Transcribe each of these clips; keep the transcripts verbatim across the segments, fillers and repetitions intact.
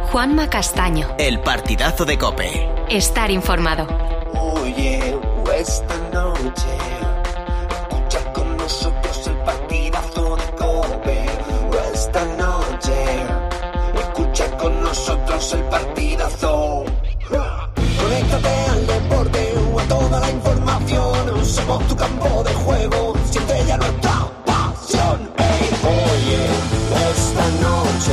Juanma Castaño. El partidazo de COPE. Estar informado. Oye, esta noche escucha con nosotros el partidazo de COPE. Esta noche escucha con nosotros el partidazo. Conéctate al deporte o a toda la información. Somos tu campo de juego, siente ya nuestra pasión. Hey, oye, esta noche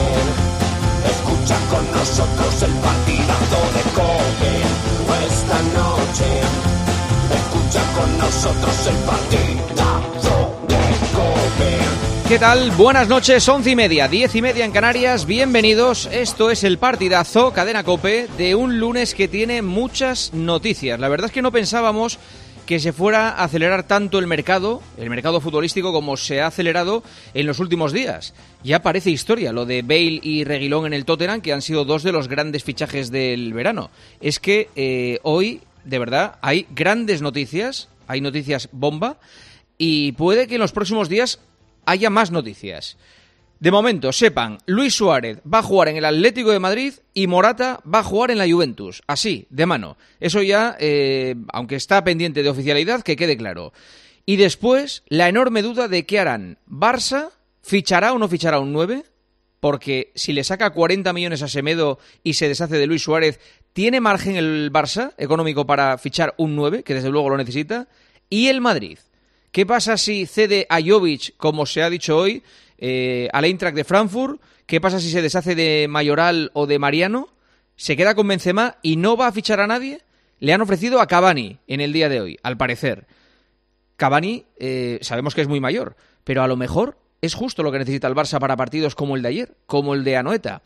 escucha con nosotros el partidazo de COPE. Esta noche escucha con nosotros el partidazo de COPE. ¿Qué tal? Buenas noches, once y media, diez y media en Canarias. Bienvenidos, esto es el partidazo, Cadena COPE, de un lunes que tiene muchas noticias. La verdad es que no pensábamos que se fuera a acelerar tanto el mercado, el mercado futbolístico, como se ha acelerado en los últimos días. Ya parece historia lo de Bale y Reguilón en el Tottenham, que han sido dos de los grandes fichajes del verano. Es que eh, hoy, de verdad, hay grandes noticias, hay noticias bomba, y puede que en los próximos días haya más noticias. De momento, sepan, Luis Suárez va a jugar en el Atlético de Madrid y Morata va a jugar en la Juventus. Así, de mano. Eso ya, eh, aunque está pendiente de oficialidad, que quede claro. Y después, la enorme duda de qué harán. ¿Barça fichará o no fichará un nueve? Porque si le saca cuarenta millones a Semedo y se deshace de Luis Suárez, ¿tiene margen el Barça económico para fichar un nueve, que desde luego lo necesita? ¿Y el Madrid? ¿Qué pasa si cede a Jovic, como se ha dicho hoy, eh, al Eintracht de Frankfurt? ¿Qué pasa si se deshace de Mayoral o de Mariano? ¿Se queda con Benzema y no va a fichar a nadie? Le han ofrecido a Cavani en el día de hoy, al parecer. Cavani, eh, sabemos que es muy mayor, pero a lo mejor es justo lo que necesita el Barça para partidos como el de ayer, como el de Anoeta.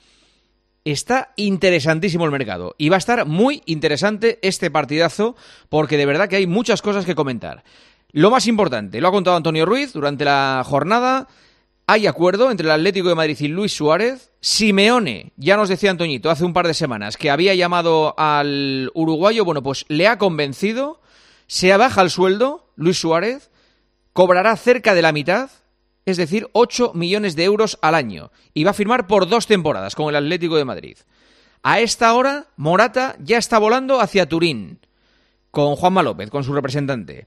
Está interesantísimo el mercado y va a estar muy interesante este partidazo porque de verdad que hay muchas cosas que comentar. Lo más importante, lo ha contado Antonio Ruiz durante la jornada, hay acuerdo entre el Atlético de Madrid y Luis Suárez. Simeone, ya nos decía Antoñito hace un par de semanas que había llamado al uruguayo, bueno, pues le ha convencido, se baja el sueldo, Luis Suárez, cobrará cerca de la mitad, es decir, ocho millones de euros al año, y va a firmar por dos temporadas con el Atlético de Madrid. A esta hora, Morata ya está volando hacia Turín, con Juanma López, con su representante.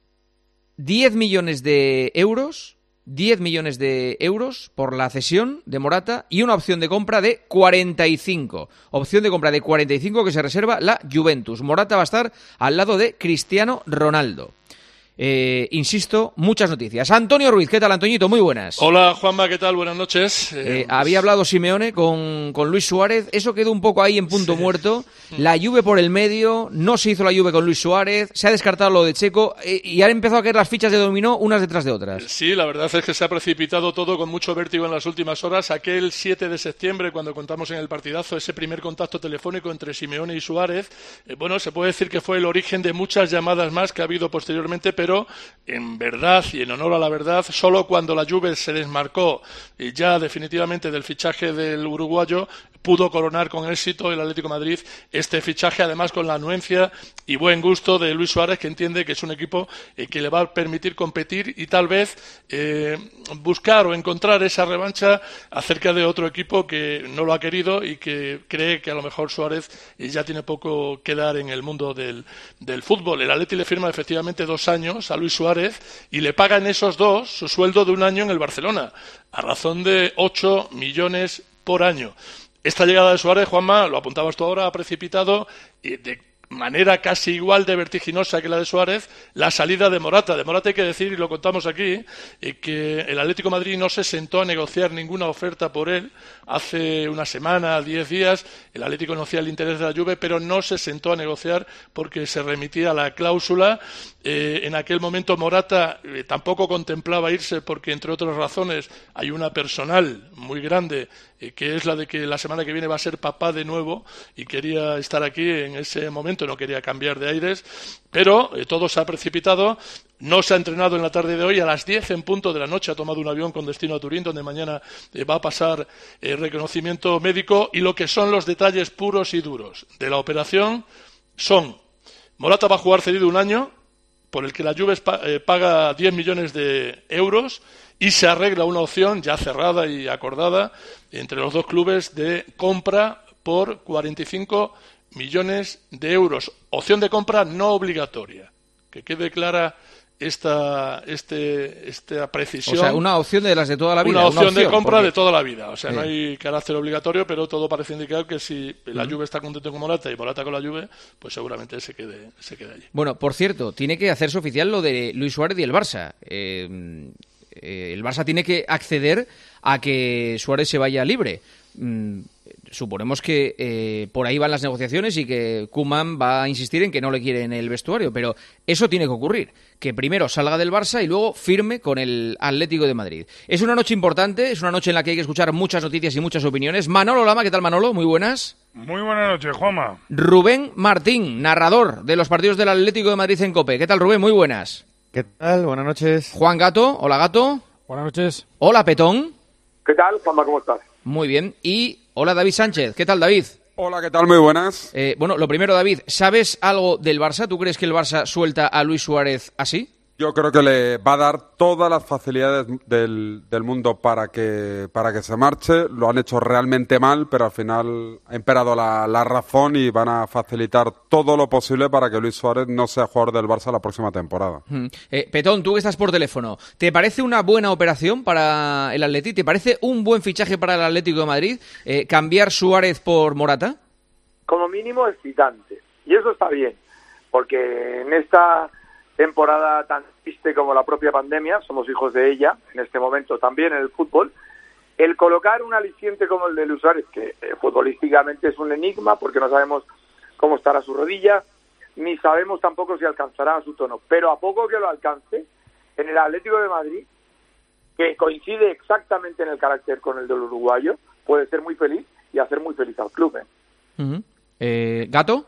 diez millones de euros, diez millones de euros por la cesión de Morata y una opción de compra de cuarenta y cinco. Opción de compra de cuarenta y cinco que se reserva la Juventus. Morata va a estar al lado de Cristiano Ronaldo. Eh, insisto, muchas noticias. Antonio Ruiz, ¿qué tal, Antoñito? Muy buenas. Hola, Juanma, ¿qué tal? Buenas noches. Eh, eh, había hablado Simeone con, con Luis Suárez, eso quedó un poco ahí en punto sí. muerto. La Juve por el medio, no se hizo la Juve con Luis Suárez, se ha descartado lo de Checo eh, y han empezado a caer las fichas de dominó unas detrás de otras. Sí, la verdad es que se ha precipitado todo con mucho vértigo en las últimas horas. Aquel siete de septiembre, cuando contamos en el partidazo, ese primer contacto telefónico entre Simeone y Suárez, eh, bueno, se puede decir que fue el origen de muchas llamadas más que ha habido posteriormente, pero en verdad y en honor a la verdad, solo cuando la Juve se desmarcó y ya definitivamente del fichaje del uruguayo, pudo coronar con éxito el Atlético de Madrid este fichaje, además con la anuencia y buen gusto de Luis Suárez, que entiende que es un equipo eh, que le va a permitir competir y tal vez eh, buscar o encontrar esa revancha acerca de otro equipo que no lo ha querido y que cree que a lo mejor Suárez eh, ya tiene poco que dar en el mundo del, del fútbol. El Atleti le firma efectivamente dos años a Luis Suárez y le paga en esos dos su sueldo de un año en el Barcelona, a razón de ocho millones por año. Esta llegada de Suárez, Juanma, lo apuntabas tú ahora, ha precipitado eh, de manera casi igual de vertiginosa que la de Suárez la salida de Morata. De Morata hay que decir, y lo contamos aquí, eh, que el Atlético de Madrid no se sentó a negociar ninguna oferta por él. Hace una semana, diez días, el Atlético conocía el interés de la Juve, pero no se sentó a negociar porque se remitía a la cláusula. Eh, en aquel momento Morata eh, tampoco contemplaba irse porque, entre otras razones, hay una personal muy grande eh, que es la de que la semana que viene va a ser papá de nuevo y quería estar aquí en ese momento, no quería cambiar de aires, pero eh, todo se ha precipitado. No se ha entrenado en la tarde de hoy, a las diez en punto de la noche ha tomado un avión con destino a Turín, donde mañana eh, va a pasar eh, reconocimiento médico, y lo que son los detalles puros y duros de la operación son: Morata va a jugar cedido un año, por el que la Juve eh, paga diez millones de euros, y se arregla una opción ya cerrada y acordada entre los dos clubes de compra por cuarenta y cinco millones de euros. Opción de compra no obligatoria. Que quede clara esta este esta precisión. O sea, una opción de las de toda la vida. Una opción, una opción de compra porque... de toda la vida. O sea, sí. No hay carácter obligatorio, pero todo parece indicar que si la Juve está contento con Morata y Morata con la Juve, pues seguramente se quede, se quede allí. Bueno, por cierto, tiene que hacerse oficial lo de Luis Suárez y el Barça. Eh, eh, el Barça tiene que acceder a que Suárez se vaya libre. Mm, suponemos que eh, por ahí van las negociaciones y que Koeman va a insistir en que no le quiere en el vestuario, pero eso tiene que ocurrir, que primero salga del Barça y luego firme con el Atlético de Madrid. Es una noche importante, es una noche en la que hay que escuchar muchas noticias y muchas opiniones. Manolo Lama, ¿qué tal, Manolo? Muy buenas. Muy buenas noches, Juanma. Rubén Martín, narrador de los partidos del Atlético de Madrid en COPE. ¿Qué tal, Rubén? Muy buenas. ¿Qué tal? Buenas noches. Juan Gato, hola Gato. Buenas noches. Hola Petón. ¿Qué tal, Juanma? ¿Cómo estás? Muy bien. Y hola David Sánchez. ¿Qué tal, David? Hola, ¿qué tal? Muy buenas. Eh, bueno, lo primero, David, ¿sabes algo del Barça? ¿Tú crees que el Barça suelta a Luis Suárez así? Yo creo que le va a dar todas las facilidades del, del mundo para que para que se marche. Lo han hecho realmente mal, pero al final ha imperado la, la razón y van a facilitar todo lo posible para que Luis Suárez no sea jugador del Barça la próxima temporada. Hmm. Eh, Petón, tú que estás por teléfono, ¿te parece una buena operación para el Atleti? ¿Te parece un buen fichaje para el Atlético de Madrid eh, cambiar Suárez por Morata? Como mínimo excitante. Y eso está bien, porque en esta temporada tan triste como la propia pandemia, somos hijos de ella, en este momento también en el fútbol, el colocar un aliciente como el de Luis Suárez, que eh, futbolísticamente es un enigma, porque no sabemos cómo estará su rodilla, ni sabemos tampoco si alcanzará su tono, pero a poco que lo alcance, en el Atlético de Madrid, que coincide exactamente en el carácter con el del uruguayo, puede ser muy feliz y hacer muy feliz al club. ¿eh? Uh-huh. Eh, ¿Gato?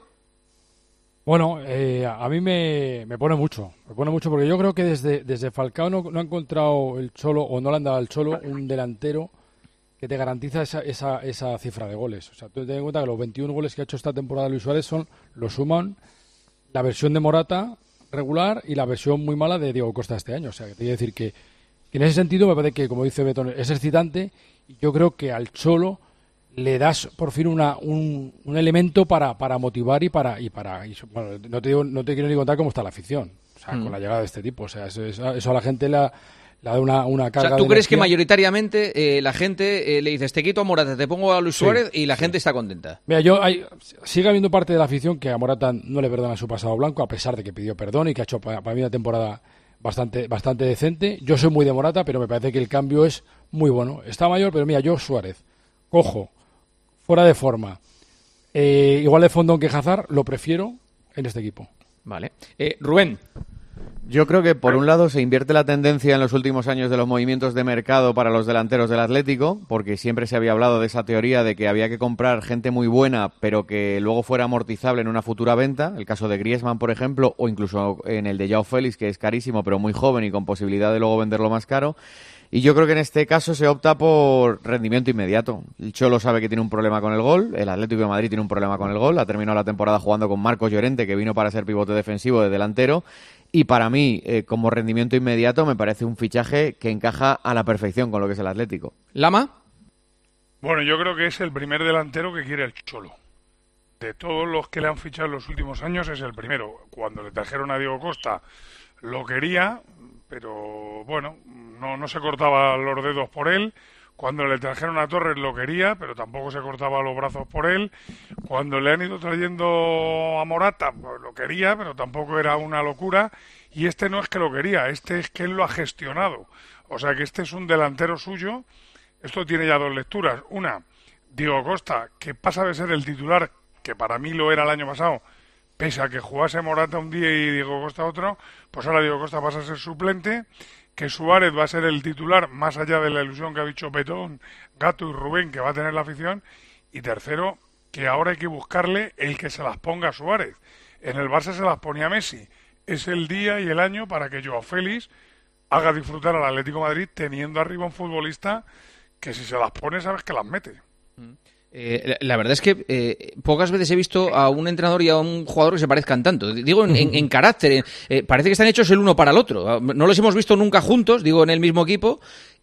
Bueno, eh, a mí me, me pone mucho, me pone mucho porque yo creo que desde, desde Falcao no, no ha encontrado el Cholo, o no le han dado al Cholo, un delantero que te garantiza esa, esa, esa cifra de goles. O sea, tú ten en cuenta que los veintiún goles que ha hecho esta temporada Luis Suárez son, lo suman la versión de Morata regular y la versión muy mala de Diego Costa este año. O sea, que te quiero decir que, que en ese sentido me parece que, como dice Betón, es excitante y yo creo que al Cholo le das por fin una, un, un elemento para, para motivar y para y para y, bueno, no te digo, no te quiero ni contar cómo está la afición, o sea, mm. con la llegada de este tipo, o sea, eso, eso, eso a la gente le, le da una, una carga. O sea, ¿tú de crees energía? Que mayoritariamente eh, la gente eh, le dices te quito a Morata, te pongo a Luis Sí, Suárez y la sí. gente está contenta? Mira, yo hay, sigue habiendo parte de la afición que a Morata no le perdona su pasado blanco, a pesar de que pidió perdón y que ha hecho para, para mí una temporada bastante bastante decente. Yo soy muy de Morata, pero me parece que el cambio es muy bueno. Está mayor, pero mira, yo Suárez, cojo fuera de forma, eh, igual de fondón que Hazard, lo prefiero en este equipo. Vale. Eh, Rubén. Yo creo que por un lado se invierte la tendencia en los últimos años de los movimientos de mercado para los delanteros del Atlético, porque siempre se había hablado de esa teoría de que había que comprar gente muy buena, pero que luego fuera amortizable en una futura venta, el caso de Griezmann, por ejemplo, o incluso en el de Joao Félix, que es carísimo, pero muy joven y con posibilidad de luego venderlo más caro. Y yo creo que en este caso se opta por rendimiento inmediato. El Cholo sabe que tiene un problema con el gol, el Atlético de Madrid tiene un problema con el gol, ha terminado la temporada jugando con Marcos Llorente, que vino para ser pivote defensivo de delantero, y para mí, eh, como rendimiento inmediato, me parece un fichaje que encaja a la perfección con lo que es el Atlético. ¿Lama? Bueno, yo creo que es el primer delantero que quiere el Cholo. De todos los que le han fichado en los últimos años es el primero. Cuando le trajeron a Diego Costa lo quería, pero bueno, no, no se cortaba los dedos por él. Cuando le trajeron a Torres lo quería, pero tampoco se cortaba los brazos por él. Cuando le han ido trayendo a Morata, pues lo quería, pero tampoco era una locura. Y este no es que lo quería, este es que él lo ha gestionado. O sea que este es un delantero suyo. Esto tiene ya dos lecturas. Una, Diego Costa, que pasa de ser el titular, que para mí lo era el año pasado, pese a que jugase Morata un día y Diego Costa otro, pues ahora Diego Costa pasa a ser suplente, que Suárez va a ser el titular, más allá de la ilusión que ha dicho Petón, Gato y Rubén, que va a tener la afición, y tercero, que ahora hay que buscarle el que se las ponga a Suárez. En el Barça se las ponía Messi. Es el día y el año para que Joao Félix haga disfrutar al Atlético de Madrid teniendo arriba un futbolista que si se las pone sabes que las mete. Eh, la verdad es que eh, pocas veces he visto a un entrenador y a un jugador que se parezcan tanto. Digo, en, en, en carácter. Eh, parece que están hechos el uno para el otro. No los hemos visto nunca juntos, digo, en el mismo equipo.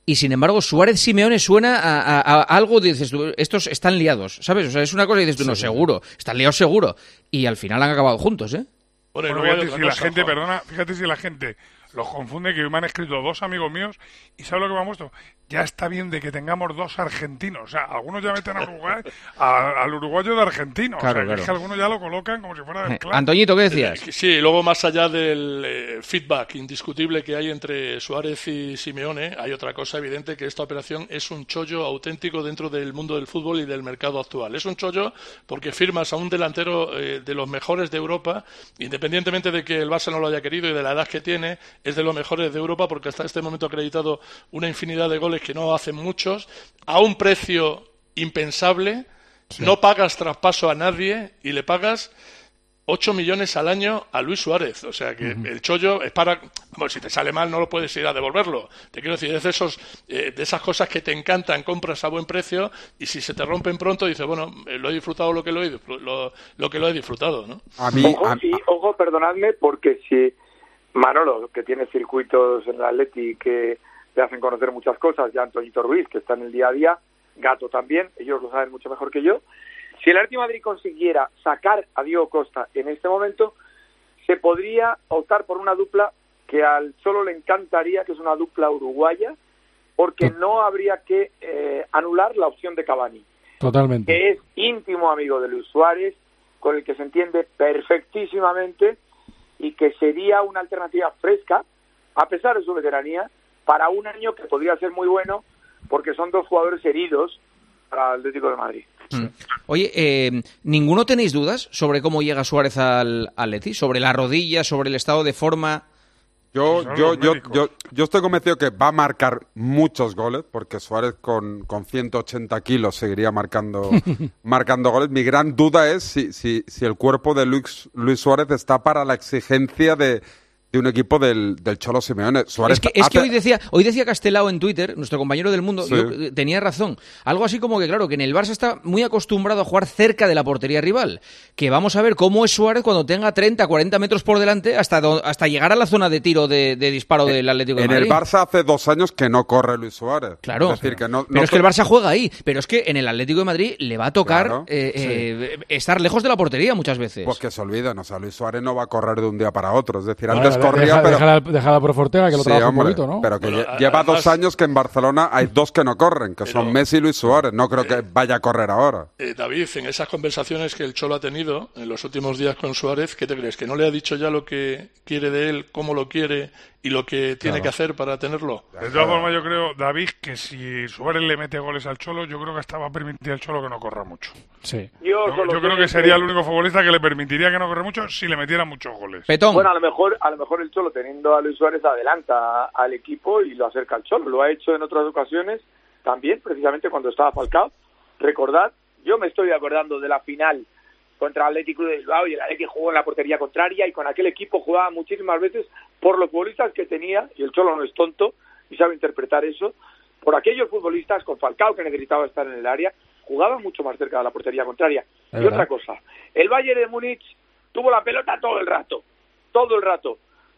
y sin embargo Suárez-Simeone suena a, a, a algo, dices tú, estos están liados, ¿sabes? O sea, es una cosa y dices tú, no, seguro, están liados seguro, y al final han acabado juntos, ¿eh? Bueno, y bueno, fíjate si la gente, perdona, fíjate si la gente los confunde, que me han escrito dos amigos míos, y ¿sabes lo que me han puesto? Ya está bien de que tengamos dos argentinos. O sea, algunos ya meten a Uruguay, a, al uruguayo de argentino. Claro, o sea, claro. Que es que algunos ya lo colocan como si fuera del clan. Antoñito, ¿qué decías? Sí, luego más allá del eh, feedback indiscutible que hay entre Suárez y Simeone, hay otra cosa evidente, que esta operación es un chollo auténtico dentro del mundo del fútbol y del mercado actual. Es un chollo porque firmas a un delantero eh, de los mejores de Europa, independientemente de que el Barça no lo haya querido y de la edad que tiene, es de los mejores de Europa porque hasta este momento ha acreditado una infinidad de goles que no hacen muchos, a un precio impensable, sí. No pagas traspaso a nadie y le pagas ocho millones al año a Luis Suárez. O sea que uh-huh. el chollo es para... Bueno, si te sale mal no lo puedes ir a devolverlo. Te quiero decir, es de, esos, eh, de esas cosas que te encantan, compras a buen precio y si se te rompen pronto dices, bueno, eh, lo he disfrutado lo que lo he, lo, lo que lo he disfrutado, ¿no? A mí, ojo, a... y, ojo, perdonadme, porque si Manolo, que tiene circuitos en el Atleti que te hacen conocer muchas cosas, ya Antoñito Ruiz, que está en el día a día, Gato también, ellos lo saben mucho mejor que yo. Si el Atlético de Madrid consiguiera sacar a Diego Costa en este momento, se podría optar por una dupla que al Cholo le encantaría, que es una dupla uruguaya, porque no habría que eh, anular la opción de Cavani. Totalmente. Que es íntimo amigo de Luis Suárez, con el que se entiende perfectísimamente y que sería una alternativa fresca, a pesar de su veteranía, para un año que podría ser muy bueno, porque son dos jugadores heridos para el Atlético de Madrid. Mm. Oye, eh, ¿ninguno tenéis dudas sobre cómo llega Suárez al Atleti? ¿Sobre la rodilla, sobre el estado de forma? Yo, yo, yo, yo, yo estoy convencido que va a marcar muchos goles, porque Suárez con, con ciento ochenta kilos seguiría marcando, marcando goles. Mi gran duda es si, si, si el cuerpo de Luis, Luis Suárez está para la exigencia de... de un equipo del, del Cholo Simeone. Suárez es que, es hace... que hoy decía hoy decía Castelao en Twitter, nuestro compañero del Mundo, sí. yo, tenía razón. Algo así como que, claro, que en el Barça está muy acostumbrado a jugar cerca de la portería rival. Que vamos a ver cómo es Suárez cuando tenga treinta, cuarenta metros por delante hasta, do, hasta llegar a la zona de tiro de, de disparo del Atlético de en Madrid. En el Barça hace dos años que no corre Luis Suárez. Claro, es decir, que no, pero no es que el Barça juega ahí. Pero es que en el Atlético de Madrid le va a tocar claro, eh, sí. eh, estar lejos de la portería muchas veces. Pues que se olviden, o sea, Luis Suárez no va a correr de un día para otro. Es decir, bueno, antes corría, deja, pero... Deja Dejada por Ortega, que lo sí, trabaja hombre, un poquito, ¿no? Pero que bueno, lle- lleva además, dos años que en Barcelona hay dos que no corren, que son pero, Messi y Luis Suárez. No creo eh, que vaya a correr ahora. Eh, David, en esas conversaciones que el Cholo ha tenido en los últimos días con Suárez, ¿qué te crees? ¿Que no le ha dicho ya lo que quiere de él, cómo lo quiere y lo que tiene claro. que hacer para tenerlo? De todas formas, yo creo, David, que si Suárez le mete goles al Cholo, yo creo que hasta va a permitir al Cholo que no corra mucho. Sí. Yo, Yo, yo creo que sería el único futbolista que le permitiría que no corra mucho si le metiera muchos goles. Petón. Bueno, a lo mejor a lo mejor el Cholo, teniendo a Luis Suárez, adelanta al equipo y lo acerca al Cholo. Lo ha hecho en otras ocasiones también, precisamente cuando estaba Falcao. Recordad, yo me estoy acordando de la final contra el Atlético de Bilbao, y el Atlético jugó en la portería contraria, y con aquel equipo jugaba muchísimas veces por los futbolistas que tenía, y el Cholo no es tonto y sabe interpretar eso, por aquellos futbolistas con Falcao, que necesitaba estar en el área, jugaba mucho más cerca de la portería contraria. Es y verdad. otra cosa, el Bayern de Múnich tuvo la pelota todo el rato, todo el rato,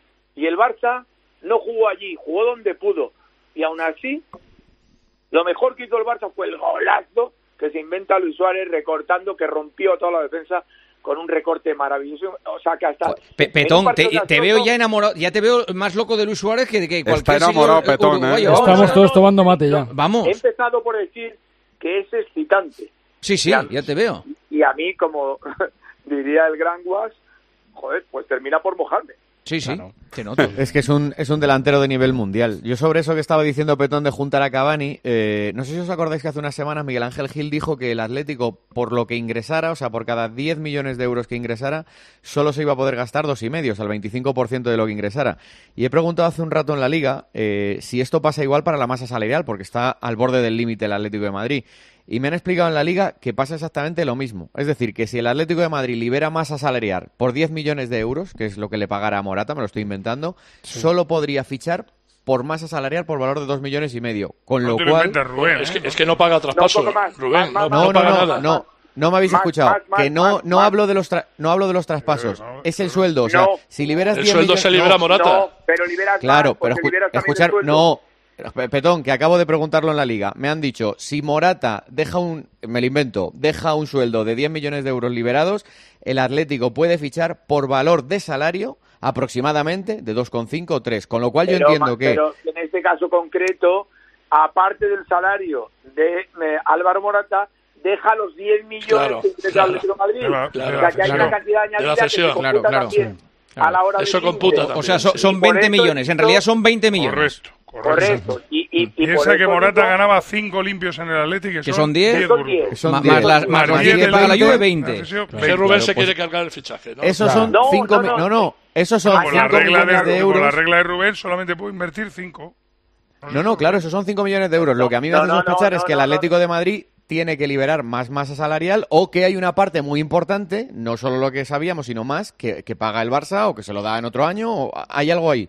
y el Barça no jugó allí, jugó donde pudo, y aún así, lo mejor que hizo el Barça fue el golazo que se inventa Luis Suárez recortando, que rompió toda la defensa con un recorte maravilloso. O sea, que hasta... Pe- Petón, te, te veo ya enamorado, ya te veo más loco de Luis Suárez que, que cualquier Está enamorado, seguidor Petón, uruguayo. ¿eh? Vamos, Estamos ¿eh? todos tomando mate ya. Vamos. He empezado por decir que es excitante. Sí, sí, Ya. ya te veo. Y a mí, como diría el gran Guas, joder, pues termina por mojarme. Sí, sí, Claro. te noto. Es que es un, es un delantero de nivel mundial. Yo sobre eso que estaba diciendo Petón de juntar a Cavani, eh, no sé si os acordáis que hace unas semanas Miguel Ángel Gil dijo que el Atlético, por lo que ingresara, o sea, por cada diez millones de euros que ingresara, solo se iba a poder gastar dos y medio, o sea, el veinticinco por ciento de lo que ingresara. Y he preguntado hace un rato en la Liga eh, si esto pasa igual para la masa salarial, porque está al borde del límite el Atlético de Madrid. Y me han explicado en la Liga que pasa exactamente lo mismo. Es decir, que si el Atlético de Madrid libera masa salarial por diez millones de euros, que es lo que le pagará a Morata, me lo estoy inventando, sí. solo podría fichar por masa salarial por valor de dos millones y medio. Con no lo te cual... inventes, Rubén, es, ¿eh? que, es que no paga traspaso, No, más, Rubén. más, no, No, no no, paga no, nada. no. No me habéis Más, escuchado. más, más, que no, más, no más. hablo de los tra- no hablo de los traspasos. Pero no, es el pero- sueldo. O sea, No. si liberas El diez sueldo millones... se libera no, Morata. No, pero liberas Claro, más, pero porque escu- liberas también escuchar, el sueldo. no, Petón, que acabo de preguntarlo en la Liga. Me han dicho, si Morata deja un, me lo invento, deja un sueldo de diez millones de euros liberados, el Atlético puede fichar por valor de salario aproximadamente de dos coma cinco o tres. Con lo cual yo pero, entiendo que... Pero en este caso concreto, aparte del salario de eh, Álvaro Morata, deja los diez millones claro, que ingresa claro, el Atlético de Madrid. claro, o sea, claro, que hay claro, una cantidad añadida de la cesión, que se claro, computa claro, también sí, claro. a la hora Eso del computa límite. también. O sea, son, sí. son Y por veinte eso millones. En esto- realidad son veinte millones. Correcto, correcto. Correcto. Y, y, y por Piensa que eso Morata digo- ganaba cinco limpios en el Atlético, Que son diez, son diez. brutos. Son Ma- diez. más las- más Claro, los diez que diez, paga la Juve, veinte. veinte. Claro, Que Rubén Claro, se pues- quiere cargar el fichaje, ¿no? Esos Claro. son No, cinco... no, mi- no. No, no, esos son Por la, cinco regla millones de, de por la euros. regla de Rubén solamente puede invertir cinco. No, no, claro, esos son cinco millones de euros. Lo que a mí me No, hace no, sospechar no, es no, que el no, Atlético no. de Madrid tiene que liberar más masa salarial o que hay una parte muy importante, no solo lo que sabíamos, sino más, que, que paga el Barça o que se lo da en otro año. O ¿hay algo ahí?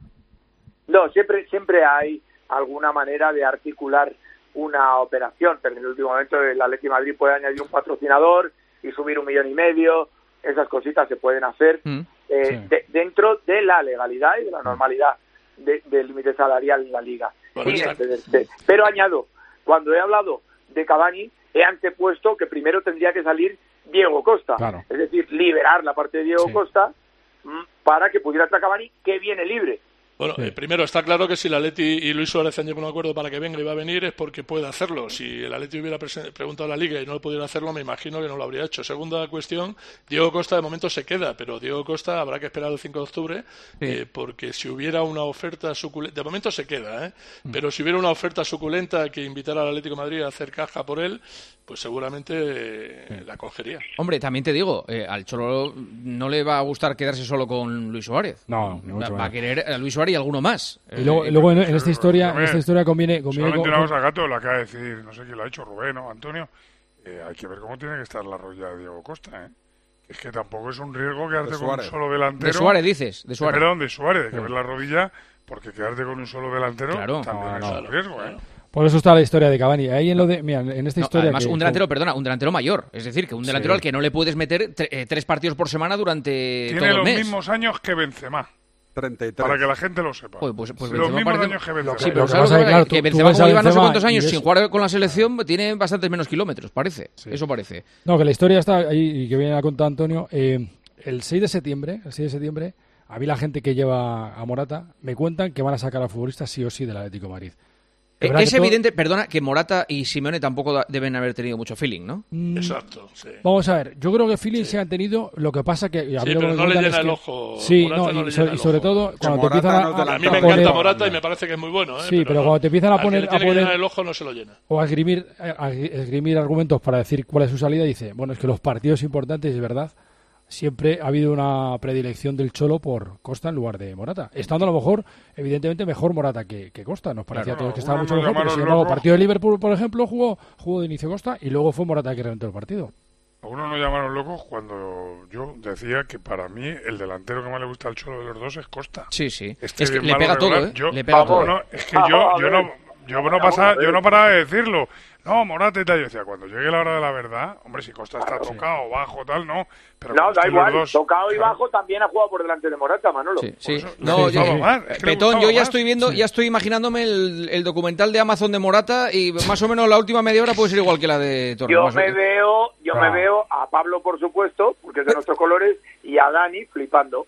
No, siempre, siempre hay alguna manera de articular una operación, pero en el último momento el Atlético de Madrid puede añadir un patrocinador y subir un millón y medio, esas cositas se pueden hacer Mm, eh, sí. de- dentro de la legalidad y de la normalidad de- del límite salarial en la Liga. Bueno, Sin está- excederse. Pero añado, cuando he hablado de Cavani, he antepuesto que primero tendría que salir Diego Costa, Claro. es decir, liberar la parte de Diego Sí. Costa mm, para que pudiera entrar Cavani, que viene libre. Bueno, Sí. eh, primero está claro que si el Atleti y Luis Suárez han llegado a un acuerdo para que venga y va a venir es porque puede hacerlo. Si el Atleti hubiera presen- preguntado a la Liga y no pudiera hacerlo, me imagino que no lo habría hecho. Segunda cuestión, Diego Costa de momento se queda, pero Diego Costa habrá que esperar el cinco de octubre eh, porque si hubiera una oferta suculenta, de momento se queda, ¿eh? pero si hubiera una oferta suculenta que invitara al Atlético de Madrid a hacer caja por él, pues seguramente eh, la cogería. Hombre, también te digo, eh, al Cholo no le va a gustar quedarse solo con Luis Suárez. No, ni va, mucho va a menos. querer a Luis Suárez y alguno más. Y luego, Eh, luego en, en esta historia, en Rubén, esta historia conviene, conviene Solamente con- una cosa, Gato, lo acaba de decir, no sé quién lo ha hecho, Rubén o Antonio, eh, hay que ver cómo tiene que estar la rodilla de Diego Costa, ¿eh? Es que tampoco es un riesgo quedarte De con un Suárez. solo delantero. de Suárez dices, de Suárez. Perdón, de Suárez, hay que ver la rodilla, porque quedarte con un solo delantero Claro. también No, es no. un riesgo, ¿eh? Por eso está la historia de Cavani. Ahí en lo de, mira, en esta No, historia además, que- un delantero, perdona, un delantero mayor. Es decir, que un delantero Sí. al que no le puedes meter tre- eh, tres partidos por semana durante Tiene todo el los mes. mismos años que Benzema, treinta y tres. para que la gente lo sepa. Joder, pues, pues los Benzema mismos parece- años que Benzema. Sí, Lo pero que ¿sabes pasa lo es que, que, claro, que tú- tú Benzema, ves como a lleva no sé Benzema cuántos y años ves- sin jugar con la selección, tiene bastantes menos kilómetros, parece. Sí. Eso parece. No, que la historia está ahí y que viene a contar Antonio. Eh, el seis de septiembre, el seis de septiembre, a mí la gente que lleva a Morata me cuentan que van a sacar al futbolista sí o sí del Atlético de Madrid. Eh, verdad es que todo- evidente, perdona, que Morata y Simeone tampoco da- deben haber tenido mucho feeling, ¿no? Mm, Exacto, sí. Vamos a ver, yo creo que feeling se han tenido, lo que pasa que... a mí Sí, lo que pero me no le cuentan llena es el que- ojo, Sí, Morata no, no y, le so- llena y el sobre ojo. todo cuando te Morata empiezan no a, es delantero. A mí me a encanta poner- Morata y me parece que es muy bueno, ¿eh? Sí, pero cuando te empiezan a al que poner- le a tiene que poner- llenar el ojo no se lo llena. o a esgrimir, a esgrimir argumentos para decir cuál es su salida, dice, bueno, es que los partidos importantes, es verdad, siempre ha habido una predilección del Cholo por Costa en lugar de Morata. Estando a lo mejor, evidentemente, mejor Morata que, que Costa. Nos parecía a Claro, todos que estaba algunos mucho nos mejor, pero llamaron sin embargo, locos. partido de Liverpool, por ejemplo, jugó, jugó de inicio Costa y luego fue Morata que reventó el partido. Algunos nos llamaron locos cuando yo decía que para mí el delantero que más le gusta al Cholo de los dos es Costa. Sí, sí. Este es que bien le malo pega todo, regular, ¿eh? yo- le pega vamos, todo. No, es que yo, yo no, yo no pasa, yo no paraba de decirlo. No, Morata y tal. Yo decía, cuando llegue la hora de la verdad, hombre, si Costa está tocado, bajo, tal, no. Pero No, cuando da estén los igual, dos, tocado y claro. bajo también ha jugado por delante de Morata, Manolo. Sí, sí. eso No, le yo- gustaba más, es que le Petón, yo gustaba ya más. estoy viendo, ya estoy imaginándome el, el documental de Amazon de Morata y más o menos la última media hora puede ser igual que la de Torres. Yo más o me menos. veo, yo me Ah. veo a Pablo, por supuesto, porque es de nuestros colores, y a Dani flipando.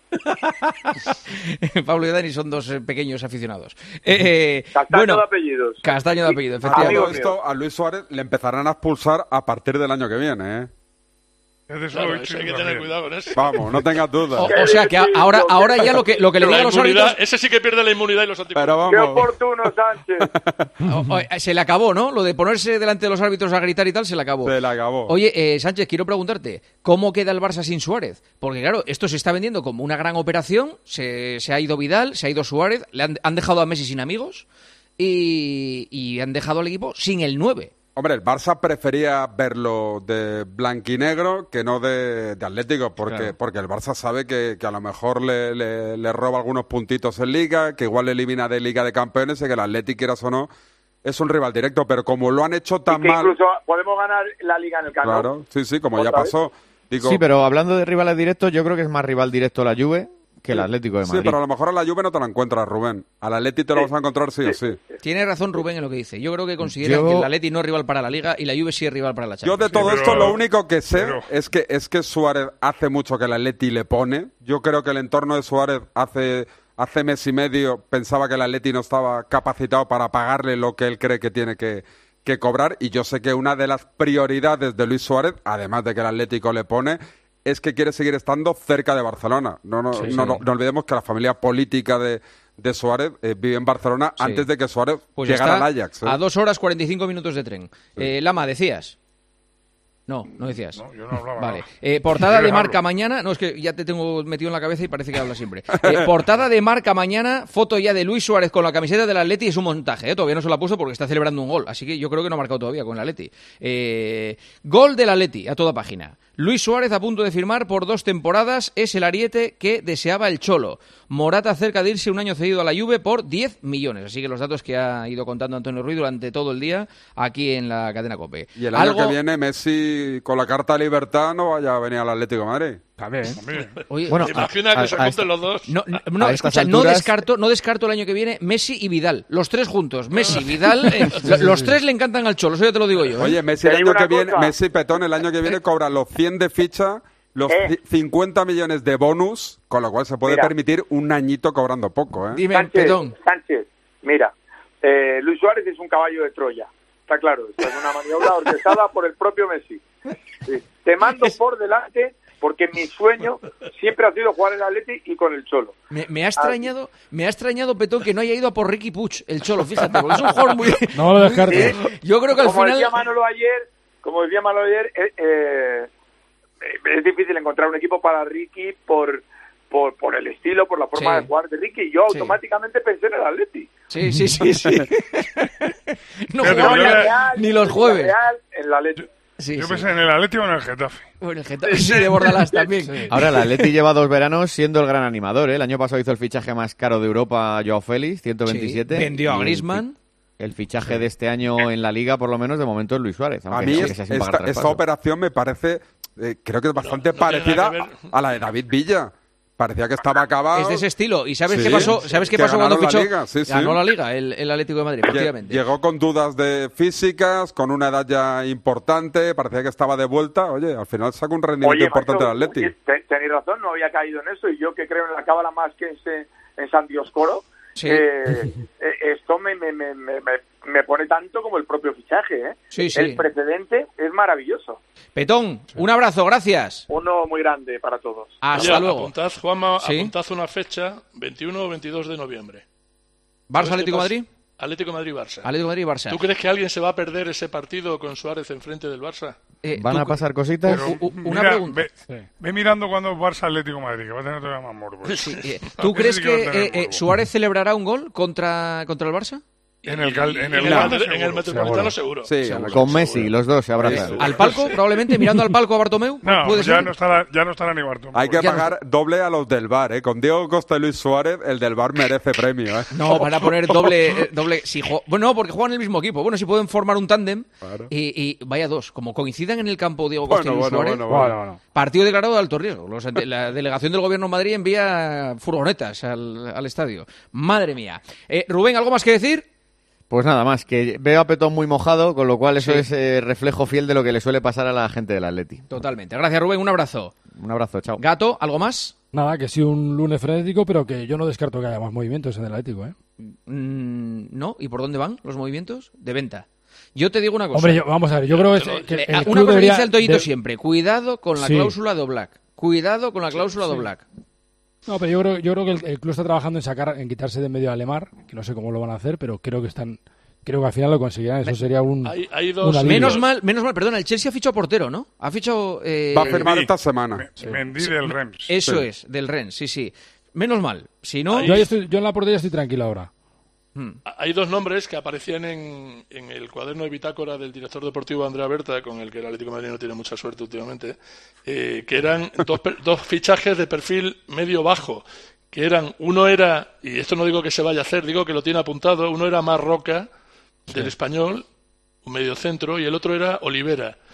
Pablo y Dani son dos eh, pequeños aficionados. Eh, eh, Castaño bueno, de apellidos. Castaño de apellido, A efectivamente. todo Amigo esto, a Luis Suárez le empezarán a expulsar a partir del año que viene, ¿eh? Es de eso Claro, lo he eso dicho hay que yo tener también. cuidado con eso. Vamos, no tengas dudas. O, o sea que a- ahora, ahora ya lo que, lo que le Pero diga la a los inmunidad, árbitros, ese sí que pierde la inmunidad y los anticuerpos. Pero Qué vamos, oportuno, Sánchez. o- o- se le acabó, ¿no? Lo de ponerse delante de los árbitros a gritar y tal, se le acabó. se le acabó. Oye, eh, Sánchez, quiero preguntarte, ¿cómo queda el Barça sin Suárez? Porque claro, esto se está vendiendo como una gran operación, se, se ha ido Vidal, se ha ido Suárez, le han, han dejado a Messi sin amigos y, y han dejado al equipo sin el nueve. Hombre, el Barça prefería verlo de blanquinegro que no de, de Atlético, porque, Claro. porque el Barça sabe que, que a lo mejor le, le, le roba algunos puntitos en Liga, que igual le elimina de Liga de Campeones y que el Atlético, quieras o no, es un rival directo, pero como lo han hecho Y tan que mal... incluso podemos ganar la Liga en el Camp Nou. Claro, sí, sí, como ya ¿Otra vez? pasó. Digo, Sí, pero hablando de rivales directos, yo creo que es más rival directo la Juve que el Atlético de Madrid. Sí, pero a lo mejor a la Juve no te la encuentras, Rubén. Al Atleti te lo Sí. vas a encontrar sí o sí. Tiene razón Rubén en lo que dice. Yo creo que consideran Yo- que el Atleti no es rival para la Liga y la Juve sí es rival para la Yo Champions. de todo Sí, esto pero- lo único que sé pero- es que es que Suárez hace mucho que el Atleti le pone. Yo creo que el entorno de Suárez hace hace mes y medio pensaba que el Atleti no estaba capacitado para pagarle lo que él cree que tiene que, que cobrar, y yo sé que una de las prioridades de Luis Suárez, además de que el Atlético le pone, es que quiere seguir estando cerca de Barcelona. No, no, Sí, no, sí. no, no olvidemos que la familia política de, de Suárez eh, vive en Barcelona Sí. antes de que Suárez Pues llegara está al Ajax. ¿eh? a dos horas cuarenta y cinco minutos de tren. Eh, Lama, ¿decías? No, no decías. No, yo no hablaba Vale. nada. Eh, portada Si de quieres Marca hablo. mañana. No, es que ya te tengo metido en la cabeza y parece que hablas siempre. Eh, portada de Marca mañana. Foto ya de Luis Suárez con la camiseta del Atleti. Es un montaje, ¿eh? Todavía no se la puso porque está celebrando un gol. Así que yo creo que no ha marcado todavía con el Atleti. Eh, gol del Atleti a toda página. Luis Suárez a punto de firmar por dos temporadas. Es el ariete que deseaba el Cholo. Morata cerca de irse un año cedido a la Juve por diez millones. Así que los datos que ha ido contando Antonio Ruiz durante todo el día aquí en la cadena COPE. Y el año Algo- que viene Messi con la carta de libertad no vaya a venir al Atlético de Madrid. También. También. Oye, Bueno, ¿Te imaginas a- que se a junten esta- los dos? No, no, no, A estas escucha, no alturas- descarto, no descarto el año que viene Messi y Vidal, los tres juntos, Messi, Vidal, eh, lo- los tres le encantan al Cholo, eso ya te lo digo yo. ¿eh? Oye, Messi Te el digo año que una viene, cosa. Messi Petón el año que viene cobra los cien de ficha, los Eh. ci- cincuenta millones de bonus, con lo cual se puede Mira. permitir un añito cobrando poco, ¿eh? Dime, Sánchez, Petón. Sánchez, mira, eh, Luis Suárez es un caballo de Troya, está claro, esto es una maniobra orquestada por el propio Messi. Sí. Te mando por delante porque mi sueño siempre ha sido jugar en el Atleti y con el Cholo. Me, me ha extrañado, me ha extrañado Petón que no haya ido a por Ricky Puig, el Cholo, fíjate, porque es un jugador muy... No lo descartes. Sí. Yo creo que al Como decía final... Manolo ayer, como decía Manolo ayer, eh, eh, es difícil encontrar un equipo para Ricky por por, por el estilo, por la forma Sí. de jugar de Ricky. Y yo Sí. automáticamente pensé en el Atleti. Sí, sí, sí, sí. No Fíjate, jugaba yo ni, le- Real, ni los en jueves. Real, en el Atleti. Sí, Yo sí. pensé en el Atlético o en el Getafe. Bueno, el Getafe, sí, de Bordalás también. Ahora el Atleti lleva dos veranos siendo el gran animador, ¿eh? El año pasado hizo el fichaje más caro de Europa, Joao Félix, ciento veintisiete. Sí, vendió a Y el Griezmann. fi- El fichaje de este año en la Liga, por lo menos, de momento es Luis Suárez. A Aunque mí no es- sé si sea sin esta, pagar esta traspaso. operación me parece, eh, creo que es bastante no tiene parecida nada que ver. a la de David Villa. Parecía que estaba acabado. Es de ese estilo. ¿Y sabes Sí, qué pasó? ¿Sabes qué que pasó cuando ganaron la fichó? Liga, sí, sí. Ganó la Liga, el, el Atlético de Madrid, Lle- efectivamente. Llegó con dudas de físicas, con una edad ya importante, parecía que estaba de vuelta. Oye, al final sacó un rendimiento Oye, importante macho, del Atleti. oye, te- tenéis razón, no había caído en eso. Y yo que creo en la cábala más que en, se- en San Dioscoro, Sí. eh, eh, esto me, me, me, me, me pone tanto como el propio fichaje. ¿eh? Sí, sí. El precedente es maravilloso. Petón, un abrazo, gracias. Uno muy grande para todos. Hasta Oye, luego. Apuntad, Juanma, Sí. apuntad una fecha, veintiuno o veintidós de noviembre. Barça ¿Sabes qué Atlético pasa? Madrid. Atlético Madrid-Barça. Atlético Madrid y Barça. ¿Tú crees que alguien se va a perder ese partido con Suárez enfrente del Barça? Eh, ¿Van tú- a pasar cositas? Pero, u- una mira, pregunta. Ve, Sí. ve mirando cuando Barça Atlético de Madrid, que va a tener todavía más morbo. Sí, eh, ¿Tú Ese crees sí que va a que tener eh, eh, morbo. Suárez celebrará un gol contra, contra el Barça? En el, cal- en el, en el, Wanda en el seguro. Metropolitano seguro. Sí, Seguro. Con Messi, los dos se abrazan. ¿Al palco, probablemente? ¿Mirando al palco a Bartomeu? No, ¿Puede ya ser? no, estará, ya no estará ni Bartomeu. hay que Ya no- pagar doble a los del Bar, ¿eh? Con Diego Costa y Luis Suárez, el del Bar merece premio, ¿eh? No, van a poner doble... eh, doble si ju- bueno, no, porque juegan en el mismo equipo. Bueno, si pueden formar un tándem Claro. y, y vaya dos. Como coincidan en el campo Diego Costa Bueno, y Luis bueno, Suárez, bueno, bueno. Bueno, bueno. partido declarado de alto riesgo. Los ante- la delegación del Gobierno de Madrid envía furgonetas al, al estadio. Madre mía. Eh, Rubén, ¿algo más que decir? Pues nada más, que veo a Petón muy mojado, con lo cual eso Sí. es eh, reflejo fiel de lo que le suele pasar a la gente del Atleti. Totalmente. Gracias, Rubén. Un abrazo. Un abrazo, chao. Gato, ¿algo más? Nada, que sí un lunes frenético, pero que yo no descarto que haya más movimientos en el Atlético, ¿eh? Mm, ¿No? ¿Y por dónde van los movimientos? De venta. Yo te digo una cosa. Hombre, yo- vamos a ver, yo creo que, es- que Eh, el una club cosa que debería dice el Toyito de- siempre. Cuidado con la Sí. cláusula de Oblak. Cuidado con la cláusula de sí. Oblak. No, pero yo creo, yo creo que el, el club está trabajando en sacar, en quitarse de en medio a Lemar, que no sé cómo lo van a hacer, pero creo que están, creo que al final lo conseguirán. Eso sería un, Hay, hay un dos... alivio. Menos mal, menos mal, perdona, el Chelsea ha fichado portero, ¿no? Ha fichado... eh, Va a firmar Mendy. esta semana. Me- Mendy del Rems. Eso Sí. es, del Rennes, sí, sí. Menos mal. Si no... Yo, ahí estoy- yo en la portería estoy tranquilo ahora. Hay dos nombres que aparecían en, en el cuaderno de bitácora del director deportivo Andrea Berta, con el que el Atlético de Madrid no tiene mucha suerte últimamente, eh, que eran dos, per- dos fichajes de perfil medio-bajo, que eran, uno era, y esto no digo que se vaya a hacer, digo que lo tiene apuntado, uno era Marroca, del Español, un medio centro, y el otro era Olivera.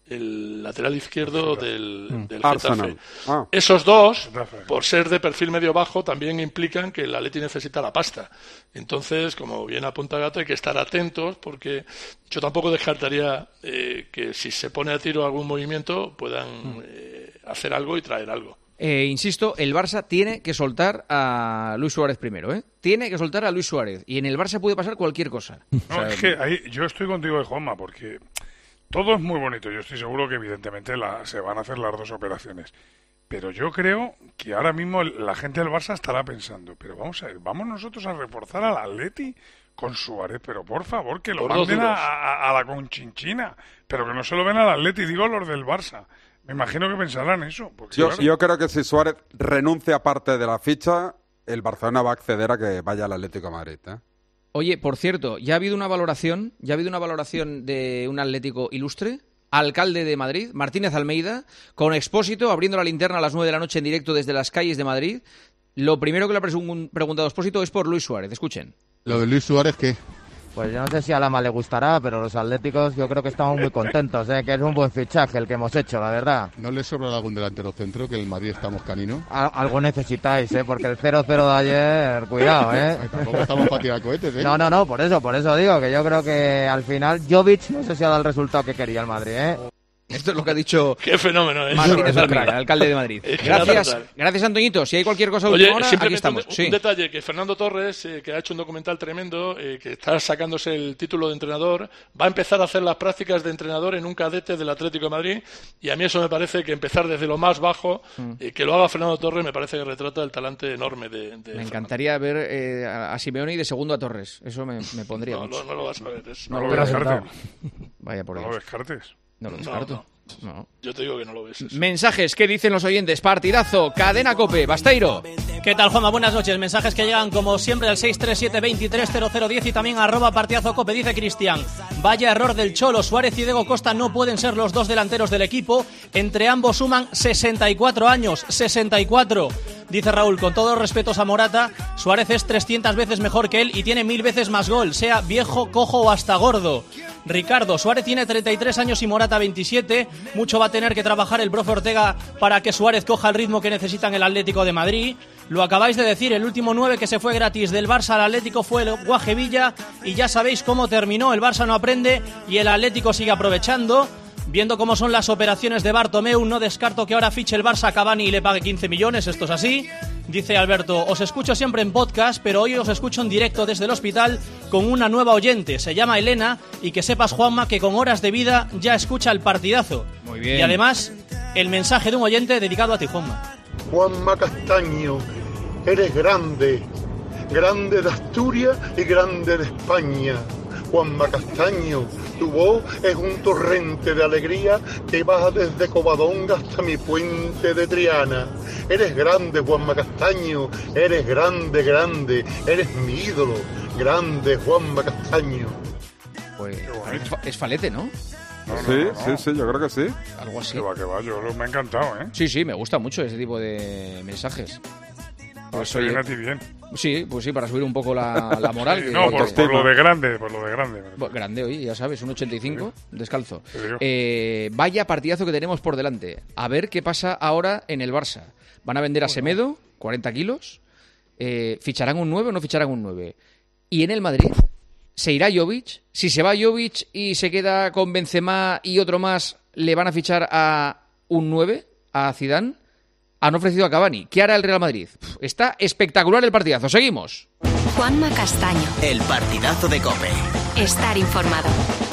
el lateral izquierdo del, del Arsenal. Getafe. Ah. Esos dos, por ser de perfil medio bajo, también implican que el Atleti necesita la pasta. Entonces, como bien apunta Gato, hay que estar atentos, porque yo tampoco descartaría eh, que si se pone a tiro algún movimiento puedan eh, hacer algo y traer algo. Eh, insisto, el Barça tiene que soltar a Luis Suárez primero, ¿eh? Tiene que soltar a Luis Suárez. Y en el Barça puede pasar cualquier cosa. No, O sea, es que ahí yo estoy contigo de Juanma, porque todo es muy bonito. Yo estoy seguro que evidentemente la, se van a hacer las dos operaciones. Pero yo creo que ahora mismo el- la gente del Barça estará pensando, pero vamos a ver, vamos nosotros a reforzar al Atleti con Suárez, pero por favor que lo Por dos manden a, duros. a- a la Conchinchina, pero que no se lo ven al Atleti, digo los del Barça. Me imagino que pensarán eso. Porque, Yo, claro, yo creo que si Suárez renuncia parte de la ficha, el Barcelona va a acceder a que vaya al Atlético de Madrid, ¿eh? Oye, por cierto, ya ha habido una valoración, ya ha habido una valoración de un Atlético ilustre, alcalde de Madrid, Martínez Almeida, con Expósito abriendo la linterna a las nueve de la noche en directo desde las calles de Madrid. Lo primero que le ha pregun- preguntado Expósito es por Luis Suárez. Escuchen. Lo de Luis Suárez, ¿qué? Pues yo no sé si a Lama le gustará, pero los atléticos yo creo que estamos muy contentos, ¿eh? Que es un buen fichaje el que hemos hecho, la verdad. ¿No le sobra algún delantero centro que en el Madrid estamos canino? Al- algo necesitáis, ¿eh? Porque el cero cero de ayer, cuidado, ¿eh? Ay, tampoco estamos para tirar cohetes, ¿eh? No, no, no, por eso, por eso digo que yo creo que al final Jovic no sé si ha dado el resultado que quería el Madrid, ¿eh? Esto es lo que ha dicho Qué fenómeno es. Martínez Almeida, alcalde de Madrid. Es que era Gracias, brutal. gracias Antoñito. Si hay cualquier cosa de Oye, última hora, aquí simplemente estamos. un, Sí. un detalle, que Fernando Torres, eh, que ha hecho un documental tremendo, eh, que está sacándose el título de entrenador, va a empezar a hacer las prácticas de entrenador en un cadete del Atlético de Madrid, y a mí eso me parece que empezar desde lo más bajo, eh, que lo haga Fernando Torres, me parece que retrata el talante enorme de, de Me Fernando. encantaría ver eh, a a Simeone y de segundo a Torres. Eso me, me pondría No, mucho. no, no lo vas a ver. es- no no lo lo descartes. Vaya por No Dios. lo descartes. No lo No, descarto. no. No. Yo te digo que no lo ves. eso. Mensajes, ¿qué dicen los oyentes? Partidazo, Cadena Cope, Basteiro. ¿Qué tal, Juanma? Buenas noches. Mensajes que llegan como siempre al seis tres siete, veintitrés cero cero diez y también arroba partidazo cope. Dice Cristian, vaya error del Cholo. Suárez y Diego Costa no pueden ser los dos delanteros del equipo. Entre ambos suman sesenta y cuatro años. sesenta y cuatro. Dice Raúl, con todos los respetos a Morata, Suárez es trescientas veces mejor que él y tiene mil veces más gol, sea viejo, cojo o hasta gordo. Ricardo, Suárez tiene treinta y tres años y Morata veintisiete. Mucho va a tener que trabajar el profe Ortega para que Suárez coja el ritmo que necesita en el Atlético de Madrid. Lo acabáis de decir, el último nueve que se fue gratis del Barça al Atlético fue el Guaje Villa y ya sabéis cómo terminó. El Barça no aprende y el Atlético sigue aprovechando. Viendo cómo son las operaciones de Bartomeu, no descarto que ahora fiche el Barça a Cavani y le pague quince millones, esto es así. Dice Alberto, os escucho siempre en podcast, pero hoy os escucho en directo desde el hospital con una nueva oyente, se llama Elena, y que sepas, Juanma, que con horas de vida ya escucha el partidazo. Muy bien. Y además, el mensaje de un oyente dedicado a ti, Juanma. Juanma Castaño, eres grande, grande de Asturias y grande de España. Juanma Castaño, tu voz es un torrente de alegría que baja desde Covadonga hasta mi puente de Triana. Eres grande, Juanma Castaño, eres grande, grande, eres mi ídolo, grande Juanma Castaño. Pues es, fa- es falete, ¿no? No, no, sí, no, no. sí, sí, yo creo que sí. Algo así. Que va, que va, yo lo- me ha encantado, ¿eh? Sí, sí, me gusta mucho ese tipo de mensajes. Pues, Te viene oye, a ti bien. sí, pues sí, para subir un poco la, la moral. Sí, que- no, por, por lo de grande, por lo de grande. Bueno, grande hoy, ya sabes, un ochenta y cinco, descalzo. Te digo. Eh, vaya partidazo que tenemos por delante. A ver qué pasa ahora en el Barça. Van a vender a Semedo, cuarenta kilos. Eh, ¿Ficharán un nueve o no ficharán un nueve? Y en el Madrid, ¿se irá Jovic? Si se va Jovic y se queda con Benzema y otro más, ¿le van a fichar a un nueve? ¿A Zidane? Han ofrecido a Cavani. ¿Qué hará el Real Madrid? Pff, está espectacular el partidazo. Seguimos. Juanma Castaño. El partidazo de COPE. Estar informado.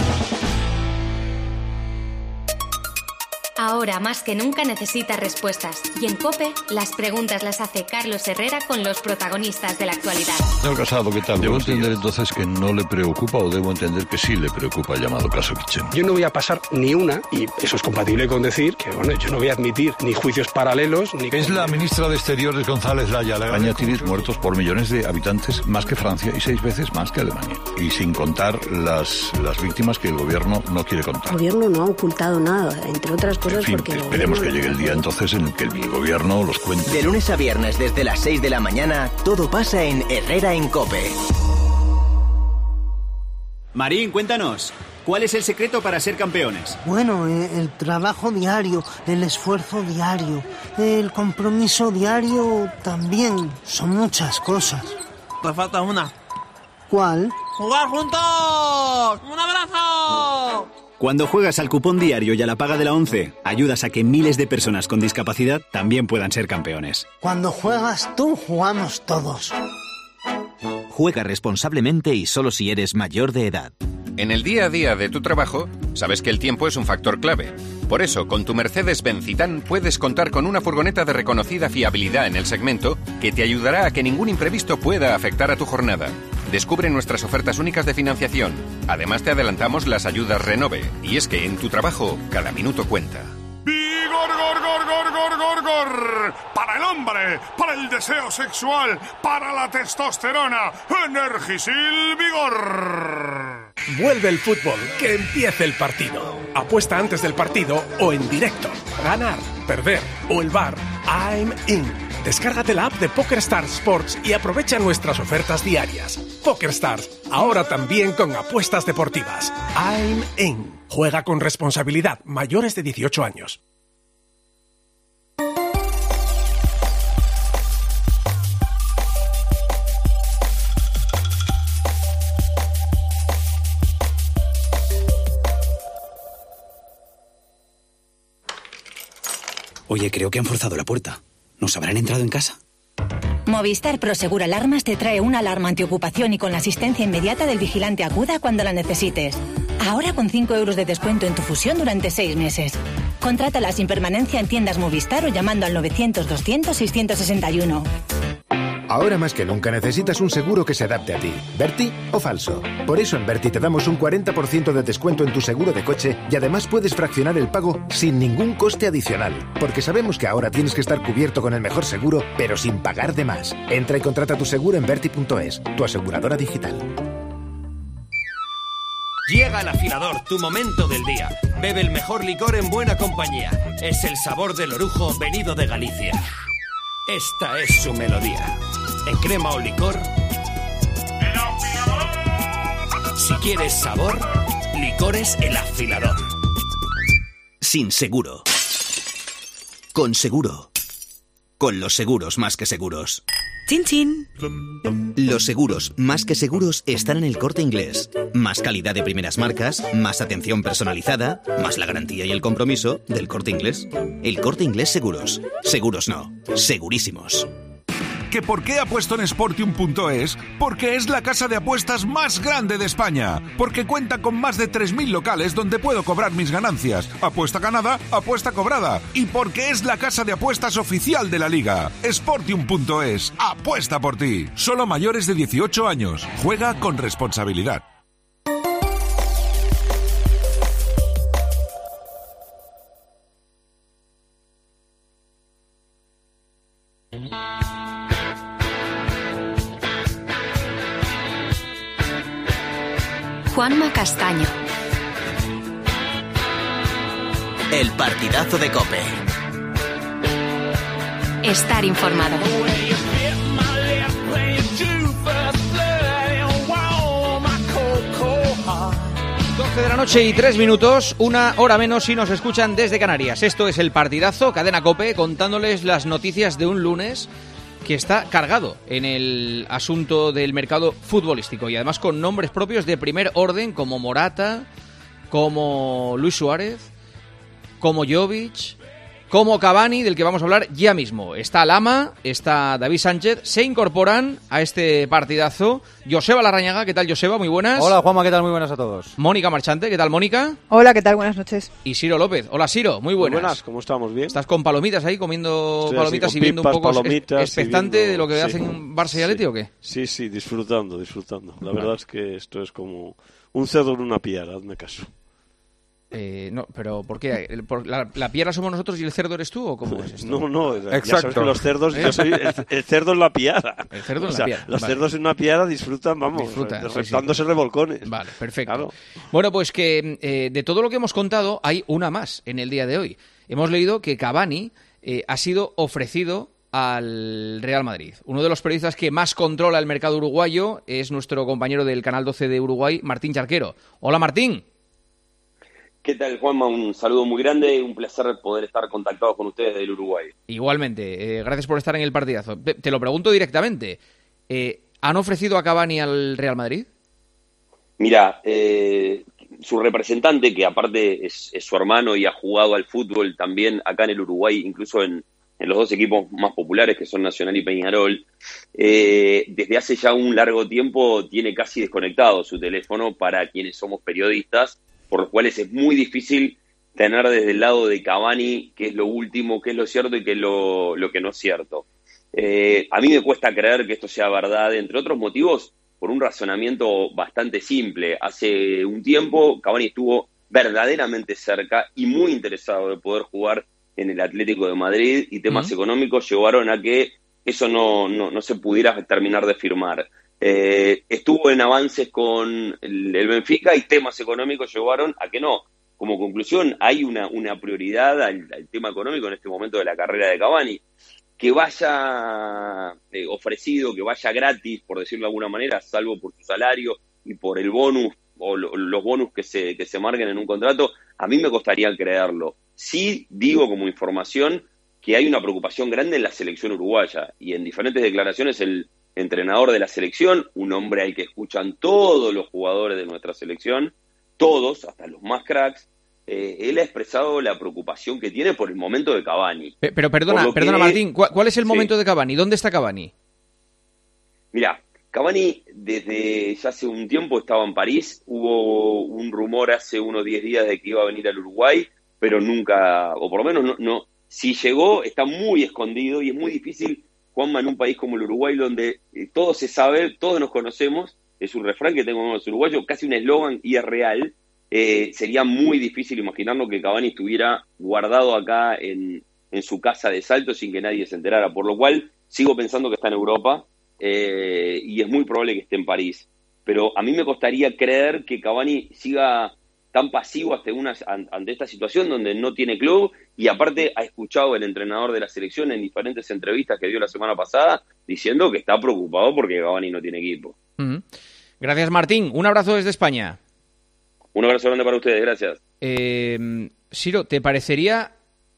Ahora más que nunca necesita respuestas. Y en COPE, las preguntas las hace Carlos Herrera con los protagonistas de la actualidad. Señor Casado, ¿qué tal? Debo entender entonces que no le preocupa o debo entender que sí le preocupa el llamado caso Kitchen. Yo no voy a pasar ni una, y eso es compatible con decir que bueno, yo no voy a admitir ni juicios paralelos, ni... Es la ministra de Exteriores, González Laya. España tiene muertos por millones de habitantes, más que Francia y seis veces más que Alemania. Y sin contar las, las víctimas que el gobierno no quiere contar. El gobierno no ha ocultado nada, entre otras cosas En fin, porque... el esperemos que gobierno- llegue el día entonces en el que el gobierno los cuente. De lunes a viernes desde las seis de la mañana, todo pasa en Herrera en COPE. Marín, cuéntanos. ¿Cuál es el secreto para ser campeones? Bueno, eh, el trabajo diario, el esfuerzo diario, el compromiso diario también. Son muchas cosas. Te falta una. ¿Cuál? ¡Jugar juntos! ¡Un abrazo! Cuando juegas al cupón diario y a la paga de la ONCE, ayudas a que miles de personas con discapacidad también puedan ser campeones. Cuando juegas tú, jugamos todos. Juega responsablemente y solo si eres mayor de edad. En el día a día de tu trabajo, sabes que el tiempo es un factor clave. Por eso, con tu Mercedes-Benz Citan puedes contar con una furgoneta de reconocida fiabilidad en el segmento que te ayudará a que ningún imprevisto pueda afectar a tu jornada. Descubre nuestras ofertas únicas de financiación. Además, te adelantamos las ayudas Renove. Y es que en tu trabajo, cada minuto cuenta. ¡Vigor, gor, gor, gor, gor, gor, gor! Para el hombre, para el deseo sexual, para la testosterona, Energisil Vigor. Vuelve el fútbol, que empiece el partido. Apuesta antes del partido o en directo. Ganar, perder o el V A R, I'm in. Descárgate la app de PokerStars Sports y aprovecha nuestras ofertas diarias. PokerStars, ahora también con apuestas deportivas. I'm in. Juega con responsabilidad, mayores de dieciocho años. Oye, creo que han forzado la puerta. ¿Nos habrán entrado en casa? Movistar Prosegur Alarmas te trae una alarma antiocupación y con la asistencia inmediata del vigilante Acuda cuando la necesites. Ahora con cinco euros de descuento en tu fusión durante seis meses. Contrátala sin permanencia en tiendas Movistar o llamando al novecientos doscientos seiscientos sesenta y uno. Ahora más que nunca necesitas un seguro que se adapte a ti, Berti o falso. Por eso en Berti te damos un cuarenta por ciento de descuento en tu seguro de coche y además puedes fraccionar el pago sin ningún coste adicional. Porque sabemos que ahora tienes que estar cubierto con el mejor seguro, pero sin pagar de más. Entra y contrata tu seguro en berti punto es, tu aseguradora digital. Llega el afilador, tu momento del día. Bebe el mejor licor en buena compañía. Es el sabor del orujo venido de Galicia. Esta es su melodía. En crema o licor. ¡El afilador! Si quieres sabor, licores El Afilador. Sin seguro. Con seguro. Con los seguros más que seguros. Chin chin. Los seguros más que seguros están en El Corte Inglés. Más calidad de primeras marcas, más atención personalizada, más la garantía y el compromiso del Corte Inglés. El Corte Inglés Seguros. Seguros no, segurísimos. ¿Que por qué apuesto en Sportium punto es? Porque es la casa de apuestas más grande de España. Porque cuenta con más de tres mil locales donde puedo cobrar mis ganancias. Apuesta ganada, apuesta cobrada. Y porque es la casa de apuestas oficial de la Liga. Sportium punto es. Apuesta por ti. Solo mayores de dieciocho años. Juega con responsabilidad. Juanma Castaño. El partidazo de COPE. Estar informado. doce de la noche y tres minutos, una hora menos si nos escuchan desde Canarias. Esto es el partidazo, Cadena COPE, contándoles las noticias de un lunes que está cargado en el asunto del mercado futbolístico y además con nombres propios de primer orden como Morata, como Luis Suárez, como Jovic, como Cavani, del que vamos a hablar ya mismo. Está Lama, está David Sánchez, se incorporan a este partidazo Joseba Larrañaga. ¿Qué tal, Joseba? Muy buenas. Hola, Juanma, ¿qué tal? Muy buenas a todos. Mónica Marchante, ¿qué tal, Mónica? Hola, ¿qué tal? Buenas noches. Y Ciro López. Hola, Ciro, muy buenas. Muy buenas, ¿cómo estamos? ¿Bien? ¿Estás con palomitas ahí, comiendo Estoy palomitas así, y viendo pipas, un poco palomitas, expectante viendo... de lo que sí. hacen Barça y Atleti o qué? Sí, sí, disfrutando, disfrutando. La verdad es que esto es como un cerdo en una piara, hazme caso. Eh, no, pero ¿por qué? ¿El- por la, ¿La piedra somos nosotros y el cerdo eres tú o cómo es esto? No, no, ya sabes que los cerdos, yo soy el, el cerdo en la piara. El cerdo en O la sea, piara, Los vale. cerdos en una piara disfrutan, vamos, Disfrutan, sí, sí. reptándose revolcones. Vale, perfecto. Claro. Bueno, pues que eh, de todo lo que hemos contado hay una más en el día de hoy. Hemos leído que Cavani eh, ha sido ofrecido al Real Madrid. Uno de los periodistas que más controla el mercado uruguayo es nuestro compañero del Canal doce de Uruguay, Martín Charquero. Hola, Martín. ¿Qué tal, Juanma? Un saludo muy grande, un placer poder estar contactados con ustedes del Uruguay. Igualmente, eh, gracias por estar en el partidazo. Te lo pregunto directamente, eh, ¿han ofrecido a Cavani al Real Madrid? Mira, eh, su representante, que aparte es, es su hermano y ha jugado al fútbol también acá en el Uruguay, incluso en, en los dos equipos más populares que son Nacional y Peñarol, eh, desde hace ya un largo tiempo tiene casi desconectado su teléfono para quienes somos periodistas, por los cuales es muy difícil tener desde el lado de Cavani qué es lo último, qué es lo cierto y qué es lo, lo que no es cierto. Eh, a mí me cuesta creer que esto sea verdad, entre otros motivos, por un razonamiento bastante simple. Hace un tiempo Cavani estuvo verdaderamente cerca y muy interesado de poder jugar en el Atlético de Madrid, y temas uh-huh. económicos llevaron a que eso no, no, no se pudiera terminar de firmar. Eh, estuvo en avances con el, el Benfica y temas económicos llevaron a que no. Como conclusión, hay una, una prioridad al, al tema económico en este momento de la carrera de Cavani. Que vaya eh, ofrecido, que vaya gratis, por decirlo de alguna manera, salvo por su salario y por el bonus o lo, los bonus que se, que se marquen en un contrato, a mí me costaría creerlo. Sí digo como información que hay una preocupación grande en la selección uruguaya, y en diferentes declaraciones el entrenador de la selección, un hombre al que escuchan todos los jugadores de nuestra selección, todos, hasta los más cracks, eh, él ha expresado la preocupación que tiene por el momento de Cavani. Pero, pero perdona, perdona que... Martín, ¿cuál, cuál es el momento sí. de Cavani? ¿Dónde está Cavani? Mira, Cavani desde ya hace un tiempo estaba en París, hubo un rumor hace unos diez días de que iba a venir al Uruguay, pero nunca, o por lo menos no, no, si llegó está muy escondido y es muy difícil, Juanma, en un país como el Uruguay donde eh, todo se sabe, todos nos conocemos, es un refrán que tengo los uruguayos, casi un eslogan y es real, eh, sería muy difícil imaginarnos que Cavani estuviera guardado acá en, en su casa de Salto sin que nadie se enterara, por lo cual sigo pensando que está en Europa, eh, y es muy probable que esté en París, pero a mí me costaría creer que Cavani siga tan pasivo ante, una, ante esta situación donde no tiene club, y aparte ha escuchado el entrenador de la selección en diferentes entrevistas que dio la semana pasada diciendo que está preocupado porque Cavani no tiene equipo. Uh-huh. Gracias, Martín. Un abrazo desde España. Un abrazo grande para ustedes, gracias. Eh, Siro, ¿te parecería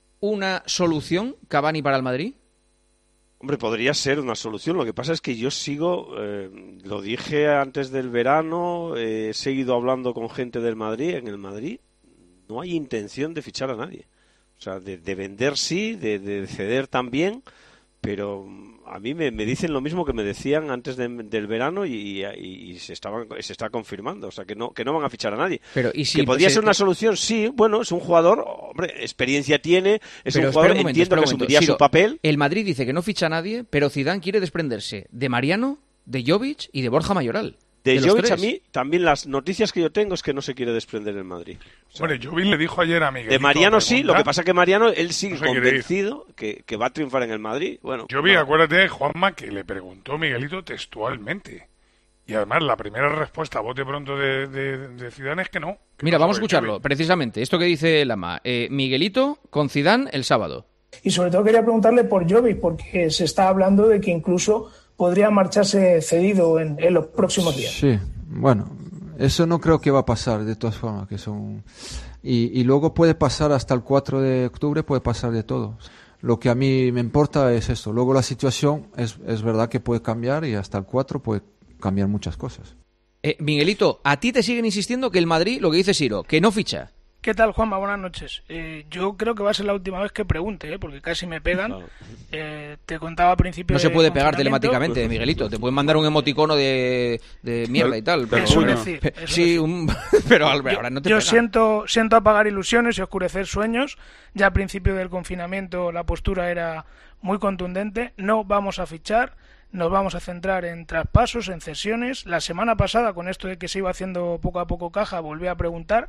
una solución Cavani para el Madrid? Hombre, podría ser una solución. Lo que pasa es que yo sigo, eh, lo dije antes del verano, eh, he seguido hablando con gente del Madrid. En el Madrid no hay intención de fichar a nadie. O sea, de, de vender sí, de, de ceder también, pero a mí me, me dicen lo mismo que me decían antes de, del verano y, y, y se, estaban, se está confirmando. O sea, que no, que no van a fichar a nadie. Pero, ¿y si, ¿Que podría pues, ser una eh, solución? Sí, bueno, es un jugador, hombre, experiencia tiene, es pero un jugador, un momento, entiendo que un asumiría Siro, su papel. El Madrid dice que no ficha a nadie, pero Zidane quiere desprenderse de Mariano, de Jovic y de Borja Mayoral. De, de Jovic a mí, también las noticias que yo tengo es que no se quiere desprender el Madrid. O sea, bueno, Jovic le dijo ayer a Miguelito... De Mariano sí, lo que pasa que Mariano, él sigue no convencido que, que va a triunfar en el Madrid. Bueno, Jovic, no. acuérdate, Juanma, que le preguntó Miguelito textualmente. Y además la primera respuesta a bote pronto de, de, de Zidane es que no. Que Mira, no vamos a escucharlo, Jovic. precisamente. Esto que dice Lama. Eh, Miguelito con Zidane el sábado. Y sobre todo quería preguntarle por Jovic, porque se está hablando de que incluso podría marcharse cedido en, en los próximos días. Sí, bueno, eso no creo que va a pasar, de todas formas, que son y, y luego puede pasar hasta el cuatro de octubre, puede pasar de todo. Lo que a mí me importa es eso. Luego la situación es, es verdad que puede cambiar y hasta el cuatro puede cambiar muchas cosas. Eh, Miguelito, a ti te siguen insistiendo que el Madrid, lo que dice Siro, que no ficha. ¿Qué tal, Juanma? Buenas noches. Eh, yo creo que va a ser la última vez que pregunte, ¿eh? Porque casi me pegan. Claro. Eh, te contaba al principio... No se puede pegar telemáticamente, Miguelito. Te pueden mandar un emoticono de, de mierda y tal. Pero, eso bueno, decir, eso sí, decir. Un, pero ahora no te Yo pega. siento, siento apagar ilusiones y oscurecer sueños. Ya al principio del confinamiento la postura era muy contundente. No vamos a fichar. Nos vamos a centrar en traspasos, en cesiones. La semana pasada, con esto de que se iba haciendo poco a poco caja, volví a preguntar...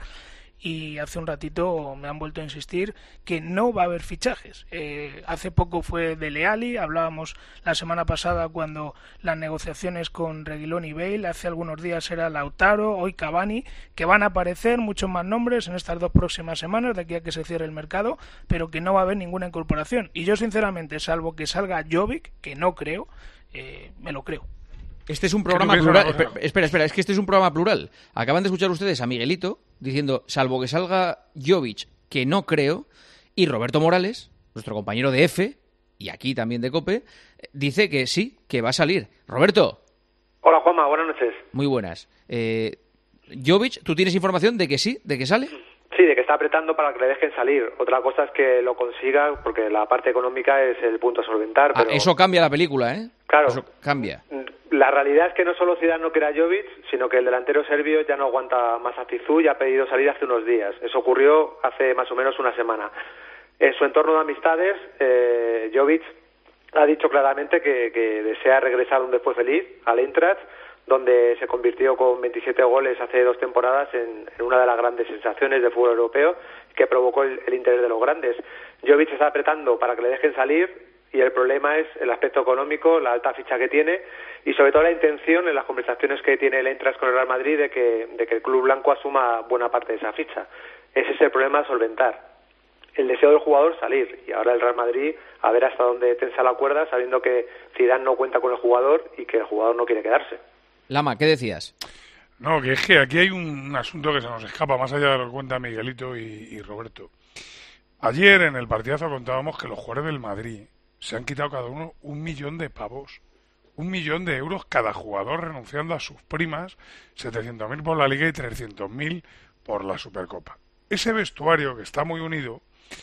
Y hace un ratito me han vuelto a insistir que no va a haber fichajes. Eh, hace poco fue Dele Alli, hablábamos la semana pasada cuando las negociaciones con Reguilón y Bale, hace algunos días era Lautaro, hoy Cavani, que van a aparecer muchos más nombres en estas dos próximas semanas, de aquí a que se cierre el mercado, pero que no va a haber ninguna incorporación. Y yo sinceramente, salvo que salga Jovic, que no creo, eh, me lo creo. Este es un programa plural. Espera, espera, espera, es que este es un programa plural. Acaban de escuchar ustedes a Miguelito diciendo, salvo que salga Jovic, que no creo, y Roberto Morales, nuestro compañero de F, y aquí también de COPE, dice que sí, que va a salir. Roberto. Hola, Juanma, buenas noches. Muy buenas. Eh, Jovic, ¿tú tienes información de que sí, de que sale? Sí, de que está apretando para que le dejen salir. Otra cosa es que lo consiga, porque la parte económica es el punto a solventar. Pero... Ah, eso cambia la película, ¿eh? Claro. Eso cambia. La realidad es que no solo Zidane no quiere a Jovic, sino que el delantero serbio ya no aguanta más actitud y ha pedido salir hace unos días. Eso ocurrió hace más o menos una semana. En su entorno de amistades, eh, Jovic ha dicho claramente que, que desea regresar donde fue feliz, al Eintracht, donde se convirtió con veintisiete goles hace dos temporadas en, en una de las grandes sensaciones del fútbol europeo que provocó el, el interés de los grandes. Jovic está apretando para que le dejen salir y el problema es el aspecto económico, la alta ficha que tiene y sobre todo la intención en las conversaciones que tiene el Eintracht con el Real Madrid de que, de que el club blanco asuma buena parte de esa ficha. Ese es el problema a solventar. El deseo del jugador salir y ahora el Real Madrid a ver hasta dónde tensa la cuerda sabiendo que Zidane no cuenta con el jugador y que el jugador no quiere quedarse. Lama, ¿qué decías? No, que es que aquí hay un asunto que se nos escapa más allá de lo que cuenta Miguelito y, y Roberto. Ayer en el partidazo contábamos que los jugadores del Madrid se han quitado cada uno un millón de pavos, un millón de euros cada jugador renunciando a sus primas, setecientos mil por la Liga y trescientos mil por la Supercopa. Ese vestuario que está muy unido,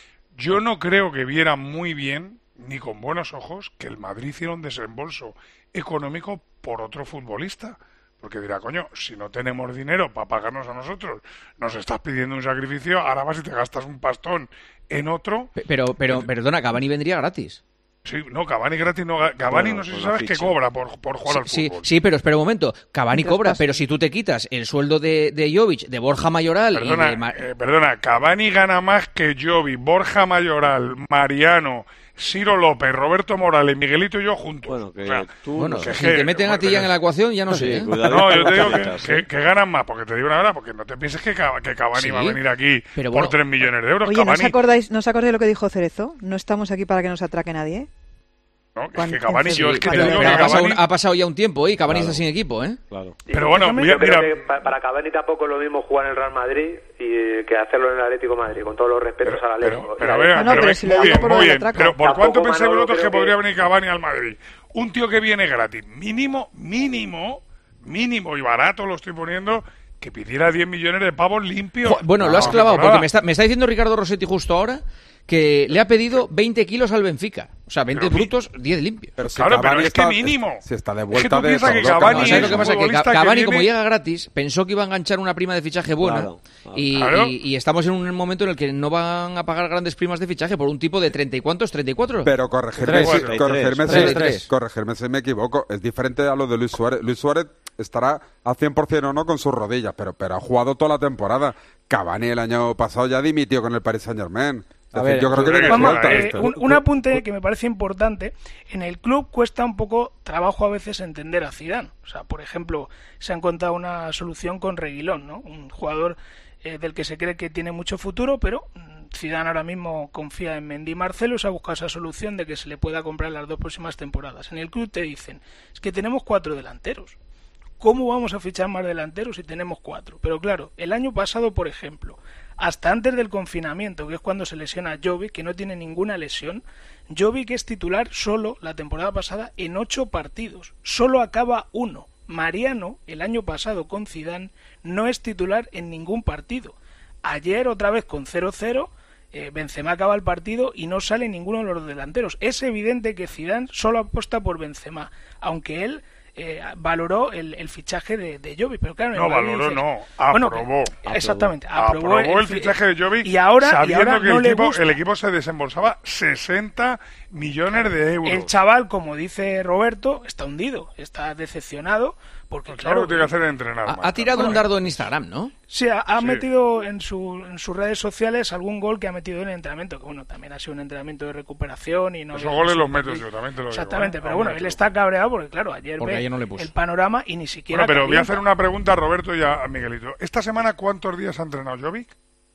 yo no creo que viera muy bien, ni con buenos ojos, que el Madrid hiciera un desembolso económico por otro futbolista. Porque dirá, coño, si no tenemos dinero para pagarnos a nosotros, nos estás pidiendo un sacrificio, ahora vas y te gastas un pastón en otro. Pero, pero, perdona, Cavani vendría gratis. Sí, no, Cavani gratis no. Cavani bueno, no sé si sabes que cobra por, por jugar sí, al fútbol. Sí, sí, pero espera un momento. Cavani cobra, pero si tú te quitas el sueldo de, de Jovic, de Borja Mayoral perdona, y de... Eh, perdona, Cavani gana más que Jovic, Borja Mayoral, Mariano, Ciro López, Roberto Morales, Miguelito y yo juntos. Bueno, que o sea, tú... Bueno, que, si te meten a ti ya en la ecuación, ya no sí, sé. ¿eh? No, yo te digo que, que, que ganan más, porque te digo una verdad, porque no te pienses que, que Cavani sí, va a venir aquí por bueno, tres millones de euros. Oye, Cavani... ¿no os acordáis, ¿no os acordáis de lo que dijo Cerezo? No estamos aquí para que nos atraque nadie. No, es que Cavani, yo es que te pero, digo pero que ha, pasado, Cavani... ha pasado ya un tiempo, ¿eh? Y Cavani claro. está sin equipo, ¿eh? Claro. Pero bueno, mira, mira... mira... Que para Cavani tampoco es lo mismo jugar en el Real Madrid y que hacerlo en el Atlético de Madrid, con todos los respetos pero, al Atlético. Pero, pero, pero, no, pero, pero si muy bien, por muy bien. Pero ¿por cuánto pensáis Manolo, vosotros que, que podría venir Cavani al Madrid? Un tío que viene gratis, mínimo, mínimo, mínimo y barato lo estoy poniendo, que pidiera diez millones de pavos limpios. Bueno, no, lo has clavado, porque me está, me está diciendo Ricardo Rossetti justo ahora que le ha pedido veinte kilos al Benfica. O sea, veinte pero, brutos, diez limpios. Pero si claro, pero es está, que mínimo. Si está de es vuelta que de que Cavani, no, ¿sabes lo que pasa? Que Cavani, que viene... como llega gratis, pensó que iba a enganchar una prima de fichaje buena. Claro, claro. Y, claro. Y, y estamos en un momento en el que no van a pagar grandes primas de fichaje por un tipo de treinta y cuántos, treinta y cuatro. Pero corregirme, si, corregirme, si, corregirme si me equivoco. Es diferente a lo de Luis Suárez. Luis Suárez estará al cien por ciento o no con sus rodillas, pero, pero ha jugado toda la temporada. Cavani el año pasado ya dimitió con el Paris Saint-Germain. A ver, yo creo que vamos, eh, un, un apunte que me parece importante. En el club cuesta un poco trabajo a veces entender a Zidane. O sea, por ejemplo, se ha encontrado una solución con Reguilón, ¿no? Un jugador eh, del que se cree que tiene mucho futuro, pero Zidane ahora mismo confía en Mendy y Marcelo y se ha buscado esa solución de que se le pueda comprar las dos próximas temporadas. En el club te dicen, es que tenemos cuatro delanteros. ¿Cómo vamos a fichar más delanteros si tenemos cuatro? Pero claro, el año pasado, por ejemplo, hasta antes del confinamiento, que es cuando se lesiona Jovic, que no tiene ninguna lesión, Jovic es titular solo la temporada pasada en ocho partidos. Solo acaba uno. Mariano, el año pasado con Zidane, no es titular en ningún partido. Ayer, otra vez con cero cero, eh, Benzema acaba el partido y no sale ninguno de los delanteros. Es evidente que Zidane solo apuesta por Benzema, aunque él... Eh, valoró el, el fichaje de, de Jovic, pero claro, no valoró, dices, no, aprobó, bueno, exactamente, aprobó, aprobó el, el fichaje de Jovic y ahora, sabiendo y ahora que no el, le equipo, gusta. el equipo se desembolsaba sesenta millones de euros. El chaval, como dice Roberto, está hundido, está decepcionado, porque pues claro, lo que tiene que hacer es entrenar. Ha, ha tirado bueno, un dardo en Instagram, ¿no? Sí, ha, ha sí. metido en, su, en sus redes sociales algún gol que ha metido en el entrenamiento, que bueno, también ha sido un entrenamiento de recuperación y no. Esos goles los meto yo, también te lo Exactamente, digo, ¿eh? pero bueno, él está cabreado porque claro, ayer porque ve ayer no le el panorama y ni siquiera. Bueno, pero calienta. voy a hacer una pregunta a Roberto y a Miguelito. ¿Esta semana cuántos días ha entrenado Jovic?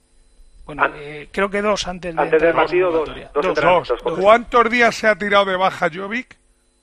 Bueno, eh, creo que dos antes de antes del partido, dos, dos, dos, dos. ¿Cuántos días se ha tirado de baja Jovic?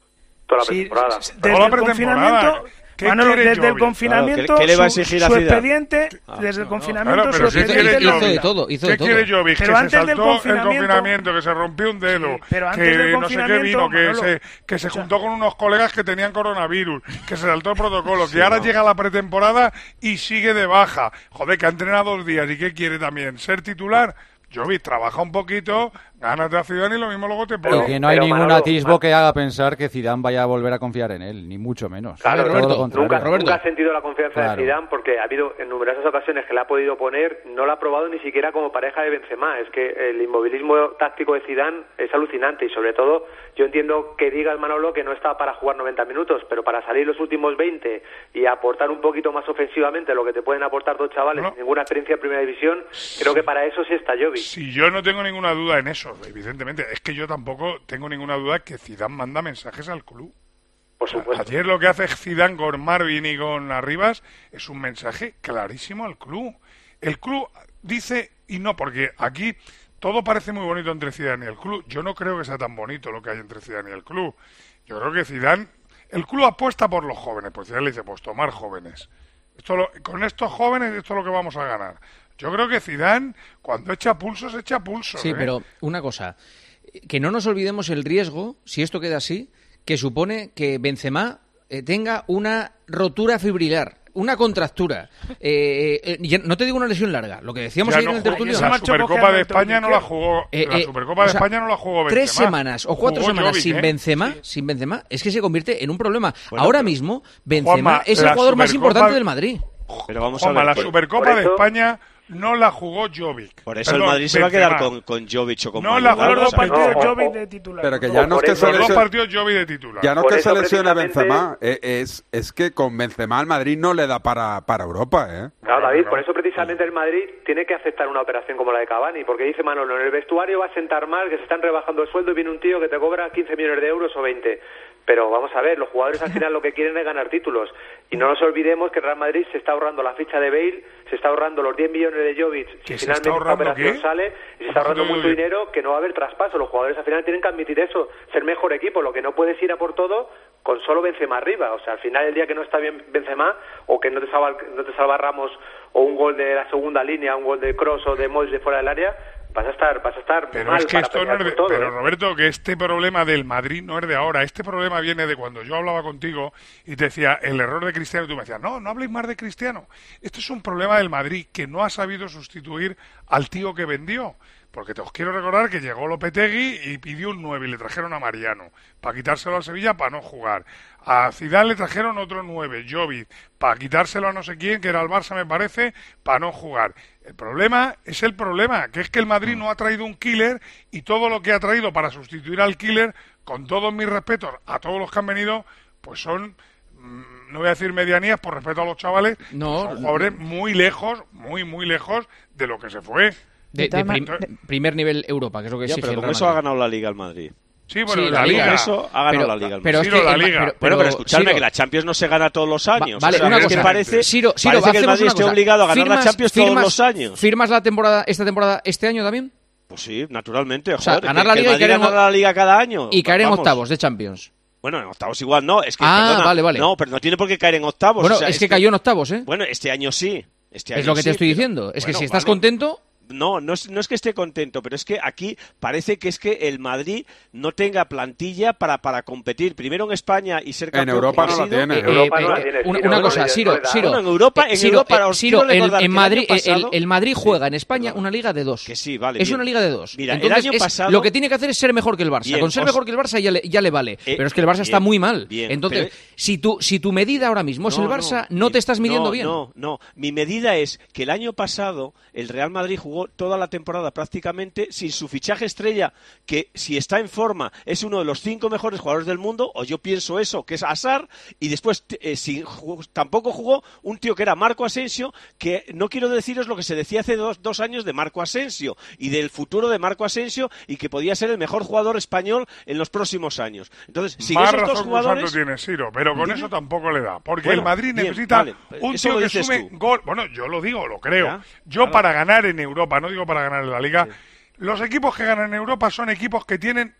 Toda la Sí, pretemporada. desde Toda la el pretemporada. confinamiento, ¿Qué Manolo, quiere desde el Jovic? confinamiento, Claro, ¿qué- qué le va a su- exigir a su Zidane? expediente, Ah, desde el Claro, confinamiento, pero su ¿qué quiere expediente Jovic? hizo de todo, hizo de ¿Qué todo. quiere Jovic? Pero Que se antes del saltó el confinamiento- confinamiento, que se rompió un dedo, Sí, pero antes que del no sé qué vino, confinamiento, que Manolo, se, que se o sea, juntó con unos colegas que tenían coronavirus, que se saltó el protocolo, que ahora llega la pretemporada y sigue de baja. Joder, que ha entrenado dos días. ¿Y qué quiere también? ¿Ser titular? Jovic, trabaja un poquito, gánate a Zidane y lo mismo luego te pone. Y que no hay pero, ningún Manolo, atisbo Ma- que haga pensar que Zidane vaya a volver a confiar en él, ni mucho menos. Claro, Todo Roberto, lo contrario. Nunca, Roberto. nunca ha sentido la confianza Claro. de Zidane porque ha habido en numerosas ocasiones que le ha podido poner, no la ha probado ni siquiera como pareja de Benzema. Es que el inmovilismo táctico de Zidane es alucinante y sobre todo yo entiendo que diga el Manolo que no está para jugar noventa minutos, pero para salir los últimos veinte y aportar un poquito más ofensivamente lo que te pueden aportar dos chavales No. sin ninguna experiencia en primera división, creo que para eso sí está Jovic. Si yo no tengo ninguna duda en eso, evidentemente, es que yo tampoco tengo ninguna duda que Zidane manda mensajes al club. Por supuesto. Ayer lo que hace Zidane con Marvin y con Arribas es un mensaje clarísimo al club. El club dice, y no, porque aquí todo parece muy bonito entre Zidane y el club. Yo no creo que sea tan bonito lo que hay entre Zidane y el club. Yo creo que Zidane, el club apuesta por los jóvenes, pues Zidane le dice, pues tomar jóvenes. Esto lo- con estos jóvenes esto es lo que vamos a ganar. Yo creo que Zidane, cuando echa pulsos, echa pulsos. Sí, ¿eh? pero una cosa, que no nos olvidemos el riesgo, si esto queda así, que supone que Benzema eh, tenga una rotura fibrilar, una contractura. Eh, eh, ya- no te digo una lesión larga, lo que decíamos Ya ayer no en el jugó- tertulio. La Supercopa de España no la jugó. Eh, La eh, Supercopa o de sea, España no la jugó Benzema. Tres semanas o cuatro Jugó semanas Jovic, sin ¿eh? Benzema, sin Benzema, es que se convierte en un problema. Bueno, Ahora pero- mismo, Benzema Juanma, es el la jugador más Supercopa- importante del Madrid. Pero vamos Juanma, a ver. la por- Supercopa por de eso- España no la jugó Jovic. Por eso Perdón, el Madrid se va a quedar Benzema. con, con Jovic o con No, Mario la Alba, jugó Los dos o sea, partidos no, Jovic o- de titular. Pero que Los ya dos. no es que Los dos seleccione- partidos Jovic de titular. Ya no es Por que eso, se lesione precisamente- Benzema, eh, es, es que con Benzema el Madrid no le da para, para Europa, ¿eh? Claro, David, por eso precisamente el Madrid tiene que aceptar una operación como la de Cavani, porque dice Manolo, en el vestuario va a sentar mal, que se están rebajando el sueldo y viene un tío que te cobra quince millones de euros o veinte. Pero vamos a ver, los jugadores al final lo que quieren es ganar títulos. Y no nos olvidemos que el Real Madrid se está ahorrando la ficha de Bale, se está ahorrando los diez millones de Jovic, si ¿Que se finalmente está esta ahorrando operación qué? sale, y se está ahorrando Bájate mucho de- dinero que no va a haber traspaso. Los jugadores al final tienen que admitir eso, ser mejor equipo. Lo que no puedes ir a por todo con solo Benzema arriba. O sea, al final el día que no está bien Benzema o que no te salva, no te salva Ramos o un gol de la segunda línea, un gol de Kroos o de Mois de fuera del área, vas a estar, vas a estar Pero mal es que para esto no pelear es de, por todo, pero ¿eh? Roberto, que este problema del Madrid no es de ahora. Este problema viene de cuando yo hablaba contigo y te decía el error de Cristiano y tú me decías, no, no habléis más de Cristiano. Esto es un problema del Madrid que no ha sabido sustituir al tío que vendió. Porque te os quiero recordar que llegó Lopetegui y pidió un nueve y le trajeron a Mariano para quitárselo al Sevilla para no jugar. A Zidane le trajeron otro nueve, Jovic, para quitárselo a no sé quién, que era el Barça me parece, para no jugar. El problema es el problema, que es que el Madrid no ha traído un killer y todo lo que ha traído para sustituir al killer, con todos mis respetos a todos los que han venido, pues son, mm, no voy a decir medianías por respeto a los chavales, No, son jugadores muy lejos, muy, muy lejos de lo que se fue. De, de prim- primer nivel Europa, que es lo que Ya, exige pero el con Real eso ha Madrid. ganado la Liga el Madrid. Sí, bueno, Sí, la, la Liga. Liga. Eso ha ganado Pero- la Liga. el pero Madrid. es que Ciro, la el Ma- Liga. pero- Bueno, pero pero, escuchadme, Ciro, que la Champions no se gana todos los años. vale, O sea, una es cosa. que parece, Ciro, Ciro, parece que el hacemos Madrid una esté cosa. obligado a ganar la ¿Firmas- Champions todos firmas- los años. ¿Firmas la temporada, esta temporada, este año también? Pues sí, naturalmente. O sea, joder, ganar que- la que el Liga y Madrid caer en- gana la Liga cada año. Y caer en Vamos. octavos de Champions. Bueno, en octavos igual no. Es que, Ah, perdona, vale, vale. No, pero no tiene por qué caer en octavos. Bueno, o sea, es que cayó en octavos, ¿eh? Bueno, este año sí. Este año Es lo que sí, te estoy pero- diciendo. Es que bueno, si estás vale. contento, No, no es, no es que esté contento, pero es que aquí parece que es que el Madrid no tenga plantilla para, para competir. Primero en España y ser campeón. Europa como no ha la sido. tiene. Eh, Europa eh, no la eh, tiene, una, Ciro, una no cosa, le- Ciro, no le da. Ciro, Bueno, en Europa- eh, en Ciro, Europa, eh, os Ciro, quiero el- recordar en que el Madrid, año pasado- el, el Madrid juega en España Perdón. una liga de dos. Que sí, vale, Es bien. una liga de dos. Mira, el Entonces, año es- pasado- lo que tiene que hacer es ser mejor que el Barça. Bien, Con ser os- mejor que el Barça ya le, ya le vale. Eh, pero es que el Barça bien, está muy mal. bien, Entonces, pero- si tu, si tu medida ahora mismo es el Barça, no, mi- te estás midiendo no, bien. No, no. Mi medida es que el año pasado el Real Madrid jugó toda la temporada prácticamente sin su fichaje estrella, que si está en forma es uno de los cinco mejores jugadores del mundo, o yo pienso eso, que es Hazard, y después eh, sin, jugó- tampoco jugó un tío que era Marco Asensio, que no quiero deciros lo que se decía hace dos, dos años de Marco Asensio y del futuro de Marco Asensio y que podía ser el mejor jugador español en los próximos años. Entonces, sin Más esos dos razón que jugadores... Santo tiene Ciro, pero con Dime. eso tampoco le da. Porque Bueno, el Madrid bien, necesita vale, un eso tío lo que dices sume tú. gol. Bueno, yo lo digo, lo creo. Ya, yo claro. para ganar en Europa, no digo para ganar en la Liga, los equipos que ganan en Europa son equipos que tienen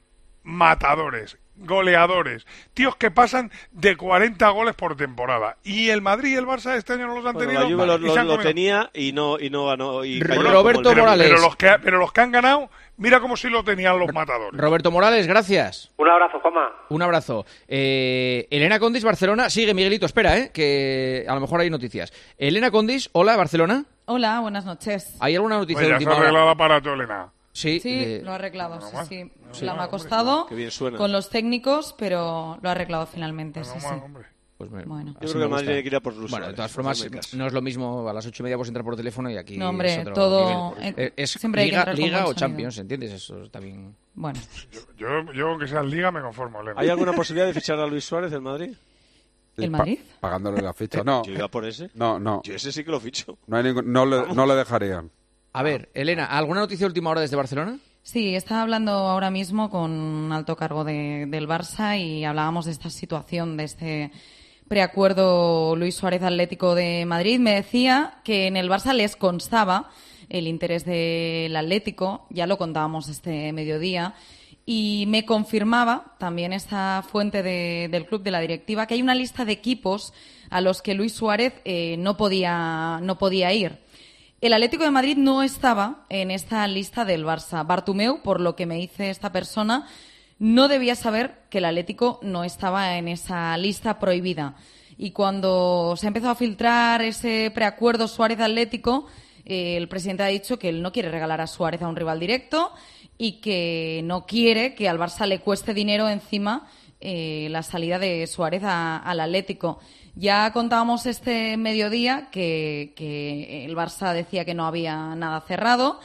matadores, goleadores, tíos que pasan de cuarenta goles por temporada. Y el Madrid y el Barça este año no los han bueno, tenido. La Juve lo, lo, lo tenía y no y no ganó. Y Roberto Morales. Pero los, que, pero los que han ganado, mira como si lo tenían los matadores. Roberto Morales, gracias. Un abrazo, Juanma. Un abrazo. Eh, Elena Condis, Barcelona. Sigue, Miguelito, espera, eh, que a lo mejor hay noticias. Elena Condis, hola, Barcelona. Hola, buenas noches. ¿Hay alguna noticia pues de ya última se ha hora? arreglado el aparato, Elena. Sí, sí de... lo ha arreglado, sí, sí. sí. La No, me ha hombre, costado qué bien suena. con los técnicos, pero lo ha arreglado finalmente, sí, mal, sí. Hombre. Pues me, bueno. Yo creo que el Madrid tiene que ir a por Luis Bueno, de Suárez, todas formas, no es lo mismo a las ocho y media pues entrar por teléfono y aquí no, hombre, es otro todo nivel. en, es siempre Liga, hay que Liga o sonido. Champions, ¿entiendes? Eso está bien. Bueno. Yo, yo, yo aunque sea Liga, me conformo, Elena. ¿Hay alguna posibilidad de fichar a Luis Suárez en Madrid? Sí, ¿el Madrid? Pa pagándole la ficha, no. Yo iba por ese. No, no. Yo ese sí que lo ficho. No, hay ningún, no, le, no le dejarían. A ver, Elena, ¿alguna noticia de última hora desde Barcelona? Sí, estaba hablando ahora mismo con un alto cargo de, del Barça y hablábamos de esta situación, de este preacuerdo Luis Suárez Atlético de Madrid. Me decía que en el Barça les constaba el interés del Atlético, ya lo contábamos este mediodía, y me confirmaba también esta fuente de, del club, de la directiva, que hay una lista de equipos a los que Luis Suárez eh, no podía, no podía ir. El Atlético de Madrid no estaba en esta lista del Barça. Bartomeu, por lo que me dice esta persona, no debía saber que el Atlético no estaba en esa lista prohibida. Y cuando se ha empezado a filtrar ese preacuerdo Suárez-Atlético, eh, el presidente ha dicho que él no quiere regalar a Suárez a un rival directo y que no quiere que al Barça le cueste dinero encima eh, la salida de Suárez a, al Atlético. Ya contábamos este mediodía que, que el Barça decía que no había nada cerrado,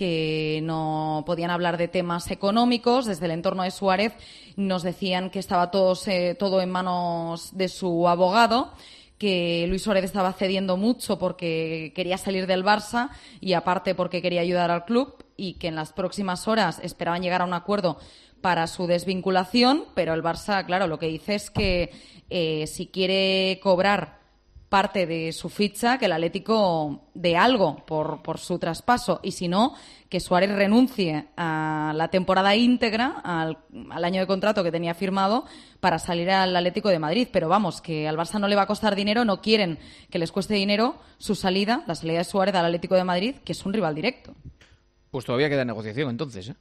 que no podían hablar de temas económicos. Desde el entorno de Suárez nos decían que estaba todo, eh, todo en manos de su abogado, que Luis Suárez estaba cediendo mucho porque quería salir del Barça y aparte porque quería ayudar al club, y que en las próximas horas esperaban llegar a un acuerdo para su desvinculación, pero el Barça, claro, lo que dice es que eh, si quiere cobrar parte de su ficha, que el Atlético dé algo por, por su traspaso, y si no, que Suárez renuncie a la temporada íntegra, al, al año de contrato que tenía firmado, para salir al Atlético de Madrid. Pero vamos, que al Barça no le va a costar dinero, no quieren que les cueste dinero su salida, la salida de Suárez al Atlético de Madrid, que es un rival directo. Pues todavía queda negociación entonces, ¿eh?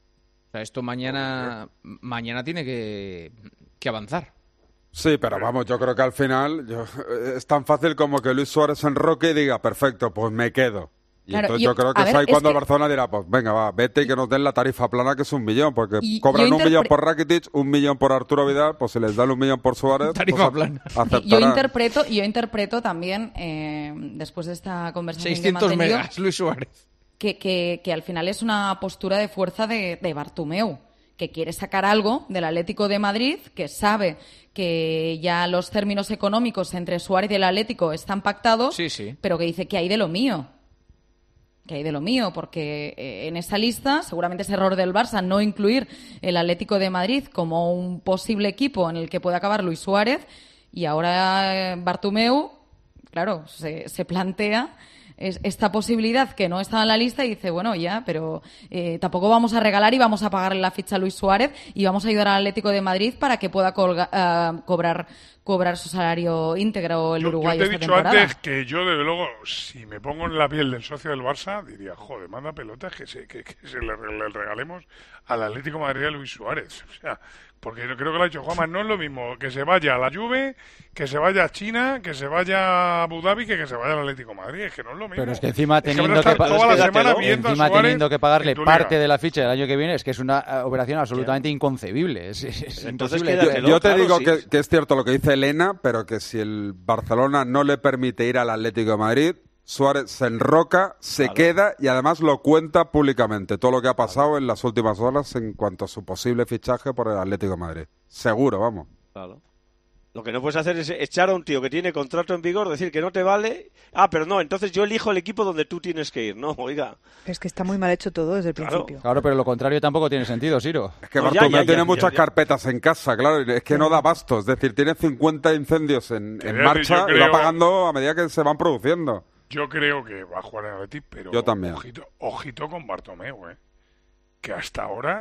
O sea, esto mañana, mañana tiene que, que avanzar. Sí, pero vamos, yo creo que al final yo, es tan fácil como que Luis Suárez se enroque y diga, perfecto, pues me quedo. Y claro, entonces yo, yo creo que a es ver, ahí cuando es que... Barcelona dirá, pues venga, va, vete y que nos den la tarifa plana, que es un millón, porque y, cobran un interpre... millón por Rakitic, un millón por Arturo Vidal, pues si les dan un millón por Suárez, tarifa pues plana. Yo interpreto, yo interpreto también, eh, después de esta conversación seiscientos que mantenido, megas, Luis Suárez. Que, que, que al final es una postura de fuerza de, de Bartomeu, que quiere sacar algo del Atlético de Madrid, que sabe que ya los términos económicos entre Suárez y el Atlético están pactados, sí, sí. pero que dice que hay de lo mío. Que hay de lo mío, porque eh, en esa lista seguramente es error del Barça no incluir el Atlético de Madrid como un posible equipo en el que puede acabar Luis Suárez, y ahora eh, Bartomeu, claro, se, se plantea es esta posibilidad que no estaba en la lista y dice, bueno, ya, pero eh, tampoco vamos a regalar y vamos a pagarle la ficha a Luis Suárez y vamos a ayudar al Atlético de Madrid para que pueda colga, uh, cobrar cobrar su salario íntegro el yo, uruguayo yo te he esta dicho temporada. antes que yo, desde luego, si me pongo en la piel del socio del Barça, diría, joder, manda pelotas que se, que, que se le, le regalemos al Atlético de Madrid a Luis Suárez. O sea, porque yo creo que lo ha dicho Juanma, no es lo mismo que se vaya a la Juve, que se vaya a China, que se vaya a Abu Dhabi, que que se vaya al Atlético de Madrid. Es que no es lo mismo. Pero es que encima teniendo es que, que, pa toda la semana viendo encima a Suárez teniendo que pagarle en tu parte liga. de la ficha del año que viene, es que es una uh, operación absolutamente inconcebible. Es, es, es Entonces imposible. quédatelo, Yo, yo te claro, digo sí. que, que es cierto lo que dice Elena, pero que si el Barcelona no le permite ir al Atlético de Madrid, Suárez se enroca, se Claro. queda y además lo cuenta públicamente, todo lo que ha pasado claro. en las últimas horas en cuanto a su posible fichaje por el Atlético de Madrid. Seguro, vamos. Claro. Lo que no puedes hacer es echar a un tío que tiene contrato en vigor, decir que no te vale. Ah, pero no, entonces yo elijo el equipo donde tú tienes que ir. No, oiga. Es que está muy mal hecho todo desde el Claro. principio. Claro, pero lo contrario tampoco tiene sentido, Siro. Es que No, Bartomeu ya, ya, tiene ya, muchas ya, ya. carpetas en casa, claro, es que no da abasto. Es decir, tiene cincuenta incendios en, Que en yo marcha creo- y va pagando a medida que se van produciendo. Yo creo que va a jugar en Atleti, pero Yo también. Ojito, ojito con Bartomeu, ¿eh? Que hasta ahora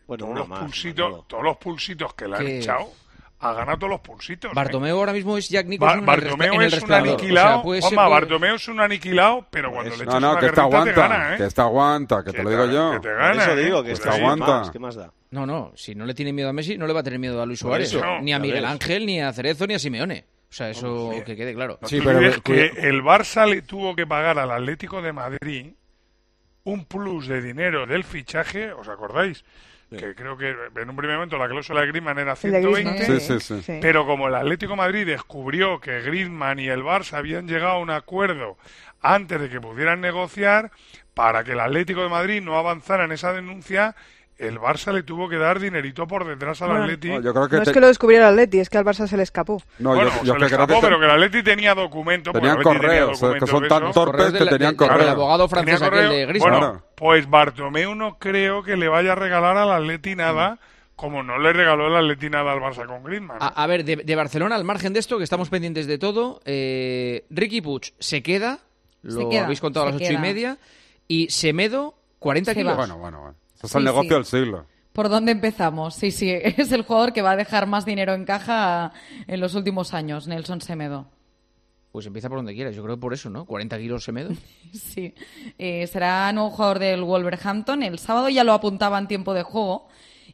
Bueno, todos, una los más, pulsitos, Manolo. todos los pulsitos que le han Que- echado, ha ganado todos los pulsitos. ¿eh? Bartomeu ahora mismo es Jack Ba- Nicholson en el Bartomeu resta- en el es un restaurador. aniquilado. O sea, puede ser- Juanma, puede- Bartomeu es un aniquilado, pero cuando le echas No, no, una que esta guerrita te aguanta, gana, ¿eh? que esta aguanta, que te lo digo yo. Que te gana, Por eso ¿eh? digo que Pues esta sí. aguanta. ¿Qué más da? No, no, si no le tiene miedo a Messi, no le va a tener miedo a Luis Por Suárez, eso, ni a ya Miguel ves. Ángel, ni a Cerezo, ni a Simeone. O sea, eso que quede claro. No te olvides que el Barça le tuvo que pagar al Atlético de Madrid un plus de dinero del fichaje, ¿os acordáis? Que creo que en un primer momento la cláusula de Griezmann era El de ciento veinte, Griezmann, Sí, sí, sí. sí. pero como el Atlético de Madrid descubrió que Griezmann y el Barça habían llegado a un acuerdo antes de que pudieran negociar, para que el Atlético de Madrid no avanzara en esa denuncia, el Barça le tuvo que dar dinerito por detrás al Bueno, Atleti. No, yo creo que No te- es que lo descubriera el Atleti, es que al Barça se le escapó. No, bueno, yo, se yo le que creo escapó, que te- pero que el Atleti tenía documento. porque tenían el Atleti tenía correos, es que documentos son de tan esos. torpes Correos que del- tenían del- del correos. abogado francés Tenía aquel correo. de Griezmann. Bueno, Claro. pues Bartomeu no creo que le vaya a regalar al Atleti nada, como no le regaló el Atleti nada al Barça con Griezmann. A, a ver, de, de Barcelona, al margen de esto, que estamos pendientes de todo, eh, Riqui Puig se queda, lo Se queda, habéis contado a se las ocho y queda. media, y Semedo, cuarenta Se kilos. va. Bueno, bueno, bueno. Ese es el Sí, negocio sí. del siglo. ¿Por dónde empezamos? Sí, sí, es el jugador que va a dejar más dinero en caja en los últimos años, Nelson Semedo. Pues empieza por donde quieras, yo creo por eso, ¿no? cuarenta kilos Semedo. Sí, eh, será nuevo jugador del Wolverhampton. El sábado ya lo apuntaba en tiempo de juego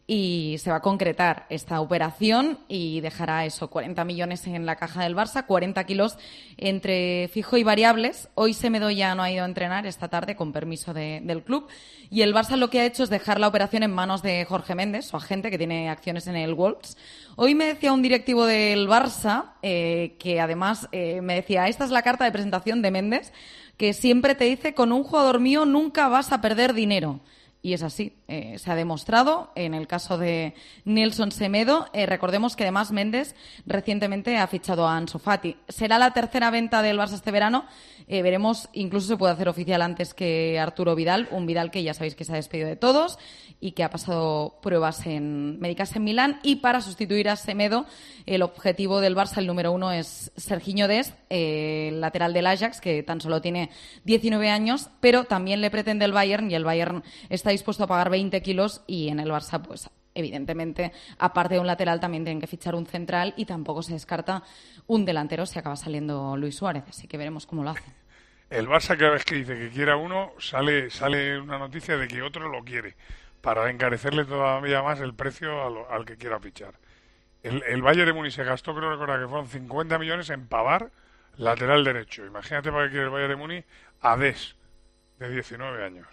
y se va a concretar esta operación y dejará eso, cuarenta millones en la caja del Barça, cuarenta kilos entre fijo y variables. Hoy Semedo ya no ha ido a entrenar esta tarde con permiso de- del club y el Barça lo que ha hecho es dejar la operación en manos de Jorge Méndez, su agente que tiene acciones en el Wolves. Hoy me decía un directivo del Barça eh, que además eh, me decía, esta es la carta de presentación de Méndez, que siempre te dice, con un jugador mío nunca vas a perder dinero. Y es así, eh, se ha demostrado en el caso de Nelson Semedo. Eh, recordemos que además Méndez recientemente ha fichado a Ansu Fati. Será la tercera venta del Barça este verano. Eh, veremos, incluso se puede hacer oficial antes que Arturo Vidal, un Vidal que ya sabéis que se ha despedido de todos y que ha pasado pruebas en médicas en Milán. Y para sustituir a Semedo, el objetivo del Barça, el número uno, es Serginho Dest, eh, el lateral del Ajax, que tan solo tiene diecinueve años, pero también le pretende el Bayern y el Bayern está dispuesto a pagar veinte kilos y en el Barça, pues evidentemente, aparte de un lateral, también tienen que fichar un central y tampoco se descarta un delantero si acaba saliendo Luis Suárez, así que veremos cómo lo hace. El Barça cada vez que dice que quiere a uno, sale, sale una noticia de que otro lo quiere, para encarecerle todavía más el precio a lo- al que quiera fichar. El, el Bayern de Múnich se gastó, creo recordar que fueron cincuenta millones en Pavard, lateral derecho. Imagínate para qué quiere el Bayern de Múnich a Dest, de diecinueve años.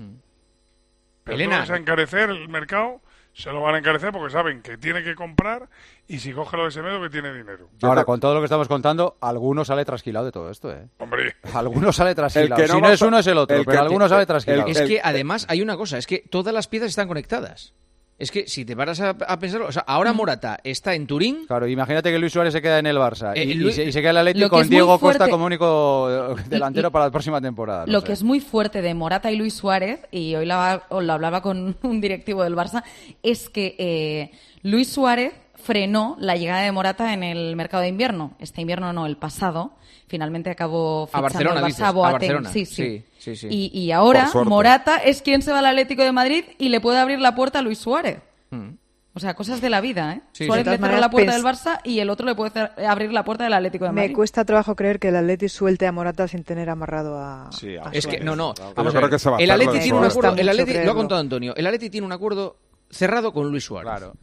Pero Elena. todo es a encarecer el mercado, se lo van a encarecer porque saben que tiene que comprar y si coge lo de Semedo que tiene dinero. Ahora, con todo lo que estamos contando, alguno sale trasquilado de todo esto, ¿eh? Hombre. Alguno sale trasquilado. El que no si no va es a- uno, es el otro, el pero que- alguno sale trasquilado. Es que además hay una cosa, es que todas las piezas están conectadas. Es que si te paras a, a pensarlo, o sea, ahora Morata está en Turín. Claro, imagínate que Luis Suárez se queda en el Barça Eh, y, Lu- y se, y se queda en el Lo Atlético que con es muy Diego fuerte- Costa como único eh, delantero para la próxima temporada. no Lo sé. que es muy fuerte de Morata y Luis Suárez, y hoy la- os lo hablaba con un directivo del Barça, es que eh, Luis Suárez frenó la llegada de Morata en el mercado de invierno. Este invierno no, el pasado. Finalmente acabó A fichando Barcelona, el Barça dices, a a Boateng. Barcelona. Sí, sí. Sí, sí, sí. Y, y ahora Por suerte. Morata es quien se va al Atlético de Madrid y le puede abrir la puerta a Luis Suárez. Mm. O sea, cosas de la vida, ¿eh? Sí, Suárez sí. le De todas cerró la maneras, puerta pens- del Barça y el otro le puede cer- abrir la puerta del Atlético de Madrid. Me cuesta trabajo creer que el Atleti suelte a Morata sin tener amarrado a... Sí, a Es que, Suárez. no, no. Yo Vamos a creo ver. que se va a El hacer lo Atleti de tiene un Suárez. acuerdo, Cuesta el mucho Atleti, lo ha creerlo. contado Antonio, el Atleti tiene un acuerdo cerrado con Luis Suárez. Claro.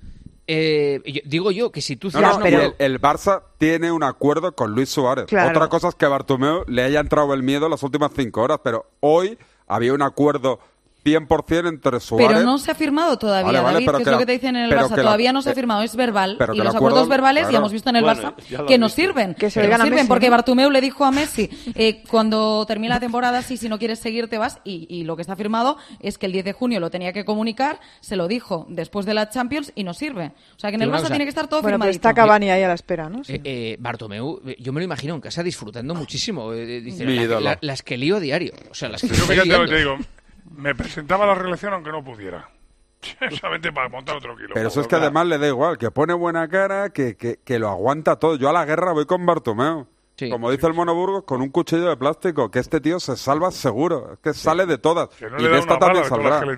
Eh, yo- digo yo que si tú No, cierras no, un pero- y acuerdo- el, el Barça tiene un acuerdo con Luis Suárez. Claro. Otra cosa es que a Bartomeu le haya entrado el miedo las últimas cinco horas, pero hoy había un acuerdo cien por ciento entre Suárez... Pero no se ha firmado todavía, Vale, vale, David, pero que es que lo la- que te dicen en el pero Barça. que la- Todavía no se ha eh, firmado, es verbal. pero Y que el los acuerdo- acuerdos verbales claro. ya hemos visto en el Bueno, Barça ya lo que has nos visto. sirven. Que se Que oigan nos a sirven Messi, porque ¿no? Bartomeu le dijo a Messi, eh, cuando termine la temporada, sí, si no quieres seguir te vas. Y, y lo que está firmado es que el diez de junio lo tenía que comunicar, se lo dijo después de la Champions y nos sirve. O sea que en el Digo una Barça cosa. tiene que estar todo Bueno, pero firmadito. está Cavani ahí a la espera, ¿no? Sí. Eh, eh, Bartomeu, eh, yo me lo imagino en casa disfrutando muchísimo. eh, dice, Mi la- ídolo. la- las que lío a diario. O sea, las que Yo estoy fíjate lo que liando. te digo, me presentaba la relación aunque no pudiera. Solamente para montar otro kilo. Pero eso es que además le da igual, que pone buena cara, que, que, que lo aguanta todo. Yo a la guerra voy con Bartomeu. Sí. Como dice el Mono Burgos, con un cuchillo de plástico, que este tío se salva seguro. Es que sale de todas. Que no y le de da esta una bala también de todas las saldrá. que le tiran.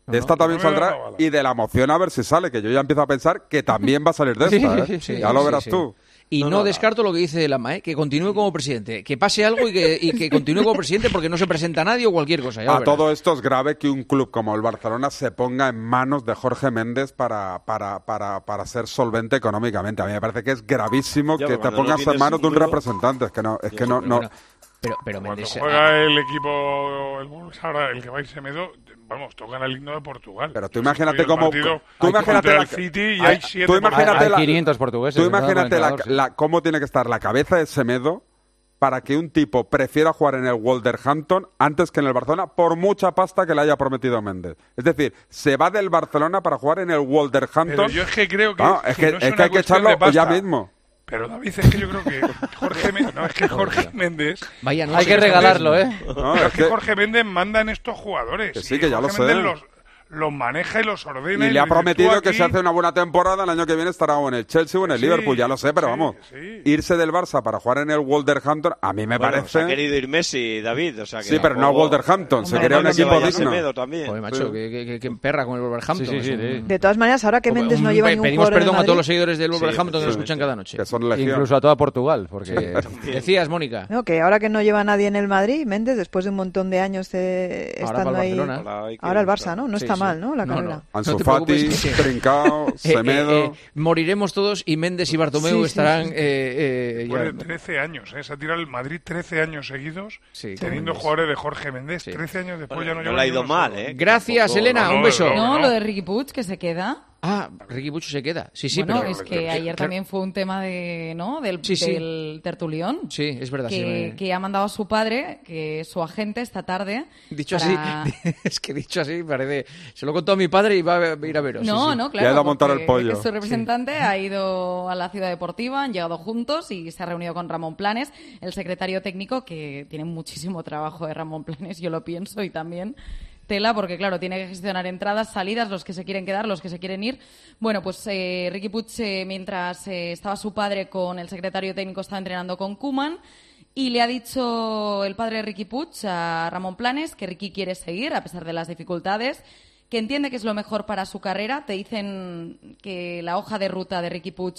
De esta también no, no, saldrá no, no, y de la moción a ver si sale, que yo ya empiezo a pensar que también va a salir de esta, ¿eh? Sí, sí, ya lo sí, verás sí. tú. Y no, No, no, descarto lo que dice Lama, ¿eh? Que continúe como presidente. Que pase algo y que, y que continúe como presidente porque no se presenta nadie o cualquier cosa. Ya lo A verás. todo esto es grave que un club como el Barcelona se ponga en manos de Jorge Méndez para, para, para, para ser solvente económicamente. A mí me parece que es gravísimo Ya, que pero te cuando pongas no en tienes manos de un futuro- representante. Es que no, es que no, no. Pero, pero Cuando Méndez, juega el equipo, el Wolves ahora, el que va a ir Semedo, vamos, tocan el himno de Portugal. Pero tú Yo imagínate estoy en el cómo. partido Tú imagínate contra la, el City y hay- hay siete tú imagínate Hay la- quinientos portugueses. Tú ¿verdad? imagínate la, Calentador, sí. la- cómo tiene que estar la cabeza de Semedo para que un tipo prefiera jugar en el Wolverhampton antes que en el Barcelona por mucha pasta que le haya prometido Méndez. Es decir, se va del Barcelona para jugar en el Wolverhampton. Pero yo es que creo que, No, es que, no es es que una hay que cuestión echarlo de pasta. ya mismo. Pero David, es que yo creo que Jorge Méndez, no, es que Jorge Méndez, Vaya, no Hay sé que qué regalarlo, ¿eh? No, pero es es que que- Jorge Méndez manda en estos jugadores. Que sí, y que ya lo Jorge sé. Méndez los, los maneja y los ordena. Y y le ha dice, prometido tú que aquí- si hace una buena temporada, el año que viene estará o en el Chelsea o en el Sí, Liverpool. Ya lo sé, pero sí, vamos. sí. Irse del Barça para jugar en el Wolverhampton, a mí me Bueno, parece. se ha querido ir Messi, David. O sea que Sí, pero no a tampoco- Wolverhampton. Se Hombre, quería un no que equipo vaya digno. Semedo también. Joder, macho, Sí. que, que, que, que emperra con el Wolverhampton. Sí, sí, sí, Es un- sí. De todas maneras, ahora que Como- Méndez no un- lleva pe- ningún Pedimos jugador del perdón a todos Madrid. los seguidores del Sí, Wolverhampton que nos efectivamente. escuchan cada noche. Que son legión. Incluso a toda Portugal, porque Decías, Mónica. No, que ahora que no lleva nadie en el Madrid, Méndez, después de un montón de años de Ahora estando para el ahí. Barcelona. Ahora hay que Ahora el buscar. Barça, ¿no? No Sí, está sí. mal, ¿no? La No, carrera. no. Ansu No te Fati, preocupes, que- Trincao, Eh, Semedo. eh, eh, moriremos todos y Méndez y Bartomeu Sí, sí, estarán. sí. eh, eh, Después ya- de trece años, ¿eh? Se ha tirado el Madrid trece años seguidos Sí, teniendo Méndez. jugadores de Jorge Méndez. Sí. trece años después Bueno, ya no no lleva le ha ni ido uno mal, solo. ¿eh? Gracias, Tampoco- Elena. no, un no, beso. no, No, no. lo de Ricky Puig, que se queda. Ah, Ricky Pucho se queda. Sí, sí, bueno, pero. es que ayer también fue un tema de, ¿no? del, Sí, sí. del tertulión. Sí, es verdad. sí, Que, me- que ha mandado a su padre, que su agente esta tarde. Dicho para- así, es que dicho así parece. Se lo contó a mi padre y va a ir a veros. No, sí, sí. no, Ya claro. ha ido a montar porque el pollo. Su representante ha ido a la ciudad deportiva, han llegado juntos y se ha reunido con Ramón Planes, el secretario técnico, que tiene muchísimo trabajo de Ramón Planes, yo lo pienso, y también tela, porque claro, tiene que gestionar entradas, salidas, los que se quieren quedar, los que se quieren ir. Bueno, pues eh, Riqui Puig, eh, mientras eh, estaba su padre con el secretario técnico, estaba entrenando con Koeman. Y le ha dicho el padre de Riqui Puig a Ramón Planes que Riqui quiere seguir a pesar de las dificultades, que entiende que es lo mejor para su carrera. Te dicen que la hoja de ruta de Riqui Puig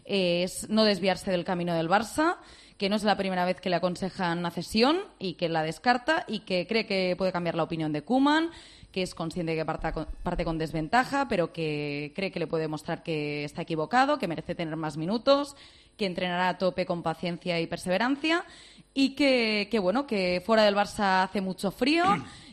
es no desviarse del camino del Barça, que no es la primera vez que le aconsejan una cesión y que la descarta, y que cree que puede cambiar la opinión de Koeman, que es consciente de que parta con- parte con desventaja, pero que cree que le puede mostrar que está equivocado, que merece tener más minutos, que entrenará a tope con paciencia y perseverancia, y que, que bueno, que fuera del Barça hace mucho frío,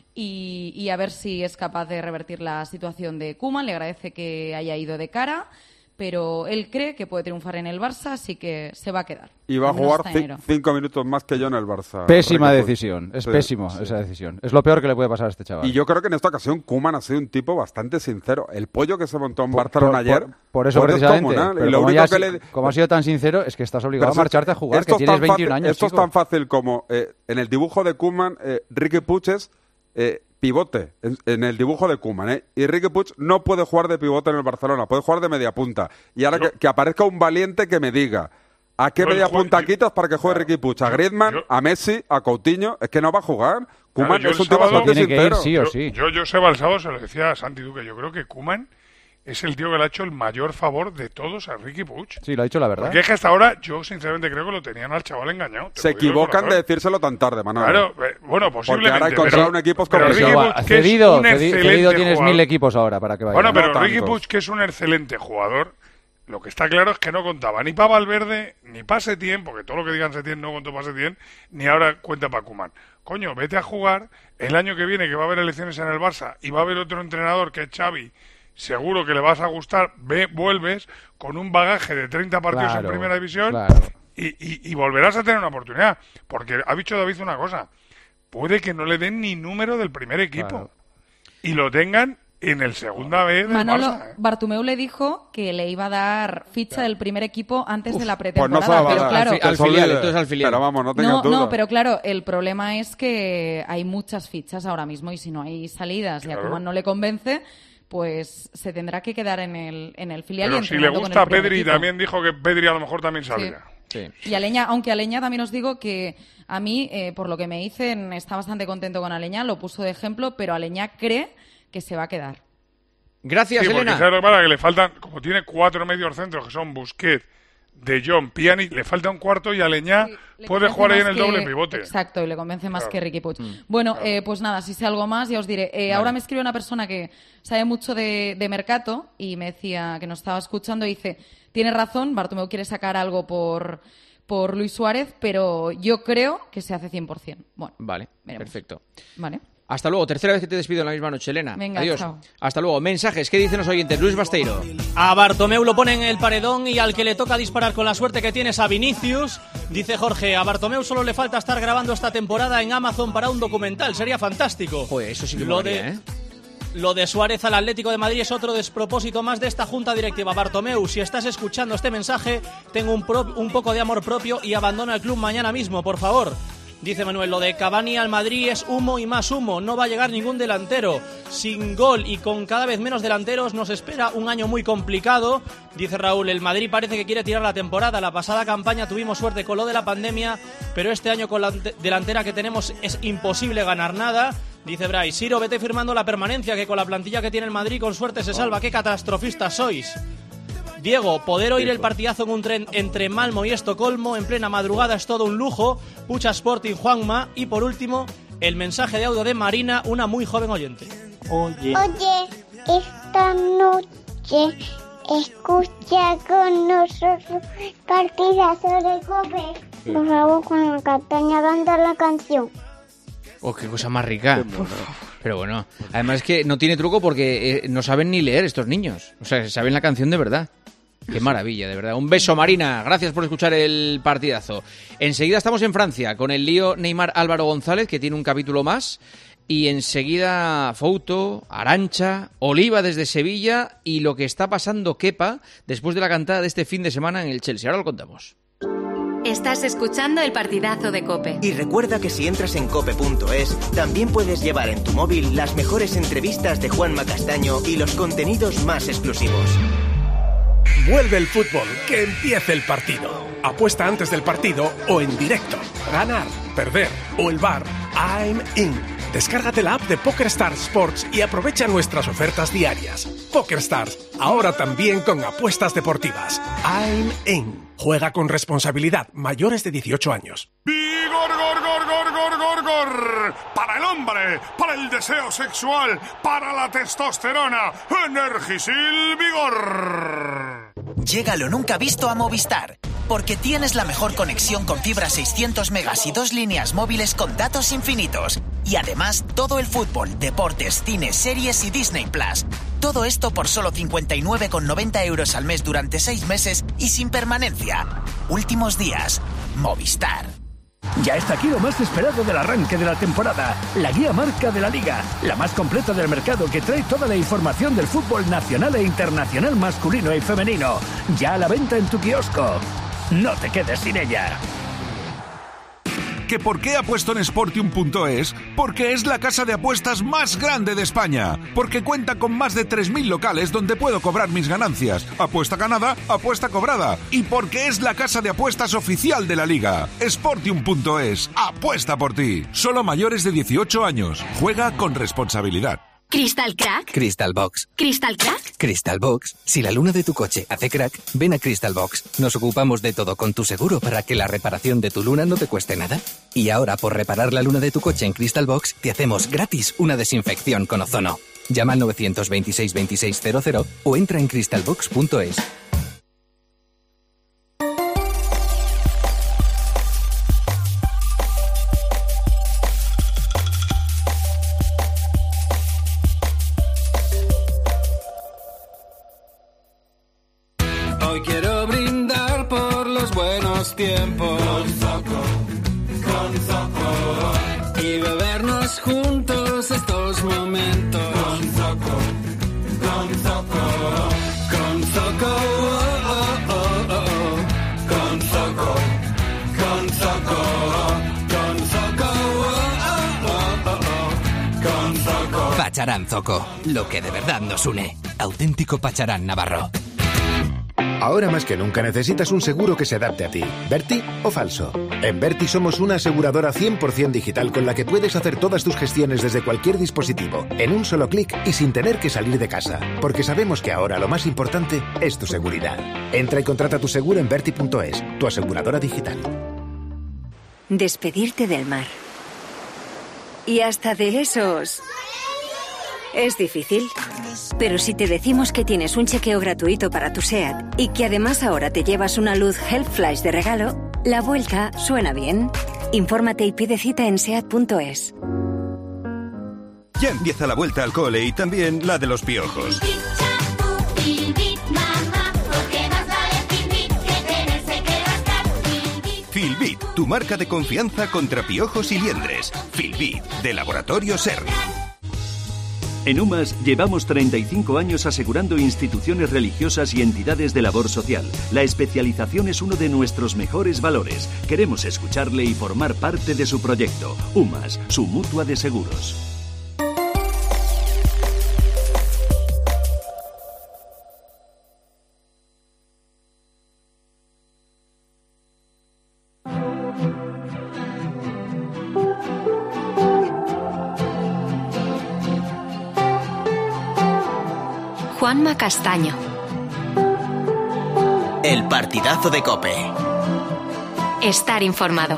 y, y a ver si es capaz de revertir la situación de Koeman. Le agradece que haya ido de cara, pero él cree que puede triunfar en el Barça, así que se va a quedar. Y va a al menos jugar hasta ci- enero. cinco minutos más que yo en el Barça. Pésima Riqui Puig. decisión, es Sí, pésimo sí. esa decisión. Es lo peor que le puede pasar a este chaval. Y yo creo que en esta ocasión Koeman ha sido un tipo bastante sincero. El pollo que se montó en Por- Barcelona por- ayer. por- por eso fue precisamente. descomunal. Pero Y lo como, único ya ha que si- le- como ha sido tan sincero, es que estás obligado Pero a marcharte a jugar, esto que es tan tienes veintiún fácil- años. Esto chico. es tan fácil como eh, en el dibujo de Koeman, eh, Riqui Puig es eh, pivote en, en el dibujo de Koeman. Eh, y Riqui Puig no puede jugar de pivote en el Barcelona, puede jugar de media punta. Y ahora Yo- que, que aparezca un valiente que me diga ¿a qué Yo el media jue- punta yo- quitas para que juegue Riqui Puig? ¿A yo- Griezmann, yo- a Messi, a Coutinho? Es que no va a jugar. Koeman yo es el un tipo sábado- bastante Tiene que ir sincero. sí o Yo, sí. yo, Joseba, el sábado se lo decía a Santi Duque, yo creo que Koeman es el tío que le ha hecho el mayor favor de todos a Riqui Puig. Sí, lo ha dicho la verdad. Porque es que hasta ahora yo sinceramente creo que lo tenían al chaval engañado. te Se lo digo de equivocan de corazón. decírselo tan tarde, Manuel. Claro, eh, bueno, posiblemente. ahora encontraron equipos como pero el Riqui Chaval. Puig, que es Cedido, un cedi- excelente cedido tienes jugador. mil equipos ahora para que vaya. Bueno, pero No Riqui tantos. Puig, que es un excelente jugador, lo que está claro es que no contaba ni para Valverde, ni para Setién, porque todo lo que digan Setién no contó para Setién, ni ahora cuenta para Koeman. Coño, vete a jugar el año que viene, que va a haber elecciones en el Barça, y va a haber otro entrenador que es Xavi, seguro que le vas a gustar, ve, vuelves con un bagaje de treinta partidos Claro, en Primera División, claro. y, y, y volverás a tener una oportunidad. Porque ha dicho David una cosa, puede que no le den ni número del primer equipo, Claro. y lo tengan en el segunda vez del Manolo, Barça, ¿eh? Bartomeu le dijo que le iba a dar ficha del primer equipo antes de la Pues pretemporada, no se la va a pero dar. claro, Al fi- al Que se filial, olvide. entonces al filial. Pero vamos, no tengas no, duda. no, pero claro, el problema es que hay muchas fichas ahora mismo y si no hay salidas y a Claro. Koeman no le convence, pues se tendrá que quedar en el, en el filial. y Pero si le entrenando con gusta a el primer Pedri, equipo. también dijo que Pedri a lo mejor también salía. Sí. Y Aleñá, aunque Aleñá también os digo que a mí, eh, por lo que me dicen, está bastante contento con Aleñá, lo puso de ejemplo, pero Aleñá cree que se va a quedar. Gracias, sí, Elena. Porque sabes para que le faltan, como tiene cuatro medios centros que son Busquets, De Jong, Pjanic, le falta un cuarto y Aleñá sí, puede jugar ahí en el que... doble pivote. Exacto, y le convence más claro. que Riqui Puig. Mm. Bueno, claro. eh, pues nada, si sé algo más ya os diré. Eh, vale. Ahora me escribe una persona que sabe mucho de, de mercado y me decía que nos estaba escuchando y dice, tiene razón, Bartomeu quiere sacar algo por... por Luis Suárez, pero yo creo que se hace cien por ciento. Bueno, vale, veremos. Perfecto. Vale. Hasta luego. Tercera vez que te despido en la misma noche, Elena. Venga, adiós. Chao. Hasta luego. Mensajes. ¿Qué dicen los oyentes? Luis Basteiro. A Bartomeu lo pone en el paredón y al que le toca disparar con la suerte que tienes a Vinicius. Dice Jorge, a Bartomeu solo le falta estar grabando esta temporada en Amazon para un documental. Sería fantástico. Joder, eso sí que lo molaría, de... ¿eh? Lo de Suárez al Atlético de Madrid es otro despropósito más de esta junta directiva. Bartomeu, si estás escuchando este mensaje, tengo un, pro- un poco de amor propio y abandona el club mañana mismo, por favor. Dice Manuel, lo de Cavani al Madrid es humo y más humo, no va a llegar ningún delantero. Sin gol y con cada vez menos delanteros nos espera un año muy complicado. Dice Raúl, el Madrid parece que quiere tirar la temporada. La pasada campaña tuvimos suerte con lo de la pandemia, pero este año con la delantera que tenemos es imposible ganar nada. Dice Bray, Siro, vete firmando la permanencia, que con la plantilla que tiene el Madrid con suerte se salva. ¡Qué catastrofistas sois! Diego, poder oír el partidazo en un tren entre Malmo y Estocolmo en plena madrugada es todo un lujo. Pucha Sporting, Juanma. Y por último, el mensaje de audio de Marina, una muy joven oyente. Oye, Oye esta noche escucha con nosotros partidazo de Cope. Por favor, Juan Castaña, canta la canción. Oh, qué cosa más rica. Pero bueno, además es que no tiene truco porque eh, no saben ni leer estos niños. O sea, saben la canción de verdad. Qué maravilla, de verdad. Un beso, Marina. Gracias por escuchar el partidazo. Enseguida estamos en Francia con el lío Neymar-Álvaro González, que tiene un capítulo más. Y enseguida Fouto, Arantxa, Oliva desde Sevilla y lo que está pasando Kepa después de la cantada de este fin de semana en el Chelsea. Ahora lo contamos. Estás escuchando el partidazo de COPE. Y recuerda que si entras en cope punto es, también puedes llevar en tu móvil las mejores entrevistas de Juanma Castaño y los contenidos más exclusivos. Vuelve el fútbol, que empiece el partido. Apuesta antes del partido o en directo. Ganar, perder o el V A R, I'm in. Descárgate la app de PokerStars Sports y aprovecha nuestras ofertas diarias. PokerStars, ahora también con apuestas deportivas. I'm in. Juega con responsabilidad, mayores de dieciocho años. ¡Vigor, gor, gor, gor, gor, gor, gor! Para el hombre, para el deseo sexual, para la testosterona, Energisil Vigor. Llega lo nunca visto a Movistar, porque tienes la mejor conexión con fibra seiscientos megas y dos líneas móviles con datos infinitos. Y además, todo el fútbol, deportes, cine, series y Disney Plus. Todo esto por solo cincuenta y nueve con noventa euros al mes durante seis meses y sin permanencia. Últimos días. Movistar. Ya está aquí lo más esperado del arranque de la temporada, la guía marca de la Liga, la más completa del mercado que trae toda la información del fútbol nacional e internacional masculino y femenino. Ya a la venta en tu kiosco. No te quedes sin ella. ¿Que por qué apuesto en Sportium punto es? Porque es la casa de apuestas más grande de España. Porque cuenta con más de tres mil locales donde puedo cobrar mis ganancias. Apuesta ganada, apuesta cobrada. Y porque es la casa de apuestas oficial de la Liga. Sportium punto es. Apuesta por ti. Solo mayores de dieciocho años. Juega con responsabilidad. ¿Crystal Crack? Crystal Box. ¿Crystal Crack? Crystal Box. Si la luna de tu coche hace crack, ven a Crystal Box. Nos ocupamos de todo con tu seguro para que la reparación de tu luna no te cueste nada. Y ahora, por reparar la luna de tu coche en Crystal Box, te hacemos gratis una desinfección con ozono. Llama al nueve dos seis, veintiséis cero cero o entra en crystal box punto es. Tiempos con Zoco, con Zoco, y bebernos juntos estos momentos con Zoco, con Zoco, con Zoco, oh, oh, oh, oh. Con Zoco, con Zoco, con Zoco, oh, oh, oh, oh. Con Zoco. Pacharán Zoco, lo que de verdad nos une. Auténtico Pacharán Navarro. Ahora más que nunca necesitas un seguro que se adapte a ti. ¿Verti o falso? En Verti somos una aseguradora cien por ciento digital con la que puedes hacer todas tus gestiones desde cualquier dispositivo, en un solo clic y sin tener que salir de casa. Porque sabemos que ahora lo más importante es tu seguridad. Entra y contrata tu seguro en verti punto es, tu aseguradora digital. Despedirte del mar. Y hasta de esos... Es difícil, pero si te decimos que tienes un chequeo gratuito para tu SEAT y que además ahora te llevas una luz Health Flash de regalo, la vuelta suena bien. Infórmate y pide cita en seat punto es. Ya empieza la vuelta al cole y también la de los piojos. Filbit, tu marca de confianza contra piojos y liendres. Filbit, de Laboratorio SER. En UMAS llevamos treinta y cinco años asegurando instituciones religiosas y entidades de labor social. La especialización es uno de nuestros mejores valores. Queremos escucharle y formar parte de su proyecto. UMAS, su mutua de seguros. Juanma Castaño. El partidazo de COPE. Estar informado.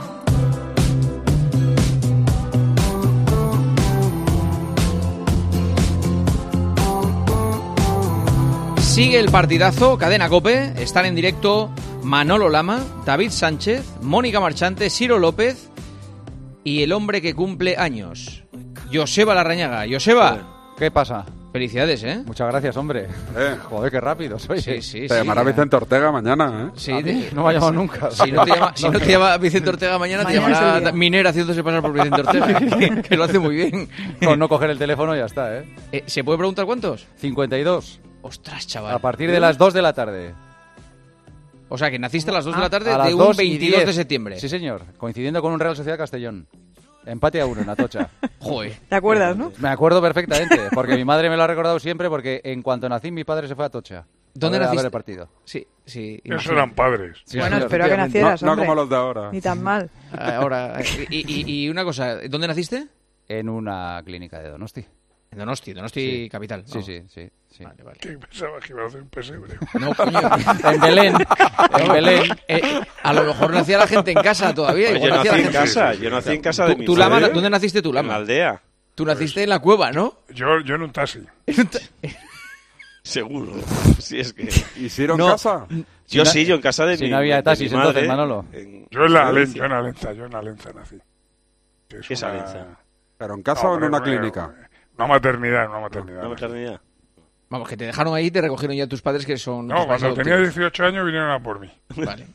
Sigue el partidazo, Cadena COPE. Están en directo Manolo Lama, David Sánchez, Mónica Marchante, Ciro López y el hombre que cumple años, Joseba Larrañaga. Joseba, ¿qué pasa? Felicidades, ¿eh? Muchas gracias, hombre. Eh. Joder, qué rápido soy. Sí, sí, te sí. llamará Vicente Ortega mañana, ¿eh? Sí, te... no me ha llamado nunca. Si no te llama, si no te llama Vicente Ortega mañana, te llamará Minera haciéndose pasar por Vicente Ortega, que, que lo hace muy bien. Con no coger el teléfono ya está, ¿eh? eh ¿Se puede preguntar cuántos? cincuenta y dos. Ostras, chaval. A partir de las dos de la tarde. O sea, que naciste a las dos ah, de la tarde a de un veintidós de septiembre. Sí, señor. Coincidiendo con un Real Sociedad Castellón. Empate a uno en Atocha. Joder. ¿Te acuerdas, no? Me acuerdo perfectamente, porque mi madre me lo ha recordado siempre, porque en cuanto nací mi padre se fue a Atocha. ¿Dónde a ver, naciste? A ver el partido. Sí, sí. Esos eran padres. Sí, bueno, espero que nacieras, no, hombre. No como los de ahora. Ni tan mal. Ahora, y, y, y una cosa, ¿dónde naciste? En una clínica de Donosti. En Donosti, Donosti sí. capital. Sí, ¿no? sí, sí, sí. Vale, vale. ¿Qué pensaba que iba a hacer un pesebre? No, coño. En Belén. En Belén. Eh, a lo mejor nacía la gente en casa todavía. Pues yo nací en casa, yo nací en casa de mi ¿Tú, Lama, ¿Dónde naciste tú, Lama? En la aldea. Tú naciste pues, en la cueva, ¿no? Yo, yo en un taxi. Seguro. Si es que... ¿Y Ciro no, en casa? Yo sí, yo en casa de si mi no había taxis, de mi madre, entonces, Manolo. En... Yo en la Alenza, yo en Alenza, yo en Alenza nací. ¿Qué es, ¿Qué una... es Alenza? ¿Pero en casa no, o en una clínica? Una maternidad, una maternidad. Una maternidad. Vamos, que te dejaron ahí y te recogieron ya tus padres que son... No, cuando adoptivos. Tenía dieciocho años vinieron a por mí. Vale.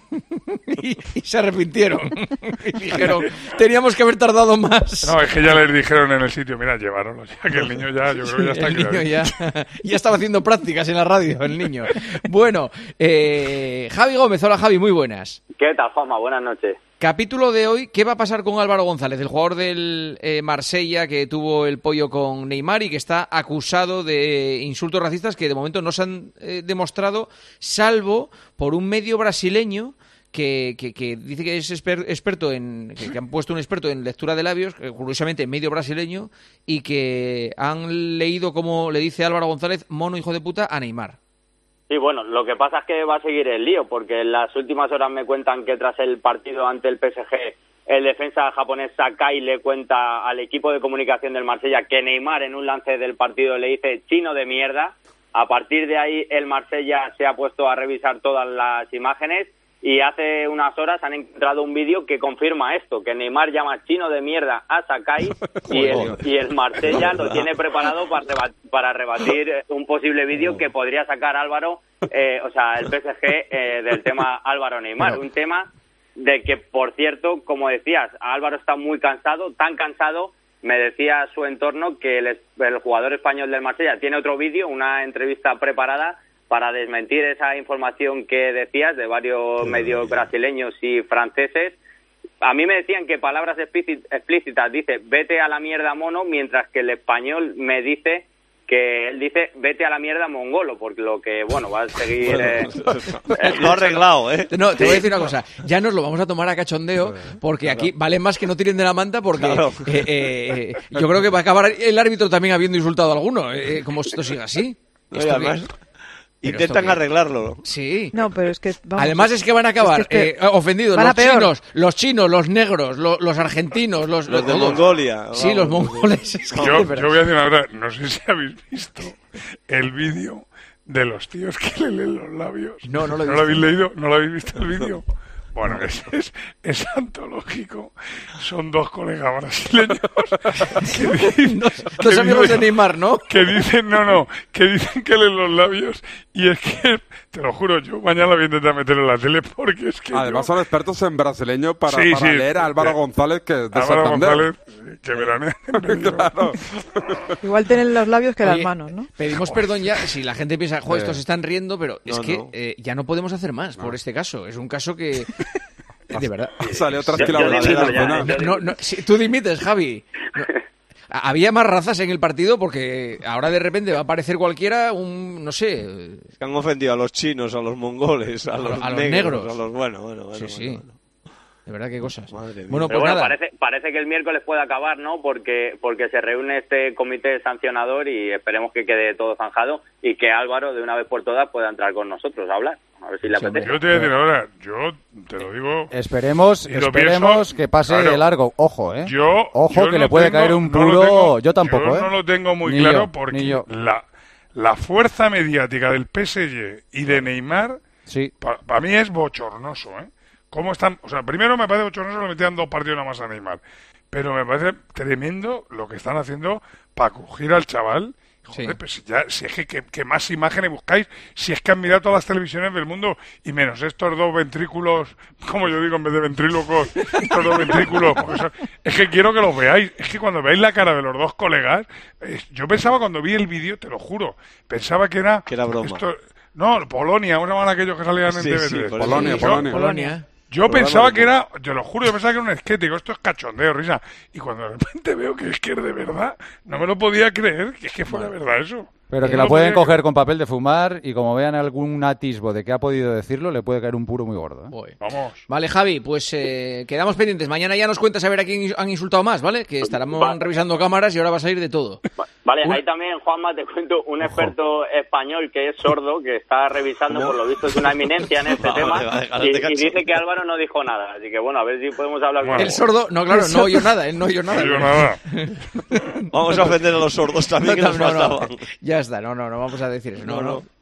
y, y se arrepintieron. Y dijeron, teníamos que haber tardado más. No, es que ya les dijeron en el sitio, mira, lleváronlo ya, que el niño ya, yo creo que ya está el aquí. Niño ya, ya estaba haciendo prácticas en la radio, el niño. Bueno, eh, Javi Gómez, hola Javi, muy buenas. ¿Qué tal, Juanma? Buenas noches. Capítulo de hoy, ¿qué va a pasar con Álvaro González, el jugador del eh, Marsella que tuvo el pollo con Neymar y que está acusado de insultos racistas que de momento no se han eh, demostrado, salvo por un medio brasileño que, que, que dice que es exper- experto en, que, que han puesto un experto en lectura de labios, que, curiosamente medio brasileño, y que han leído como le dice Álvaro González, mono hijo de puta, a Neymar. Sí, bueno, lo que pasa es que va a seguir el lío, porque en las últimas horas me cuentan que tras el partido ante el P S G, el defensa japonés Sakai le cuenta al equipo de comunicación del Marsella que Neymar en un lance del partido le dice chino de mierda. A partir de ahí el Marsella se ha puesto a revisar todas las imágenes y hace unas horas han encontrado un vídeo que confirma esto, que Neymar llama chino de mierda a Sakai y el, y el Marsella lo tiene preparado para, rebat, para rebatir un posible vídeo que podría sacar Álvaro, eh, o sea, el P S G eh, del tema Álvaro-Neymar. Un tema de que, por cierto, como decías, Álvaro está muy cansado, tan cansado, me decía su entorno que el, el jugador español del Marsella tiene otro vídeo, una entrevista preparada, para desmentir esa información que decías de varios medios brasileños y franceses. A mí me decían que palabras explícitas dice vete a la mierda mono, mientras que el español me dice que él dice, vete a la mierda mongolo, porque lo que, bueno, va a seguir... Eh, lo ha arreglado, ¿eh? No, te voy a decir una cosa, ya nos lo vamos a tomar a cachondeo, porque claro. aquí vale más que no tiren de la manta, porque claro. eh, eh, yo creo que va a acabar el árbitro también habiendo insultado a alguno, eh, como esto siga así. Esto además, intentan arreglarlo. Sí. No, pero es que... Vamos, además es que van a acabar es que es que eh, ofendidos los peor. chinos, los chinos, los negros, los, los argentinos, los... Los de todos. Mongolia. Sí, los mongoles. Es que yo, yo voy a decir una verdad, no sé si habéis visto el vídeo de los tíos que le leen los labios. No, no lo he ¿No visto. lo habéis leído? ¿No lo habéis visto el vídeo? Bueno, es, es, es antológico. Son dos colegas brasileños que dicen, dos, dos amigos de Neymar, ¿no? Que dicen, no, no, que dicen que leen los labios y es que, te lo juro, yo mañana voy a intentar meter en la tele porque es que además yo... son expertos en brasileño para, sí, para sí, leer a Álvaro sí. González, que es de Álvaro Santander. González, que verán. Claro. Igual tienen los labios que Oye, las manos, ¿no? Pedimos Joder. perdón ya si la gente piensa, joder, estos se están riendo, pero es No, que no. eh, ya no podemos hacer más No. por este caso. Es un caso que... De verdad. Sale otra Yo- que la yo voladera dimito ya, al final. No, no, si, tú dimites, Javi. No. Había más razas en el partido porque ahora de repente va a aparecer cualquiera, un, no sé... Que han ofendido a los chinos, a los mongoles, a los, a los negros, negros. a los... Bueno, bueno, bueno. Sí, sí. bueno, bueno. De verdad, qué cosas. Madre mía. Bueno, Pero pues bueno, nada. parece, parece que el miércoles puede acabar, ¿no? Porque porque se reúne este comité sancionador y esperemos que quede todo zanjado y que Álvaro, de una vez por todas, pueda entrar con nosotros a hablar. A ver si le Sí, apetece. Yo te voy a decir ahora, yo te lo digo... Esperemos, y lo esperemos pienso, que pase claro. de largo. Ojo, ¿eh? Yo, Ojo yo que no le puede tengo- caer un no lo puro... tengo- yo tampoco, yo ¿eh? no lo tengo muy Ni claro yo, porque ni yo. la, la fuerza mediática del P S G y de Neymar, Sí. para mí es bochornoso, ¿eh? ¿Cómo están? O sea, primero me parece bochornoso que le metían dos partidos nada más a Neymar, pero me parece tremendo lo que están haciendo para crujir al chaval. Joder, Sí. pues si, ya, si es que, que, que más imágenes buscáis, si es que han mirado todas las televisiones del mundo y menos estos dos ventrículos, como yo digo, en vez de ventrílocos, estos dos ventrículos, porque son- es que quiero que los veáis, es que cuando veáis la cara de los dos colegas, eh, yo pensaba cuando vi el vídeo, te lo juro, pensaba que era... Que era broma. esto- no, Polonia, ¿cómo se llaman aquellos que salían en Sí, T V sí, tres? por eso. Polonia, Yo- Polonia. Polonia. Yo pensaba que era, te lo juro, yo pensaba que era un skate, digo, esto es cachondeo, risa. Y cuando de repente veo que es que es de verdad, no me lo podía creer, que es que fuera verdad eso. Pero que No la lo pueden podía coger con papel de fumar y como vean algún atisbo de que ha podido decirlo, le puede caer un puro muy gordo. ¿eh? Voy. Vamos. Vale, Javi, pues eh, quedamos pendientes. Mañana ya nos cuentas a ver a quién han insultado más, ¿vale? Que estaremos Va. revisando cámaras y ahora vas a ir de todo. Vale, Una- ahí también, Juanma, te cuento, un experto español que es sordo, que está revisando, ¿Cómo? por lo visto es una eminencia en este Vale, tema, vale, vale, y, te y cacho. dice que Álvaro no dijo nada. Así que bueno, a ver si podemos hablar con Bueno. él. El sordo, no, claro, no oyó nada, él no oyó nada. No digo nada. Vamos a ofender a los sordos también, que No, nos no, no. faltaban. Ya está, no, no, no vamos a decir eso. No, No, no. no.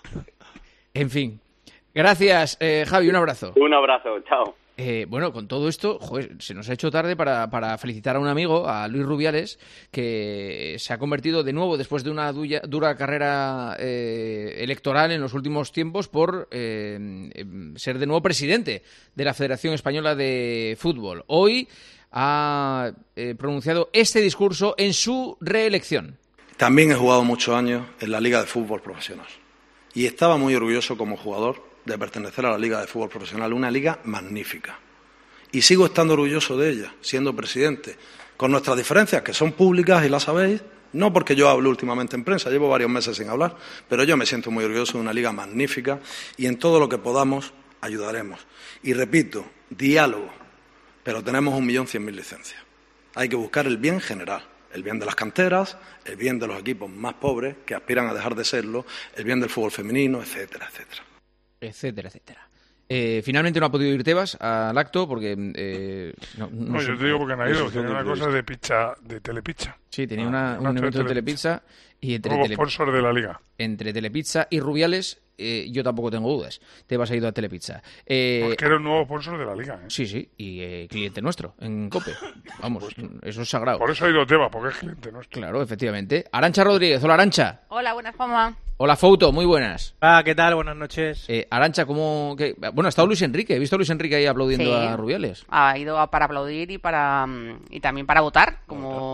En fin. Gracias, eh, Javi, un abrazo. Un abrazo, chao. Eh, bueno, con todo esto, joder, se nos ha hecho tarde para, para felicitar a un amigo, a Luis Rubiales, que se ha convertido de nuevo, después de una duya- dura carrera eh, electoral en los últimos tiempos, por eh, em, ser de nuevo presidente de la Federación Española de Fútbol. Hoy ha eh, pronunciado este discurso en su reelección. También he jugado muchos años en la Liga de Fútbol Profesional y estaba muy orgulloso como jugador de pertenecer a la Liga de Fútbol Profesional, una liga magnífica. Y sigo estando orgulloso de ella, siendo presidente, con nuestras diferencias que son públicas y las sabéis, no porque yo hablo últimamente en prensa, llevo varios meses sin hablar, pero yo me siento muy orgulloso de una liga magnífica y en todo lo que podamos ayudaremos. Y repito, diálogo, pero tenemos un millón cien mil licencias. Hay que buscar el bien general. El bien de las canteras, el bien de los equipos más pobres, que aspiran a dejar de serlo, el bien del fútbol femenino, etcétera, etcétera. Etcétera, etcétera. Eh, finalmente no ha podido ir Tebas al acto porque... Eh, no, no No, sé. yo te digo porque no ha ido, Eso tenía fue una un cosa de pizza, de telepizza. Sí, tenía una, un Una evento de Telepizza. Telepizza y entre, Nuevo tele- sponsor de la liga. entre Telepizza y Rubiales eh, yo tampoco tengo dudas. Tebas ha ido a Telepizza. Eh, Porque era un nuevo sponsor de la liga, ¿eh? Sí, sí, y eh, cliente nuestro en COPE. Vamos, eso es sagrado. Por eso ha ido Tebas, porque es cliente nuestro. Claro, efectivamente. Arancha Rodríguez, hola Arancha. Hola, buenas, Juanma. Hola Fouto, muy buenas. Ah, ¿qué tal? Buenas noches. Eh, Arancha, ¿cómo...? qué? Bueno, ha estado Luis Enrique, he visto a Luis Enrique ahí aplaudiendo Sí. a Rubiales. Ha ido a- para aplaudir y para mm, y también para votar, como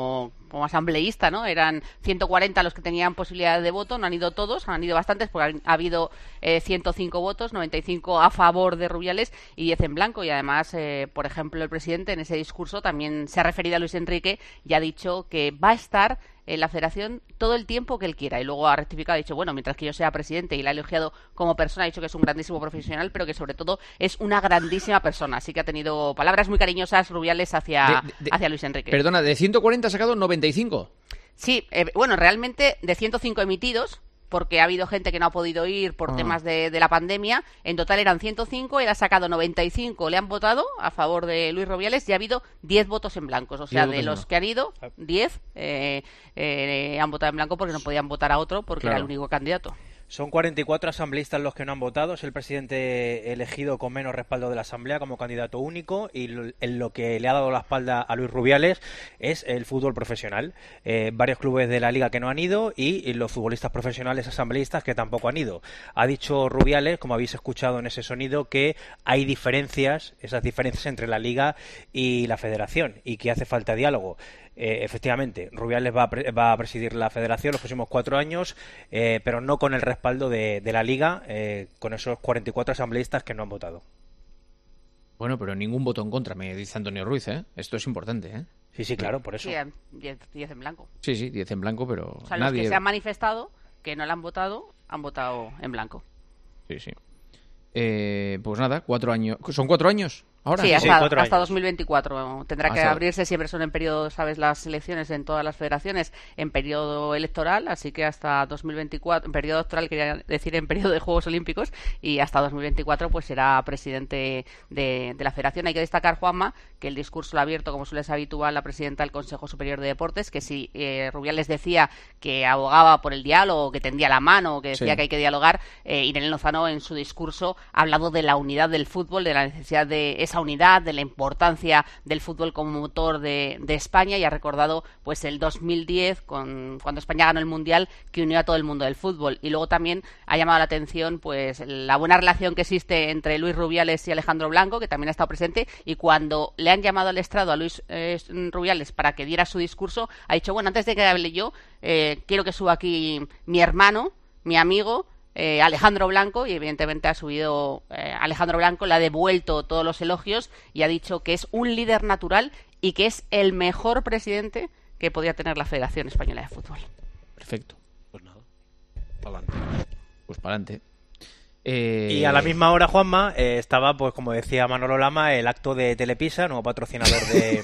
como asambleísta, ¿no? Eran ciento cuarenta los que tenían posibilidad de voto, no han ido todos, han ido bastantes, porque ha habido eh, ciento cinco votos, noventa y cinco a favor de Rubiales y diez en blanco. Y además, eh, por ejemplo, el presidente en ese discurso también se ha referido a Luis Enrique y ha dicho que va a estar en la federación todo el tiempo que él quiera, y luego ha rectificado, ha dicho, bueno, mientras que yo sea presidente, y la ha elogiado como persona, ha dicho que es un grandísimo profesional, pero que sobre todo es una grandísima persona, así que ha tenido palabras muy cariñosas Rubiales hacia, de, de, hacia Luis Enrique. Perdona, de ciento cuarenta ha sacado noventa y cinco. Sí, eh, bueno, realmente de ciento cinco emitidos, porque ha habido gente que no ha podido ir por ah. temas de, de la pandemia. En total eran ciento cinco, él ha sacado noventa y cinco, le han votado a favor de Luis Rubiales y ha habido diez votos en blancos. O sea, de los que han ido, diez eh, eh, han votado en blanco porque no podían votar a otro porque claro. era el único candidato. Son cuarenta y cuatro asambleístas los que no han votado. Es el presidente elegido con menos respaldo de la Asamblea como candidato único, y lo, en lo que le ha dado la espalda a Luis Rubiales es el fútbol profesional. Eh, varios clubes de la Liga que no han ido y, y los futbolistas profesionales asambleístas que tampoco han ido. Ha dicho Rubiales, como habéis escuchado en ese sonido, que hay diferencias, esas diferencias entre la Liga y la Federación, y que hace falta diálogo. Eh, efectivamente, Rubiales va a, pre- va a presidir la federación los próximos cuatro años, eh, pero no con el respaldo de, de la Liga, eh, con esos cuarenta y cuatro asambleístas que no han votado. Bueno, pero ningún voto en contra, me dice Antonio Ruiz, ¿eh? Esto es importante, ¿eh? Sí, sí, claro, por eso. Sí, diez en blanco. Sí, sí, diez en blanco, pero o sea, nadie... los que se han manifestado, que no le han votado, han votado en blanco. Sí, sí. Eh, pues nada, cuatro años... ¿Son cuatro años? Ahora sí, hasta, sí, hasta dos mil veinticuatro. Tendrá hasta... que abrirse, siempre son en periodo, sabes, las elecciones en todas las federaciones, en periodo electoral, así que hasta dos mil veinticuatro, en periodo electoral quería decir en periodo de Juegos Olímpicos, y hasta dos mil veinticuatro pues será presidente de, de la federación. Hay que destacar, Juanma, que el discurso lo ha abierto, como suele ser habitual, la presidenta del Consejo Superior de Deportes, que si eh, Rubiales decía que abogaba por el diálogo, que tendía la mano, que decía sí. que hay que dialogar, eh, Irene Lozano en su discurso ha hablado de la unidad del fútbol, de la necesidad de esa unidad, de la importancia del fútbol como motor de, de España, y ha recordado pues el dos mil diez, con, cuando España ganó el Mundial, que unió a todo el mundo del fútbol. Y luego también ha llamado la atención pues la buena relación que existe entre Luis Rubiales y Alejandro Blanco, que también ha estado presente, y cuando le han llamado al estrado a Luis eh, Rubiales para que diera su discurso, ha dicho, bueno, antes de que hable yo, eh, quiero que suba aquí mi hermano, mi amigo, Eh, Alejandro Blanco, y evidentemente ha subido eh, Alejandro Blanco, le ha devuelto todos los elogios y ha dicho que es un líder natural y que es el mejor presidente que podía tener la Federación Española de Fútbol. Perfecto. Pues nada, para adelante. Pues para adelante. Eh... Y a la misma hora, Juanma, eh, estaba, pues como decía Manolo Lama, el acto de Telepisa, nuevo patrocinador de,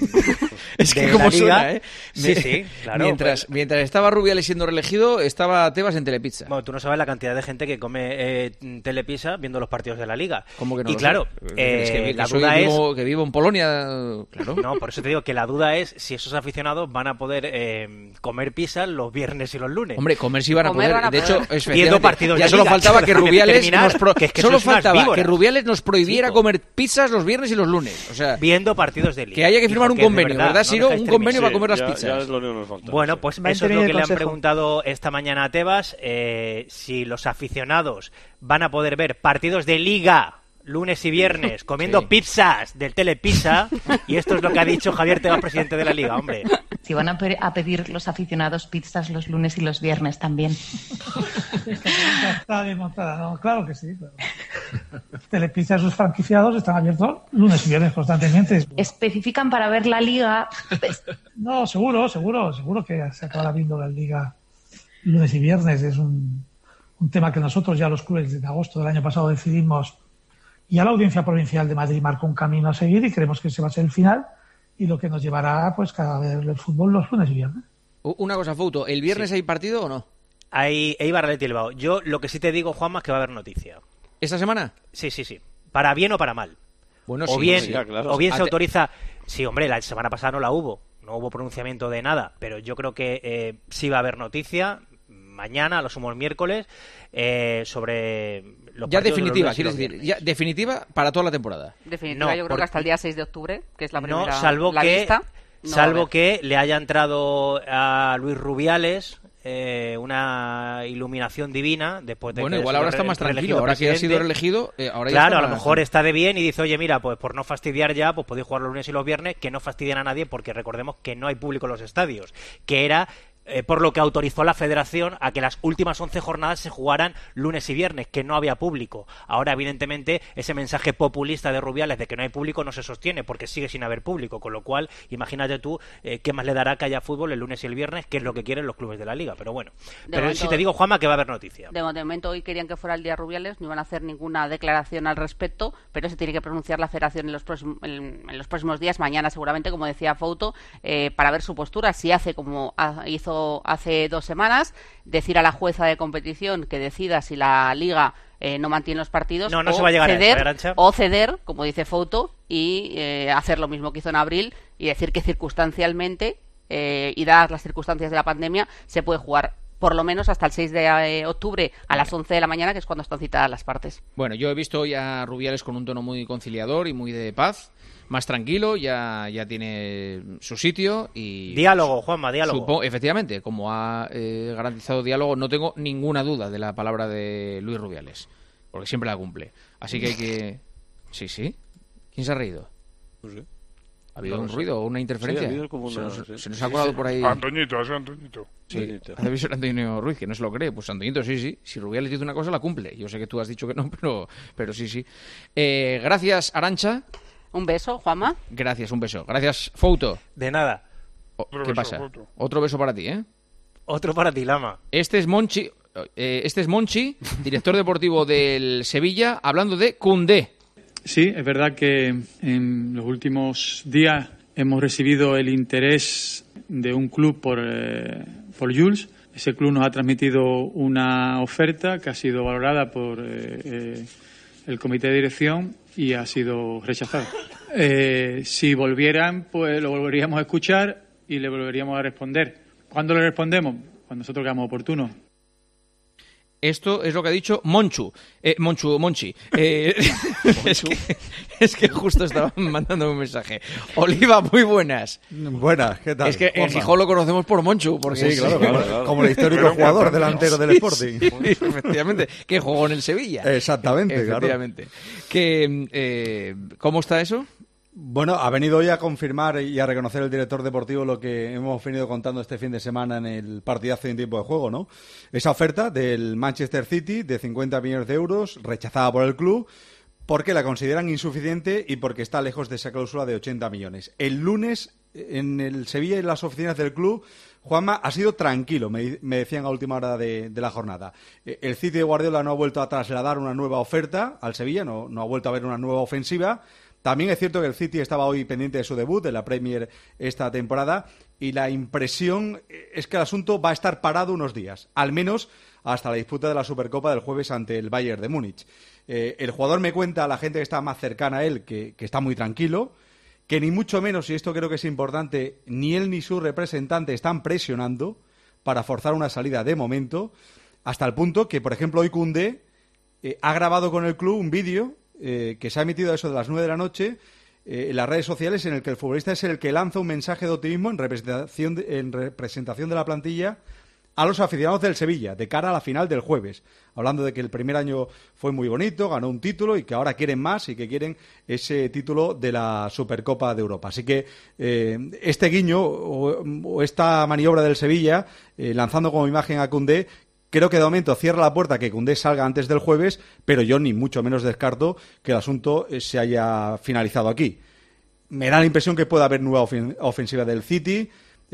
es que de como la Liga. Suena, ¿eh? Sí, sí, claro. Mientras, pues... mientras estaba Rubiales siendo reelegido, estaba Tebas en Telepizza. Bueno, tú no sabes la cantidad de gente que come eh, Telepizza viendo los partidos de la Liga. ¿Cómo que no? Y lo claro, sé? eh, es que, que la soy, duda vivo, es... que vivo en Polonia, claro. No, por eso te digo que la duda es si esos aficionados van a poder eh, comer pizza los viernes y los lunes. Hombre, comer sí van a comer poder. Van a de poder. hecho, viendo partidos ya de solo Liga, faltaba que Rubiales nos pro... que es que solo faltaba que Rubiales nos prohibiera sí, comer pizzas los viernes y los lunes. O sea, viendo partidos de Liga. Que haya que firmar un convenio, ¿verdad, ¿verdad Siro? No un convenio sí, para comer ya, las pizzas. Ya es lo único que nos falta, bueno, sí. pues eso es lo que le han preguntado esta mañana a Tebas. Eh, si los aficionados van a poder ver partidos de Liga lunes y viernes comiendo sí. pizzas del Telepizza, y esto es lo que ha dicho Javier Tebas, presidente de la Liga, hombre. Si van a, pe- a pedir los aficionados pizzas los lunes y los viernes también. Está bien montada, ¿no? Claro que sí. Claro. Telepizza y sus franquiciados están abiertos lunes y viernes constantemente. ¿Especifican para ver la Liga? No, seguro, seguro, seguro que se acabará viendo la Liga lunes y viernes. Es un, un tema que nosotros ya los clubes en agosto del año pasado decidimos. Y a la Audiencia Provincial de Madrid marcó un camino a seguir y creemos que ese va a ser el final y lo que nos llevará pues a ver el fútbol los lunes y viernes. Una cosa, Fouto, ¿el viernes sí. hay partido o no? Hay Eibar Athletic Bilbao. Yo lo que sí te digo, Juanma, es que va a haber noticia. ¿Esta semana? Sí, sí, sí. Para bien o para mal. Bueno, o sí, bien, sí, claro. o bien se Ate... autoriza... Sí, hombre, la semana pasada no la hubo. No hubo pronunciamiento de nada. Pero yo creo que eh, sí va a haber noticia mañana, a lo sumo el miércoles, eh, sobre los ya partidos definitiva, de los quieres decir, ya definitiva para toda la temporada. Definitiva, no, yo creo porque... que hasta el día seis de octubre, que es la primera no, salvo la que, lista. No salvo que le haya entrado a Luis Rubiales eh, una iluminación divina después de bueno, que igual ahora re- está más tranquilo, reelegido ahora que ha sido presidente. reelegido, eh, ahora ya Claro, está a lo más- mejor está de bien y dice, oye, mira, pues por no fastidiar ya, pues podéis jugar los lunes y los viernes, que no fastidien a nadie, porque recordemos que no hay público en los estadios, que era eh, por lo que autorizó la Federación a que las últimas once jornadas se jugaran lunes y viernes, que no había público. Ahora, evidentemente, ese mensaje populista de Rubiales de que no hay público no se sostiene, porque sigue sin haber público, con lo cual, imagínate tú eh, qué más le dará que haya fútbol el lunes y el viernes, que es lo que quieren los clubes de la Liga, pero bueno. De Pero momento- si te digo, Juanma, que va a haber noticia. De momento hoy querían que fuera el día Rubiales, no iban a hacer ninguna declaración al respecto, pero se tiene que pronunciar la Federación en los próximos, en, en los próximos días, mañana seguramente, como decía Fouto, eh, para ver su postura, si hace como ha- hizo hace dos semanas, decir a la jueza de competición que decida si la Liga eh, no mantiene los partidos No, no o, se va a llegar a eso, ceder, ¿eh, Arantxa? o ceder, como dice Fouto, y eh, hacer lo mismo que hizo en abril y decir que circunstancialmente eh, y dadas las circunstancias de la pandemia se puede jugar por lo menos hasta el seis de eh, octubre a las once de la mañana, que es cuando están citadas las partes. Bueno, yo he visto hoy a Rubiales con un tono muy conciliador y muy de paz, más tranquilo, ya, ya tiene su sitio y... Diálogo, Juanma, diálogo. Supo- efectivamente, como ha eh, garantizado diálogo, no tengo ninguna duda de la palabra de Luis Rubiales, porque siempre la cumple. Así que hay que... Sí, sí. ¿Quién se ha reído? No sé. ¿Ha habido No un lo sé. ruido o una Sí, interferencia? ha habido como se, una- nos, sí. se nos ha colado por ahí... Antoñito, ha sido Antoñito. Sí, ha debido ser Antonio Ruiz, que no se lo cree. Pues Antoñito, sí, sí. Si Rubiales dice una cosa, la cumple. Yo sé que tú has dicho que no, pero, pero sí, sí. Eh, gracias, Arantxa. Un beso, Juanma. Gracias, un beso. Gracias, Fouto. De nada. O- Otro ¿Qué beso, pasa? Fouto. Otro beso para ti, ¿eh? Otro para ti, Lama. Este es Monchi, eh, este es Monchi, director deportivo del Sevilla, hablando de Koundé. Sí, es verdad que en los últimos días hemos recibido el interés de un club por, eh, por Jules. Ese club nos ha transmitido una oferta que ha sido valorada por eh, eh, el comité de dirección y ha sido rechazada. Eh, si volvieran, pues lo volveríamos a escuchar y le volveríamos a responder. ¿Cuándo le respondemos? Cuando nosotros creamos oportuno. Esto es lo que ha dicho Monchu. Eh, Monchu, Monchi. Eh, es, que, es que justo estaba mandando un mensaje. Oliva, muy buenas. Buenas, ¿qué tal? Es que en Juanma? Gijón lo conocemos por Monchu. Porque Sí, claro, claro, claro. Como el histórico jugador delantero del Sporting. Sí, efectivamente. Que jugó en el Sevilla. Exactamente, claro. Efectivamente. Que, eh, ¿Cómo está eso? Bueno, ha venido hoy a confirmar y a reconocer el director deportivo lo que hemos venido contando este fin de semana en el partidazo en tiempo de juego, ¿no? Esa oferta del Manchester City de cincuenta millones de euros, rechazada por el club, porque la consideran insuficiente y porque está lejos de esa cláusula de ochenta millones. El lunes, en el Sevilla y en las oficinas del club, Juanma, ha sido tranquilo, me, me decían a última hora de, de la jornada. Eh, El City de Guardiola no ha vuelto a trasladar una nueva oferta al Sevilla, no, no ha vuelto a haber una nueva ofensiva. También es cierto que el City estaba hoy pendiente de su debut de la Premier esta temporada y la impresión es que el asunto va a estar parado unos días, al menos hasta la disputa de la Supercopa del jueves ante el Bayern de Múnich. Eh, el jugador me cuenta a la gente que está más cercana a él que, que está muy tranquilo, que ni mucho menos, y esto creo que es importante, ni él ni su representante están presionando para forzar una salida de momento, hasta el punto que, por ejemplo, hoy Koundé eh, ha grabado con el club un vídeo Eh, que se ha emitido a eso de las nueve de la noche eh, en las redes sociales, en el que el futbolista es el que lanza un mensaje de optimismo en representación de, en representación de la plantilla a los aficionados del Sevilla de cara a la final del jueves, hablando de que el primer año fue muy bonito, ganó un título y que ahora quieren más y que quieren ese título de la Supercopa de Europa. Así que eh, este guiño o, o esta maniobra del Sevilla eh, lanzando como imagen a Koundé, creo que de momento cierra la puerta que Koundé salga antes del jueves, pero yo ni mucho menos descarto que el asunto se haya finalizado aquí. Me da la impresión que puede haber nueva ofen- ofensiva del City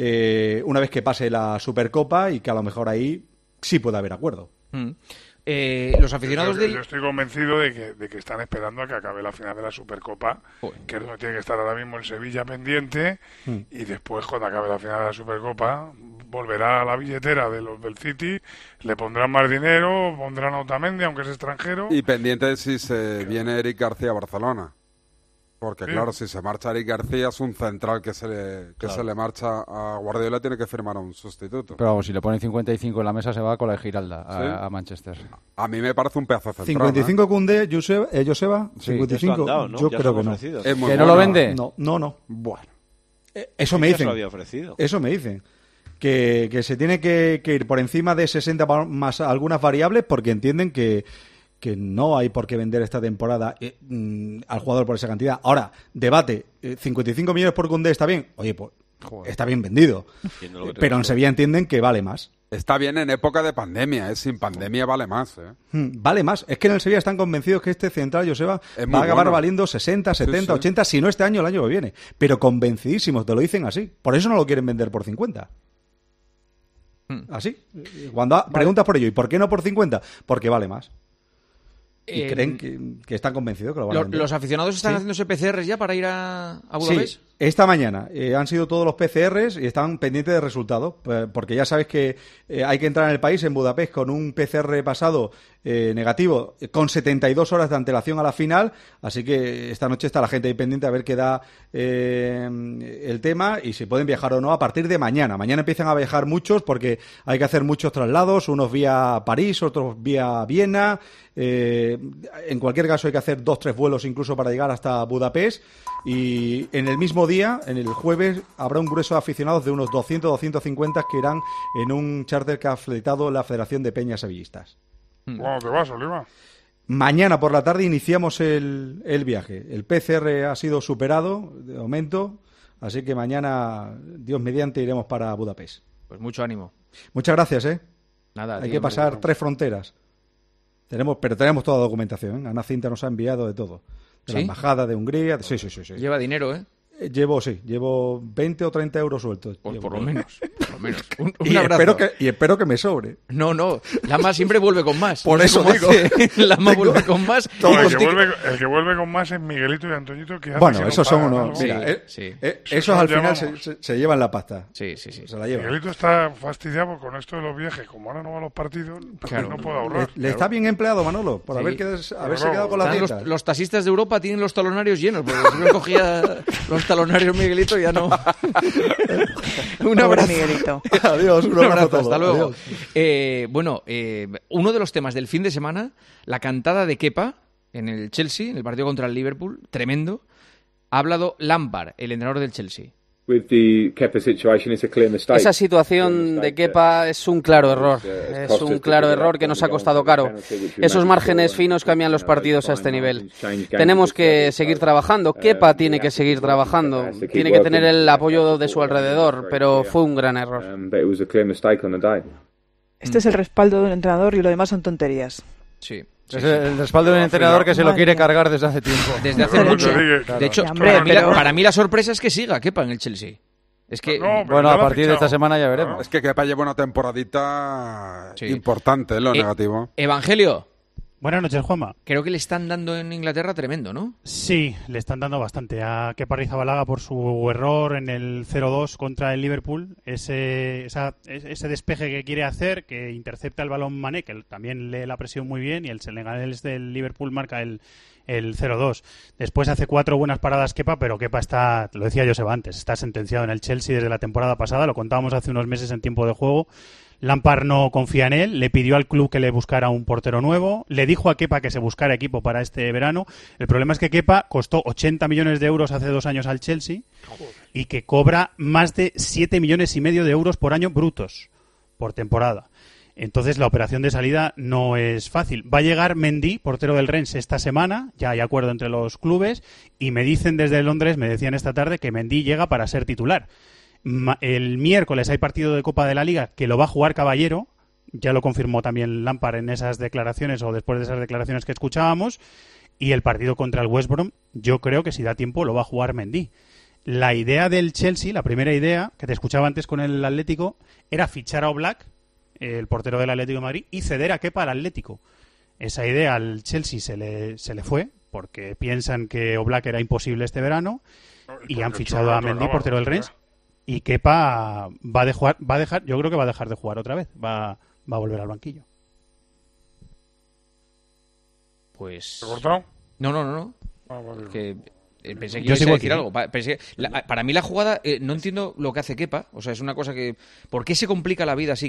eh, una vez que pase la Supercopa y que a lo mejor ahí sí puede haber acuerdo. Mm. Eh, los aficionados yo, del... yo estoy convencido de que, de que están esperando a que acabe la final de la Supercopa, Joder. que es donde tiene que estar ahora mismo el Sevilla pendiente, Mm. y después, cuando acabe la final de la Supercopa, volverá a la billetera de los del City, le pondrán más dinero, pondrán a Otamendi, aunque es extranjero. Y pendiente de si se viene Eric García a Barcelona. Porque Sí. claro, si se marcha Eric García es un central que se le, que Claro. se le marcha a Guardiola, tiene que firmar a un sustituto. Pero vamos, si le ponen cincuenta y cinco en la mesa se va con la de Giralda a, ¿Sí? a Manchester. A mí me parece un pedazo de central. cincuenta y cinco ¿eh? Koundé, Joseba, eh, Joseba Sí, cincuenta y eso han cinco, dado, ¿no? yo Ya creo son que no. ofrecidos. Es muy ¿Que no lo bueno. vende? No, no, no. Bueno. Eh, Eso Sí me que dicen. se lo había ofrecido. Eso me dicen. que, que se tiene que, que ir por encima de sesenta más algunas variables porque entienden que, que no hay por qué vender esta temporada eh, mm, al jugador por esa cantidad. Ahora, debate, eh, cincuenta y cinco millones por Koundé está bien. Oye, pues Joder. está bien vendido. Pero en Sevilla entienden que vale más. Está bien en época de pandemia, ¿eh? Sin pandemia vale más. ¿eh? Hmm, vale más. Es que en el Sevilla están convencidos que este central, Joseba, es va a acabar bueno. valiendo sesenta, setenta, sí, sí. ochenta, si no este año, el año que viene. Pero convencidísimos, te lo dicen así. Por eso no lo quieren vender por cincuenta. Hmm. Así. Cuando ha, vale. preguntas por ello, ¿y por qué no por cincuenta? Porque vale más. Y eh, creen que, que están convencidos que lo van lo, a vender. ¿Los aficionados están ¿Sí? haciéndose P C Rs ya para ir a, a Budapest? Sí, esta mañana eh, han sido todos los P C Rs y están pendientes de resultados, porque ya sabes que eh, hay que entrar en el país, en Budapest, con un P C R pasado eh, negativo, con setenta y dos horas de antelación a la final, así que esta noche está la gente ahí pendiente a ver qué da eh, el tema y si pueden viajar o no a partir de mañana. Mañana empiezan a viajar muchos porque hay que hacer muchos traslados, unos vía París, otros vía Viena. Eh, en cualquier caso hay que hacer dos, tres vuelos incluso para llegar hasta Budapest y en el mismo día, en el jueves, habrá un grueso de aficionados de unos doscientos, doscientos cincuenta que irán en un charter que ha fletado la Federación de Peñas Sevillistas. ¿Cuándo te vas, Oliva? Mañana por la tarde iniciamos el, el viaje. El P C R ha sido superado de momento, así que mañana, Dios mediante, iremos para Budapest. Pues mucho ánimo. Muchas gracias, ¿eh? Nada. Hay tío, que pasar bueno. tres fronteras. Tenemos, pero tenemos toda la documentación, ¿eh? Ana Cinta nos ha enviado de todo. De ¿Sí? la embajada de Hungría. De... Sí, sí, sí, sí. Lleva dinero, ¿eh? Llevo, sí, llevo veinte o treinta euros sueltos. Pues llevo. por lo menos, por lo menos. Un, un y, abrazo. espero que, y espero que me sobre. No, no, Lama siempre vuelve con más. Por no eso digo. Lama vuelve con más. No, el, que vuelve, el que vuelve con más es Miguelito y Antoñito. Que bueno, esos no son unos... Sí, mira, eh, sí. Eh, esos al final se, se, se llevan la pasta. Sí, sí, sí. Se la llevan. Miguelito está fastidiado con esto de los viajes. Como ahora no va a los partidos, claro. no puede ahorrar. Le, le claro. está bien empleado, Manolo, por sí. haber quedas, Pero haberse no, quedado con la dieta. Los, los taxistas de Europa tienen los talonarios llenos, porque siempre cogía los talonarios Miguelito y ya no... Un abrazo. Miguelito. Adiós, un abrazo, un abrazo hasta luego. Eh, bueno, eh, uno de los temas del fin de semana, la cantada de Kepa en el Chelsea, en el partido contra el Liverpool, tremendo. Ha hablado Lampard, el entrenador del Chelsea. Esa situación de Kepa es un claro error, es un claro error que nos ha costado caro. Esos márgenes finos cambian los partidos a este nivel. Tenemos que seguir trabajando, Kepa tiene que seguir trabajando, tiene que tener el apoyo de su alrededor, pero fue un gran error. Este es el respaldo de un entrenador y lo demás son tonterías. Sí. Sí, es el respaldo del entrenador que se lo quiere cargar desde hace tiempo. Desde hace mucho. De hecho, hombre, para, mí pero... la, para mí la sorpresa es que siga Kepa en el Chelsea. Es que no, bueno, a partir de esta semana ya veremos. No. Es que Kepa lleva una temporadita sí. importante, ¿eh? Lo eh, negativo. Evangelio. Buenas noches, Juanma. Creo que le están dando en Inglaterra tremendo, ¿no? Sí, le están dando bastante a Kepa Arrizabalaga por su error en el cero dos contra el Liverpool. Ese, esa, ese despeje que quiere hacer, que intercepta el balón Mané, que también lee la presión muy bien, y el senegalés del Liverpool marca el, el cero dos. Después hace cuatro buenas paradas Kepa, pero Kepa está, lo decía Joseba antes, está sentenciado en el Chelsea desde la temporada pasada, lo contábamos hace unos meses en tiempo de juego. Lampard no confía en él, le pidió al club que le buscara un portero nuevo, le dijo a Kepa que se buscara equipo para este verano. El problema es que Kepa costó ochenta millones de euros hace dos años al Chelsea y que cobra más de siete millones y medio de euros por año brutos por temporada. Entonces la operación de salida no es fácil. Va a llegar Mendy, portero del Rennes, esta semana, ya hay acuerdo entre los clubes, y me dicen desde Londres, me decían esta tarde, que Mendy llega para ser titular. El miércoles hay partido de Copa de la Liga que lo va a jugar Caballero, ya lo confirmó también Lampard en esas declaraciones o después de esas declaraciones que escuchábamos, y el partido contra el West Brom yo creo que si da tiempo lo va a jugar Mendy. La idea del Chelsea, la primera idea que te escuchaba antes con el Atlético, era fichar a Oblak, el portero del Atlético de Madrid, y ceder a Kepa al Atlético. Esa idea al Chelsea se le, se le fue porque piensan que Oblak era imposible este verano y han fichado a Mendy, portero del Rennes. Y Kepa va a dejar, va a dejar, yo creo que va a dejar de jugar otra vez, va, va a volver al banquillo. Pues. ¿Te he cortado? No, no, no, no. Ah, vale. Que eh, pensé que yo ibas a sigo decir aquí. algo. Pa- pensé- la- para mí la jugada, eh, no entiendo lo que hace Kepa. O sea, es una cosa que. ¿Por qué se complica la vida así Kepa?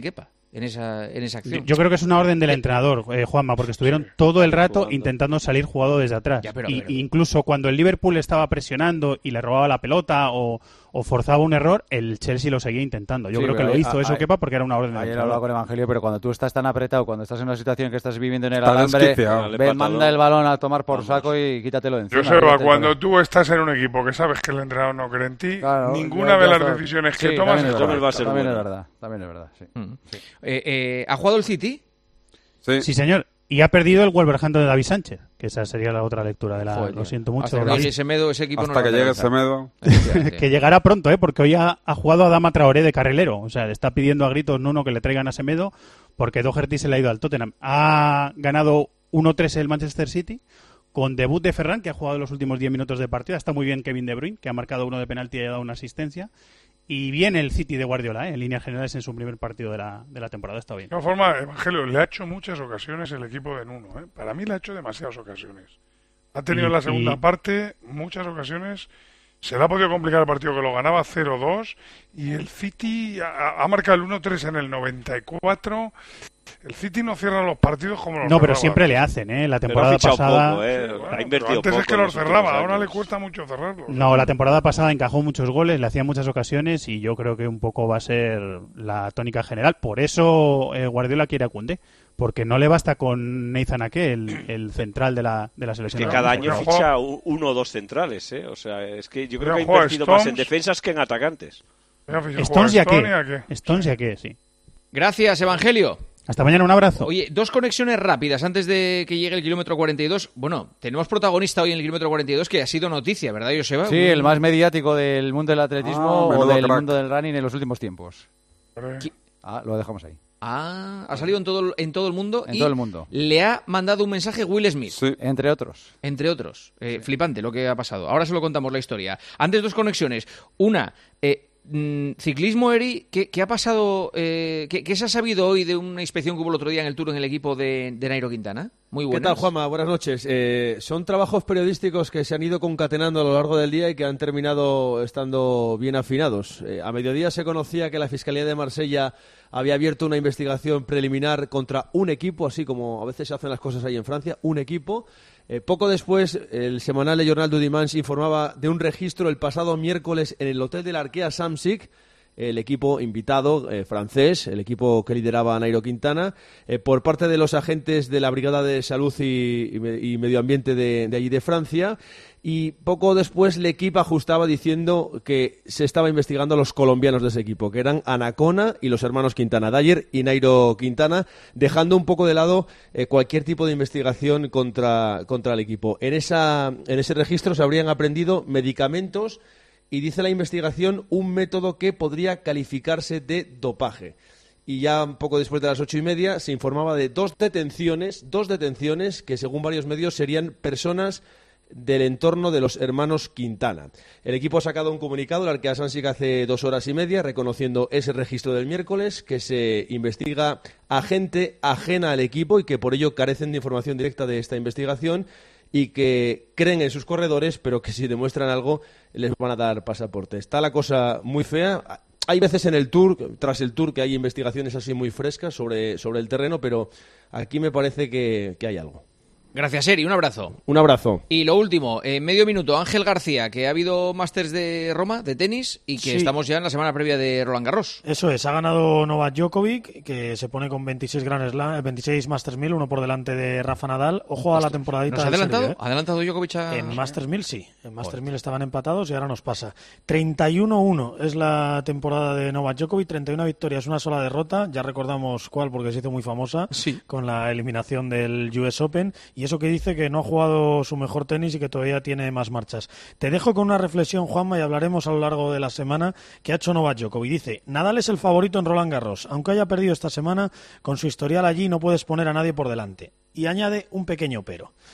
en esa, en esa acción. Yo, yo creo que es una orden del entrenador, eh, Juanma, porque estuvieron sí, todo el rato jugando. intentando salir jugado desde atrás. Ya, pero, y, pero, incluso cuando el Liverpool estaba presionando y le robaba la pelota o, o forzaba un error, el Chelsea lo seguía intentando. Yo sí, creo que lo hizo a, eso, a, Kepa, porque era una orden del entrenador. Ayer hablaba con Evangelio, pero cuando tú estás tan apretado, cuando estás en una situación que estás viviendo en el Está alambre, ve, manda el balón a tomar por saco y quítatelo de encima. Joseba, cuando tú estás en un equipo que sabes que el entrenador no cree en ti, claro, ninguna de las está... decisiones que sí, tomas es verdad, va a ser también es verdad, también es verdad, sí. Mm. sí. Eh, eh, ¿Ha jugado el City? Sí. sí, señor. Y ha perdido el Wolverhampton de David Sánchez, que esa sería la otra lectura de la... Joder, lo siento mucho. Hasta que llegue Semedo, ese equipo Hasta no que llegue Semedo. Que llegará pronto, ¿eh? Porque hoy ha, ha jugado a Adama Traoré de carrilero. O sea, le está pidiendo a gritos Nuno que le traigan a Semedo porque Doherty se le ha ido al Tottenham. Ha ganado uno tres el Manchester City con debut de Ferran, que ha jugado los últimos diez minutos de partida. Está muy bien Kevin De Bruyne, que ha marcado uno de penalti y ha dado una asistencia. Y bien el City de Guardiola, ¿eh? En líneas generales en su primer partido de la, de la temporada, está bien. De todas formas, Evangelio, le ha hecho muchas ocasiones el equipo de Nuno, ¿eh? Para mí le ha hecho demasiadas ocasiones. Ha tenido y, en la segunda y... parte muchas ocasiones. Se le ha podido complicar el partido, que lo ganaba cero dos, y el City ha, ha marcado el uno tres en el noventa y cuatro. El City no cierra los partidos como los No, pero cerraba. Siempre le hacen, ¿eh? La temporada pasada... Poco, ¿eh? Sí, bueno, ha invertido antes poco es que los cerraba, ahora le cuesta mucho cerrarlos. No, la temporada pasada encajó muchos goles, le hacía muchas ocasiones y yo creo que un poco va a ser la tónica general. Por eso eh, Guardiola quiere a Koundé, porque no le basta con Nathan Ake, el, el central de la, de la selección. Es que cada año ficha uno o dos centrales, ¿eh? O sea, es que yo creo que ha invertido más en defensas que en atacantes. Stones y Ake. Stones y Ake, sí. Gracias, Evangelio. Hasta mañana, un abrazo. Oye, dos conexiones rápidas antes de que llegue el kilómetro cuarenta y dos. Bueno, tenemos protagonista hoy en el kilómetro cuarenta y dos que ha sido noticia, ¿verdad, Joseba? Sí, el más mediático del mundo del atletismo ah, o del crack. mundo del running en los últimos tiempos. ¿Qué? Ah, lo dejamos ahí. Ah, ha salido en todo, en todo el mundo. En y todo el mundo. Le ha mandado un mensaje Will Smith. Sí. Entre otros. Entre otros. Eh, sí. Flipante lo que ha pasado. Ahora se lo contamos la historia. Antes, dos conexiones. Una... Eh, Ciclismo, Eri, ¿qué, qué ha pasado? Eh, ¿qué, ¿Qué se ha sabido hoy de una inspección que hubo el otro día en el Tour en el equipo de, de Nairo Quintana? Muy buenas. ¿Qué tal, Juanma? Buenas noches. Eh, son trabajos periodísticos que se han ido concatenando a lo largo del día y que han terminado estando bien afinados. Eh, a mediodía se conocía que la Fiscalía de Marsella había abierto una investigación preliminar contra un equipo, así como a veces se hacen las cosas ahí en Francia, un equipo. Eh, poco después, el semanal Le Journal du Dimanche informaba de un registro el pasado miércoles en el hotel de la Arkea Samsic, el equipo invitado eh, francés, el equipo que lideraba Nairo Quintana, eh, por parte de los agentes de la Brigada de Salud y, y, y Medio Ambiente de, de allí de Francia. Y poco después L'Equipe ajustaba diciendo que se estaba investigando a los colombianos de ese equipo, que eran Anacona y los hermanos Quintana, Dyer y Nairo Quintana, dejando un poco de lado eh, cualquier tipo de investigación contra, contra el equipo. En, esa, en ese registro se habrían aprendido medicamentos y, dice la investigación, un método que podría calificarse de dopaje. Y ya un poco después de las ocho y media se informaba de dos detenciones, dos detenciones que según varios medios serían personas del entorno de los hermanos Quintana. El equipo ha sacado un comunicado, el Arkea Samsic, hace dos horas y media, reconociendo ese registro del miércoles, que se investiga a gente ajena al equipo y que por ello carecen de información directa de esta investigación y que creen en sus corredores, pero que si demuestran algo les van a dar pasaporte. Está la cosa muy fea. Hay veces en el Tour, tras el Tour, que hay investigaciones así muy frescas sobre, sobre el terreno, pero aquí me parece que, que hay algo. Gracias, Eri. Un abrazo. Un abrazo. Y lo último, en medio minuto, Ángel García, que ha habido Masters de Roma, de tenis, y que sí. estamos ya en la semana previa de Roland Garros. Eso es, ha ganado Novak Djokovic, que se pone con veintiséis Grand Slam, veintiséis Masters mil, uno por delante de Rafa Nadal. Ojo a la temporadita. ¿Nos ha adelantado? Serbia, ¿eh? ¿Ha adelantado Djokovic a... En Masters mil sí, en Masters mil estaban empatados y ahora nos pasa. treinta y uno uno es la temporada de Novak Djokovic, treinta y una victorias, una sola derrota, ya recordamos cuál porque se hizo muy famosa, sí. con la eliminación del U S Open, y eso que dice que no ha jugado su mejor tenis y que todavía tiene más marchas. Te dejo con una reflexión, Juanma, y hablaremos a lo largo de la semana que ha hecho Novak Djokovic. Dice, Nadal es el favorito en Roland Garros. Aunque haya perdido esta semana, con su historial allí no puedes poner a nadie por delante. Y añade un pequeño pero.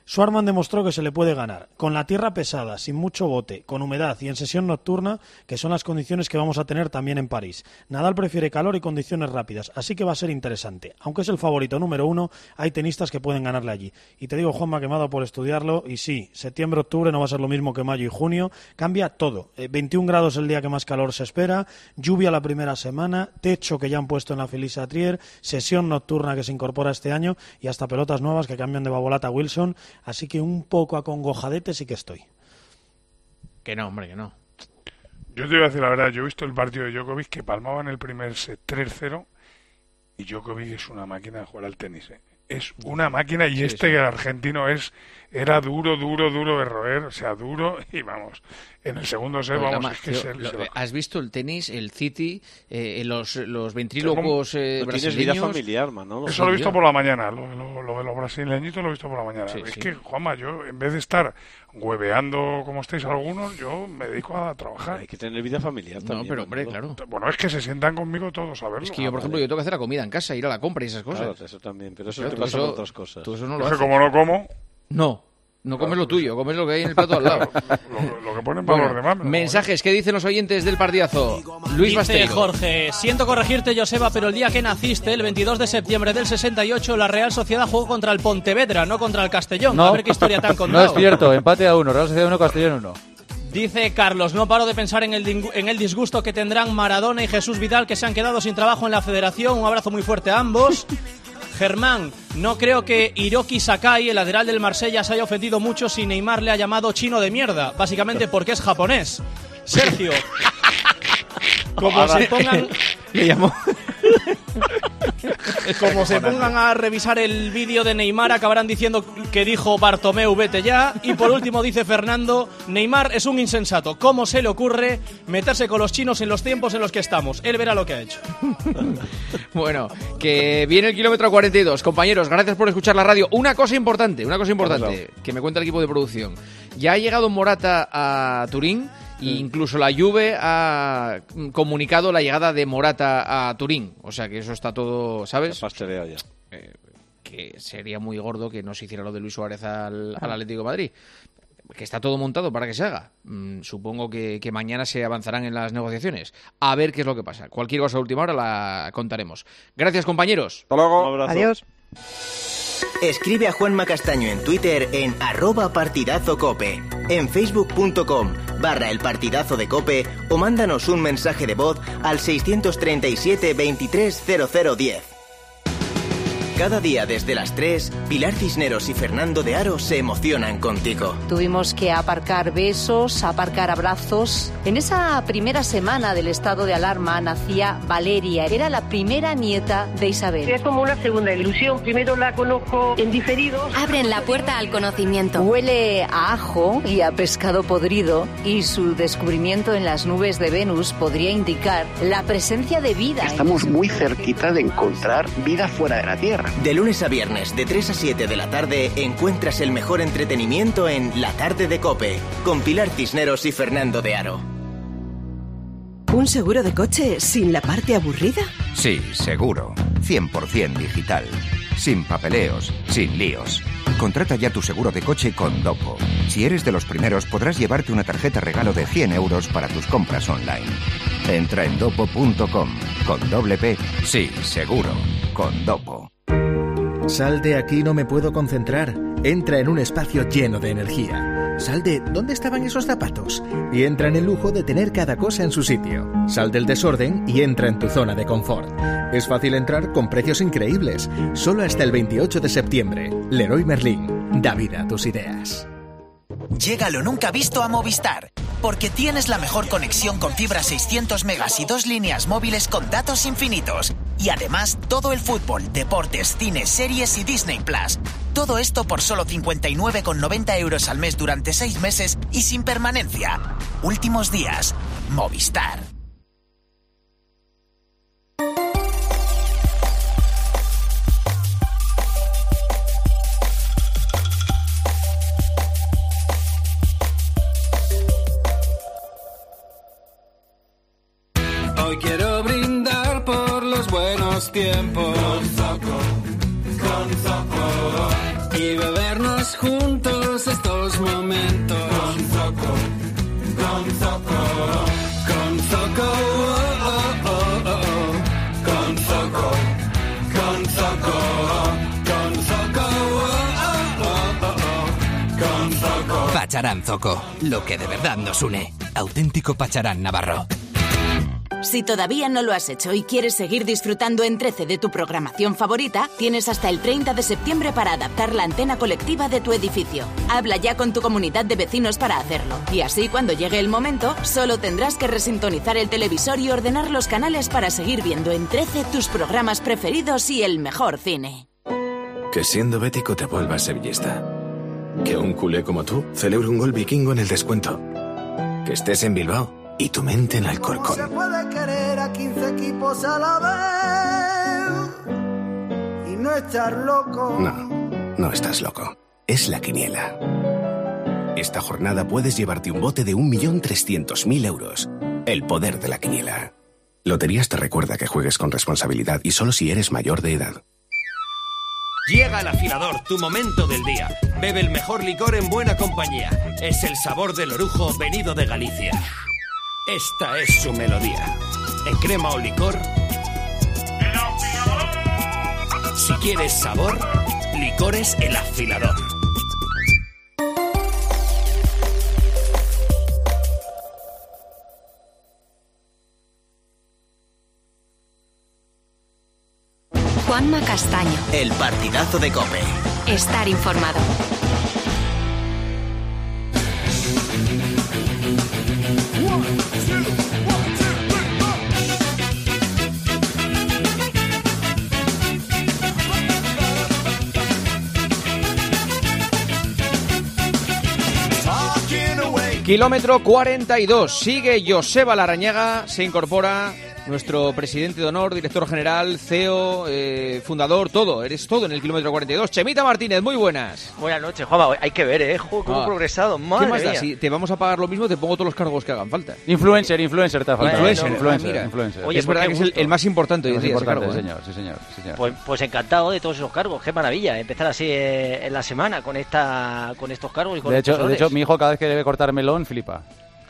Schwarman demostró que se le puede ganar, con la tierra pesada, sin mucho bote, con humedad y en sesión nocturna, que son las condiciones que vamos a tener también en París. Nadal prefiere calor y condiciones rápidas, así que va a ser interesante. Aunque es el favorito número uno, hay tenistas que pueden ganarle allí. Y te digo, Juanma, que me ha dado por estudiarlo, y sí, septiembre-octubre no va a ser lo mismo que mayo y junio, cambia todo. Eh, veintiún grados el día que más calor se espera, lluvia la primera semana, techo que ya han puesto en la Felicia Trier, sesión nocturna que se incorpora este año y hasta pelotas nuevas que cambian de babolata a Wilson, así que un poco acongojadete sí que estoy. Que no, hombre, que no. Yo te voy a decir la verdad, yo he visto el partido de Djokovic que palmaba en el primer set tres cero y Djokovic es una máquina de jugar al tenis, ¿eh? Es una máquina y sí, este sí. argentino es era duro, duro, duro de roer, o sea, duro y vamos, en el segundo set, pues vamos, es que tío, se, lo, se va. ¿Has visto el tenis, el City, eh, los, los ventrílocos eh, no brasileños? Tienes vida familiar, Manolo. Eso lo he visto por la mañana, lo, lo, lo de los brasileñitos lo he visto por la mañana. Sí, es sí. que, Juanma, yo en vez de estar hueveando como estáis algunos, yo me dedico a trabajar. Hay que tener vida familiar también. No, pero hombre, Manolo. claro. Bueno, es que se sientan conmigo todos a verlo. Es que yo, por ah, ejemplo, vale. yo tengo que hacer la comida en casa, ir a la compra y esas cosas. Claro, eso también, pero eso Claro, te tú pasa eso- con otras cosas. Tú eso no Es lo que haces. como no como, No, no comes lo tuyo, comes lo que hay en el plato al lado. lo, lo que ponen para Bueno, los demás. me lo mensajes, ¿qué dicen los oyentes del partidazo? Luis Dice Basteiro. Jorge, siento corregirte, Joseba, pero el día que naciste, el veintidós de septiembre del sesenta y ocho, la Real Sociedad jugó contra el Pontevedra, no contra el Castellón. No, A ver qué historia tan no contado. es cierto, empate a uno, Real Sociedad uno, Castellón uno. Dice Carlos, no paro de pensar en el, dingu- en el disgusto que tendrán Maradona y Jesús Vidal, que se han quedado sin trabajo en la federación. Un abrazo muy fuerte a ambos. Germán, no creo que Hiroki Sakai, el lateral del Marsella, se haya ofendido mucho si Neymar le ha llamado chino de mierda, básicamente porque es japonés. Sergio, como se pongan... Le llamó. Como se pongan a revisar el vídeo de Neymar, acabarán diciendo que dijo Bartomeu, vete ya. Y por último dice Fernando, Neymar es un insensato. ¿Cómo se le ocurre meterse con los chinos en los tiempos en los que estamos? Él verá lo que ha hecho. Bueno, que viene el kilómetro cuarenta y dos. Compañeros, gracias por escuchar la radio. Una cosa importante, una cosa importante, que me cuenta el equipo de producción. Ya ha llegado Morata a Turín. E incluso la Juve ha comunicado la llegada de Morata a Turín. O sea que eso está todo, ¿sabes? Pasteleado ya. Eh, que sería muy gordo que no se hiciera lo de Luis Suárez al, al Atlético de Madrid. Que está todo montado para que se haga. Mm, supongo que, que mañana se avanzarán en las negociaciones. A ver qué es lo que pasa. Cualquier cosa a última hora la contaremos. Gracias, compañeros. Hasta luego. Un abrazo. Adiós. Escribe a Juanma Castaño en Twitter en arroba partidazo cope, en facebook.com barra el partidazo de cope o mándanos un mensaje de voz al seiscientos treinta y siete veintitrés cero cero diez. Cada día desde las tres, Pilar Cisneros y Fernando de Aro se emocionan contigo. Tuvimos que aparcar besos, aparcar abrazos. En esa primera semana del estado de alarma nacía Valeria. Era la primera nieta de Isabel. Es como una segunda ilusión. Primero la conozco en diferido. Abren la puerta al conocimiento. Huele a ajo y a pescado podrido y su descubrimiento en las nubes de Venus podría indicar la presencia de vida. Estamos muy cerquita de encontrar vida fuera de la Tierra. De lunes a viernes, de tres a siete de la tarde, encuentras el mejor entretenimiento en La Tarde de COPE, con Pilar Cisneros y Fernando de Aro. ¿Un seguro de coche sin la parte aburrida? Sí, seguro. cien por ciento digital. Sin papeleos, sin líos. Contrata ya tu seguro de coche con Dopo. Si eres de los primeros, podrás llevarte una tarjeta regalo de cien euros para tus compras online. Entra en dopo punto com. Con doble P. Sí, seguro. Con Dopo. Sal de aquí, no me puedo concentrar. Entra en un espacio lleno de energía. Sal de ¿dónde estaban esos zapatos? Y entra en el lujo de tener cada cosa en su sitio. Sal del desorden y entra en tu zona de confort. Es fácil entrar con precios increíbles. Solo hasta el veintiocho de septiembre. Leroy Merlin. Da vida a tus ideas. Llega lo nunca visto a Movistar, porque tienes la mejor conexión con fibra seiscientos megas y dos líneas móviles con datos infinitos. Y además todo el fútbol, deportes, cine, series y Disney Plus. Todo esto por solo cincuenta y nueve con noventa euros al mes durante seis meses y sin permanencia. Últimos días. Movistar. Hoy quiero brindar por los buenos tiempos. Con Zoco, con Zoco. Y bebernos juntos Zoco, con Zoco, oh, oh, oh, oh, con Zoco. Pacharán Zoco, lo que de verdad nos une. Auténtico Pacharán navarro. Si todavía no lo has hecho y quieres seguir disfrutando en trece de tu programación favorita, tienes hasta el treinta de septiembre para adaptar la antena colectiva de tu edificio. Habla ya con tu comunidad de vecinos para hacerlo. Y así, cuando llegue el momento, solo tendrás que resintonizar el televisor y ordenar los canales para seguir viendo en trece tus programas preferidos y el mejor cine. Que siendo bético te vuelvas sevillista. Que un culé como tú celebre un gol vikingo en el descuento. Que estés en Bilbao y tu mente en Alcorcón. Se puede querer a quince equipos a la vez y no estar loco. No, no estás loco. Es la quiniela. Esta jornada puedes llevarte un bote de un millón trescientos mil euros. El poder de la quiniela. Loterías te recuerda que juegues con responsabilidad y solo si eres mayor de edad. Llega el afilador, tu momento del día. Bebe el mejor licor en buena compañía. Es el sabor del orujo venido de Galicia. Esta es su melodía. En crema o licor. Si quieres sabor, licores El Afilador. Juanma Castaño. El partidazo de COPE. Estar informado. Kilómetro cuarenta y dos. Sigue Joseba Larrañaga. Se incorpora nuestro presidente de honor, director general, C E O, eh, fundador, todo. Eres todo en el kilómetro cuarenta y dos. Chemita Martínez, muy buenas. Buenas noches, Juanma. Hay que ver, ¿eh? Cómo ah. progresado. Madre ¿Qué más da? mía. Si te vamos a pagar lo mismo, te pongo todos los cargos que hagan falta. Influencer, influencer te ha faltado. Influencer, bueno, influencer, ah, influencer. Oye, es verdad que es el, el más importante hoy en día ese cargo. Sí, ¿eh? señor, sí, señor, sí, señor. Pues, pues encantado de todos esos cargos. Qué maravilla. Empezar así eh, en la semana con esta con estos cargos y con de hecho, estos de hecho, mi hijo cada vez que debe cortar melón, flipa.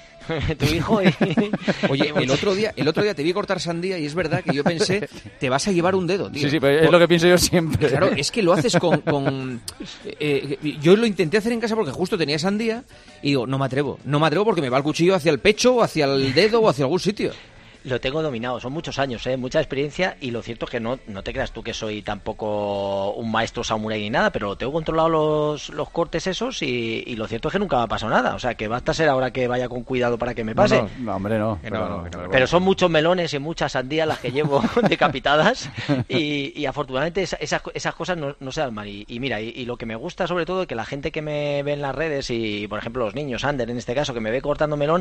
Tu hijo y... Oye, el otro día el otro día te vi cortar sandía y es verdad que yo pensé, te vas a llevar un dedo, tío. Sí, sí, pero es lo que pienso yo siempre. Claro, es que lo haces con... con eh, yo lo intenté hacer en casa porque justo tenía sandía y digo, no me atrevo, no me atrevo porque me va el cuchillo hacia el pecho o hacia el dedo o hacia algún sitio. Lo tengo dominado, son muchos años, ¿eh? Mucha experiencia y lo cierto es que no, no te creas tú que soy tampoco un maestro samurái ni nada, pero tengo controlado los, los cortes esos y, y lo cierto es que nunca me ha pasado nada, o sea que basta ser ahora que vaya con cuidado para que me pase. No, no, no hombre, no. Que Pero, no, no, pero, pero son muchos melones y muchas sandías las que llevo decapitadas y, y afortunadamente esa, esas, esas cosas no, no se dan mal. Y, y mira, y, y lo que me gusta sobre todo es que la gente que me ve en las redes y por ejemplo los niños, Ander en este caso, que me ve cortando melón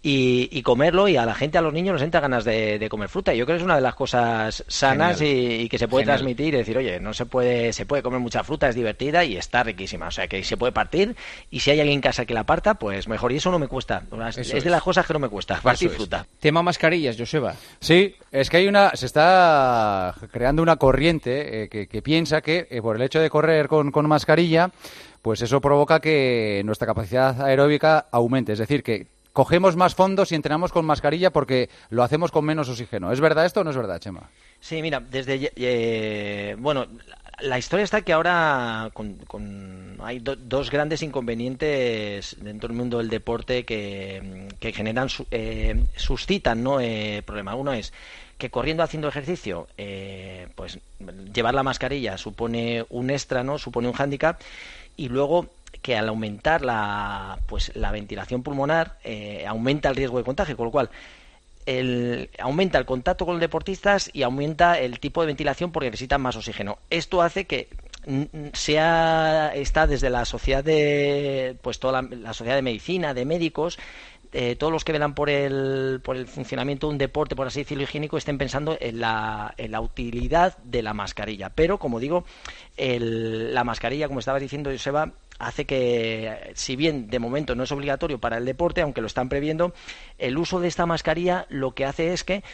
y, y comerlo y a la gente, a los niños les entra ganas de, de comer fruta. Yo creo que es una de las cosas sanas y, y que se puede Genial. transmitir y decir, oye, no se puede se puede comer mucha fruta, es divertida y está riquísima. O sea, que se puede partir y si hay alguien en casa que la parta, pues mejor. Y eso no me cuesta. Es, es de las cosas que no me cuesta, partir fruta. Tema mascarillas, Joseba. Sí, es que hay una se está creando una corriente eh, que, que piensa que eh, por el hecho de correr con, con mascarilla, pues eso provoca que nuestra capacidad aeróbica aumente. Es decir, que cogemos más fondos y entrenamos con mascarilla porque lo hacemos con menos oxígeno. ¿Es verdad esto o no es verdad, Chema? Sí, mira, desde... Eh, bueno, la historia está que ahora con, con, hay do, dos grandes inconvenientes dentro del mundo del deporte que, que generan, eh, suscitan ¿no? eh, problemas. Uno es que corriendo, haciendo ejercicio, eh, pues llevar la mascarilla supone un extra, ¿no? Supone un hándicap. Y luego que al aumentar la pues la ventilación pulmonar eh, aumenta el riesgo de contagio, con lo cual el, aumenta el contacto con los deportistas y aumenta el tipo de ventilación porque necesitan más oxígeno. Esto hace que sea está desde la sociedad de pues toda la, la sociedad de medicina, de médicos, eh, todos los que velan por el por el funcionamiento de un deporte, por así decirlo, higiénico, estén pensando en la, en la utilidad de la mascarilla. Pero, como digo, el, la mascarilla, como estaba diciendo Joseba, hace que, si bien de momento no es obligatorio para el deporte, aunque lo están previendo, el uso de esta mascarilla lo que hace es que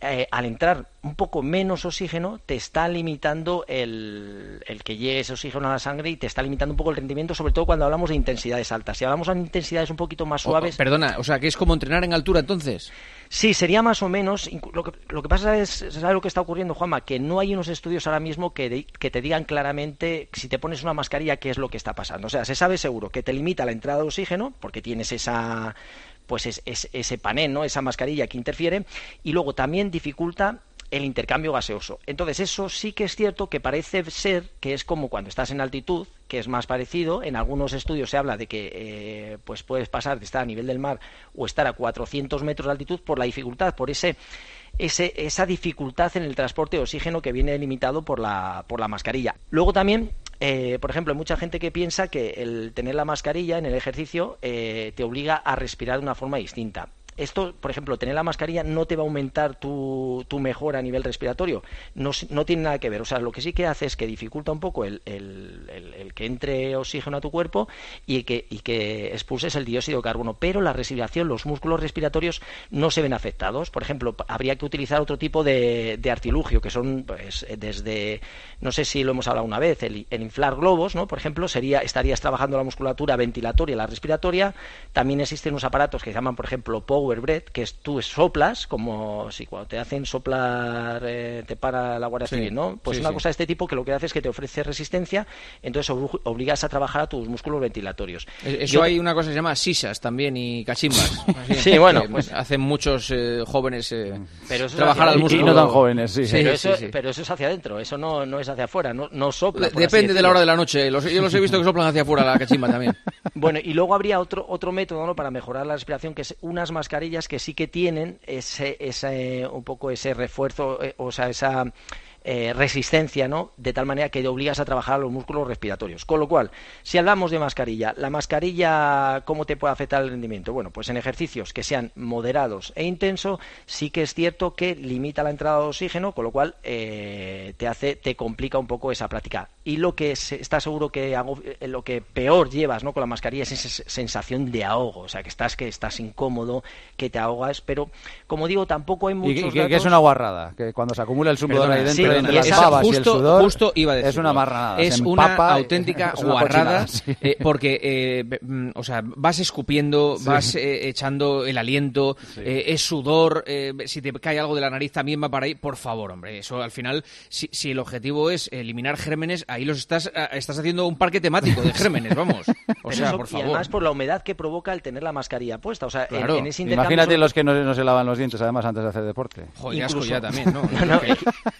eh, al entrar un poco menos oxígeno, te está limitando el, el que llegue ese oxígeno a la sangre y te está limitando un poco el rendimiento, sobre todo cuando hablamos de intensidades altas. Si hablamos de intensidades un poquito más suaves... Oh, perdona, o sea, que es como entrenar en altura entonces. Sí, sería más o menos. Lo que, lo que pasa es, ¿sabes lo que está ocurriendo, Juanma? Que no hay unos estudios ahora mismo que, de, que te digan claramente si te pones una mascarilla qué es lo que está pasando. O sea, se sabe seguro que te limita la entrada de oxígeno porque tienes esa... pues es, es, ese panel, ¿no? Esa mascarilla que interfiere, y luego también dificulta el intercambio gaseoso. Entonces eso sí que es cierto que parece ser que es como cuando estás en altitud, que es más parecido. En algunos estudios se habla de que eh, pues puedes pasar de estar a nivel del mar o estar a cuatrocientos metros de altitud por la dificultad, por ese Ese, esa dificultad en el transporte de oxígeno que viene limitado por la, por la mascarilla. Luego también, eh, por ejemplo, hay mucha gente que piensa que el tener la mascarilla en el ejercicio eh, te obliga a respirar de una forma distinta. Esto, por ejemplo, tener la mascarilla no te va a aumentar tu, tu mejora a nivel respiratorio, no, no tiene nada que ver. O sea, lo que sí que hace es que dificulta un poco el, el, el, el que entre oxígeno a tu cuerpo y que, y que expulses el dióxido de carbono, pero la respiración, los músculos respiratorios no se ven afectados. Por ejemplo, habría que utilizar otro tipo de, de artilugio, que son pues desde, no sé si lo hemos hablado una vez, el, el inflar globos, ¿no? Por ejemplo, sería estarías trabajando la musculatura ventilatoria y la respiratoria. También existen unos aparatos que se llaman, por ejemplo, Power Breath, que es tú soplas, como si cuando te hacen soplar eh, te para la Guardia Sí, Civil, ¿no? Pues sí, una sí. cosa de este tipo que lo que hace es que te ofrece resistencia, entonces ob- obligas a trabajar a tus músculos ventilatorios. Eso Yo- hay una cosa que se llama sisas también y cachimbas. Así, Sí, bueno, que pues- hacen muchos eh, jóvenes eh, Pero eso es trabajar hacia- al y- y músculo. no tan jóvenes, sí. pero, sí, eso, sí. pero eso es hacia adentro, eso no, no es hacia afuera, no, no sopla. De- por así Depende de la decirlo. hora de la noche. Los- yo los he visto que soplan hacia afuera la cachimba también. Bueno, y luego habría otro otro método, ¿no?, para mejorar la respiración, que es unas mascarillas que sí que tienen ese, ese un poco ese refuerzo, eh, o sea, esa eh, resistencia, ¿no?, de tal manera que te obligas a trabajar los músculos respiratorios. Con lo cual, si hablamos de mascarilla, ¿la mascarilla cómo te puede afectar el rendimiento? Bueno, pues en ejercicios que sean moderados e intensos, sí que es cierto que limita la entrada de oxígeno, con lo cual eh, te hace, te complica un poco esa práctica. Y lo que se, está seguro que hago, eh, lo que peor llevas, ¿no?, con la mascarilla es esa sensación de ahogo, o sea, que estás que estás incómodo, que te ahogas, pero como digo, tampoco hay Y, muchos y que, datos. que es una guarrada, que cuando se acumula el sudor Perdona, ahí sí, dentro, entre y las esa- babas y el justo, sudor, justo iba a es decirlo. una marranada. Es se una empapa y- auténtica es una guarrada, cochinada, sí. eh, porque eh, be- mm, o sea, vas escupiendo, Sí. vas eh, echando el aliento, eh, es sudor, eh, si te cae algo de la nariz también va para ahí. Por favor, hombre, eso al final, si, si el objetivo es eliminar gérmenes, ahí los estás, ah, estás haciendo un parque temático de gérmenes, vamos. O Pero sea, eso- por Y favor. además por la humedad que provoca el tener la mascarilla puesta, o sea, en- Claro. en, ese intercambio Imagínate sobre- los que no, no se lavan los dientes, además, antes de hacer deporte. Joder, qué asco incluso- ya también, ¿no? No, no, eh,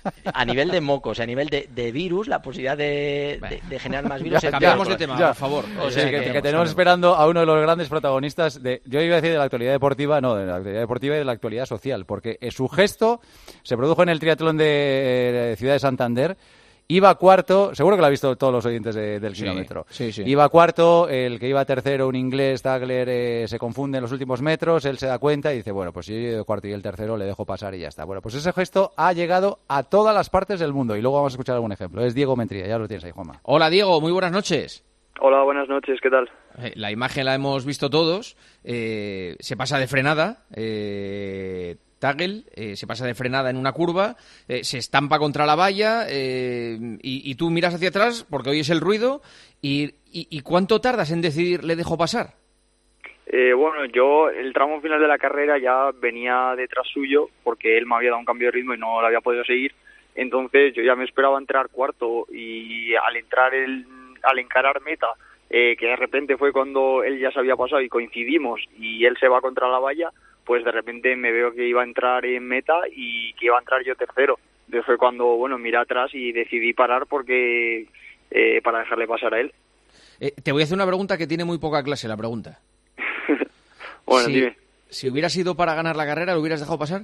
a nivel de mocos, a nivel de, de virus, la posibilidad de, de- de generar más virus. Ya, es cambiamos peor. de tema, Ya. por favor. O Sí, sea que, que- que tenemos esperando a uno de los grandes protagonistas de, yo iba a decir de la actualidad deportiva, no, de la actualidad deportiva y de la actualidad social, porque eh, su gesto se produjo en el triatlón de eh, Ciudad de Santander. Iba cuarto, seguro que lo ha visto todos los oyentes de- del Sí, kilómetro. sí, sí. Iba cuarto, el que iba tercero, un inglés, Tagler, eh, se confunde en los últimos metros, él se da cuenta y dice, bueno, pues si yo he ido cuarto y el tercero le dejo pasar y ya está. Bueno, pues ese gesto ha llegado a todas las partes del mundo y luego vamos a escuchar algún ejemplo. Es Diego Mentría, ya lo tienes ahí, Juanma. Hola, Diego, muy buenas noches. Hola, buenas noches, ¿qué tal? Eh, La imagen la hemos visto todos. eh, se pasa de frenada. Eh, Tagel eh, se pasa de frenada en una curva, eh, se estampa contra la valla eh, y, y tú miras hacia atrás porque oyes el ruido. Y, y, ¿Y cuánto tardas en decidir le dejo pasar? Eh, bueno, yo el tramo final de la carrera ya venía detrás suyo porque él me había dado un cambio de ritmo y no lo había podido seguir. Entonces yo ya me esperaba entrar cuarto y al entrar el, al encarar meta, eh, que de repente fue cuando él ya se había pasado y coincidimos y él se va contra la valla, pues de repente me veo que iba a entrar en meta y que iba a entrar yo tercero. Entonces fue cuando, bueno, miré atrás y decidí parar porque eh, para dejarle pasar a él. Eh, te voy a hacer una pregunta que tiene muy poca clase, la pregunta. Bueno, si, dime. si hubiera sido para ganar la carrera, ¿lo hubieras dejado pasar?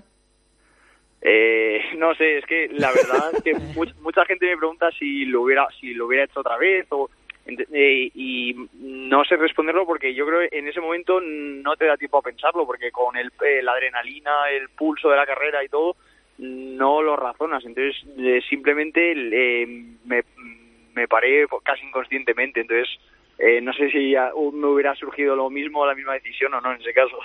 Eh, no sé, es que la verdad es que much, mucha gente me pregunta si lo hubiera si lo hubiera hecho otra vez o ent- eh, y no sé responderlo porque yo creo que en ese momento no te da tiempo a pensarlo porque con el, eh, la adrenalina, el pulso de la carrera y todo no lo razonas, entonces eh, simplemente eh, me, me paré casi inconscientemente, entonces eh, no sé si ya me hubiera surgido lo mismo, la misma decisión o no en ese caso.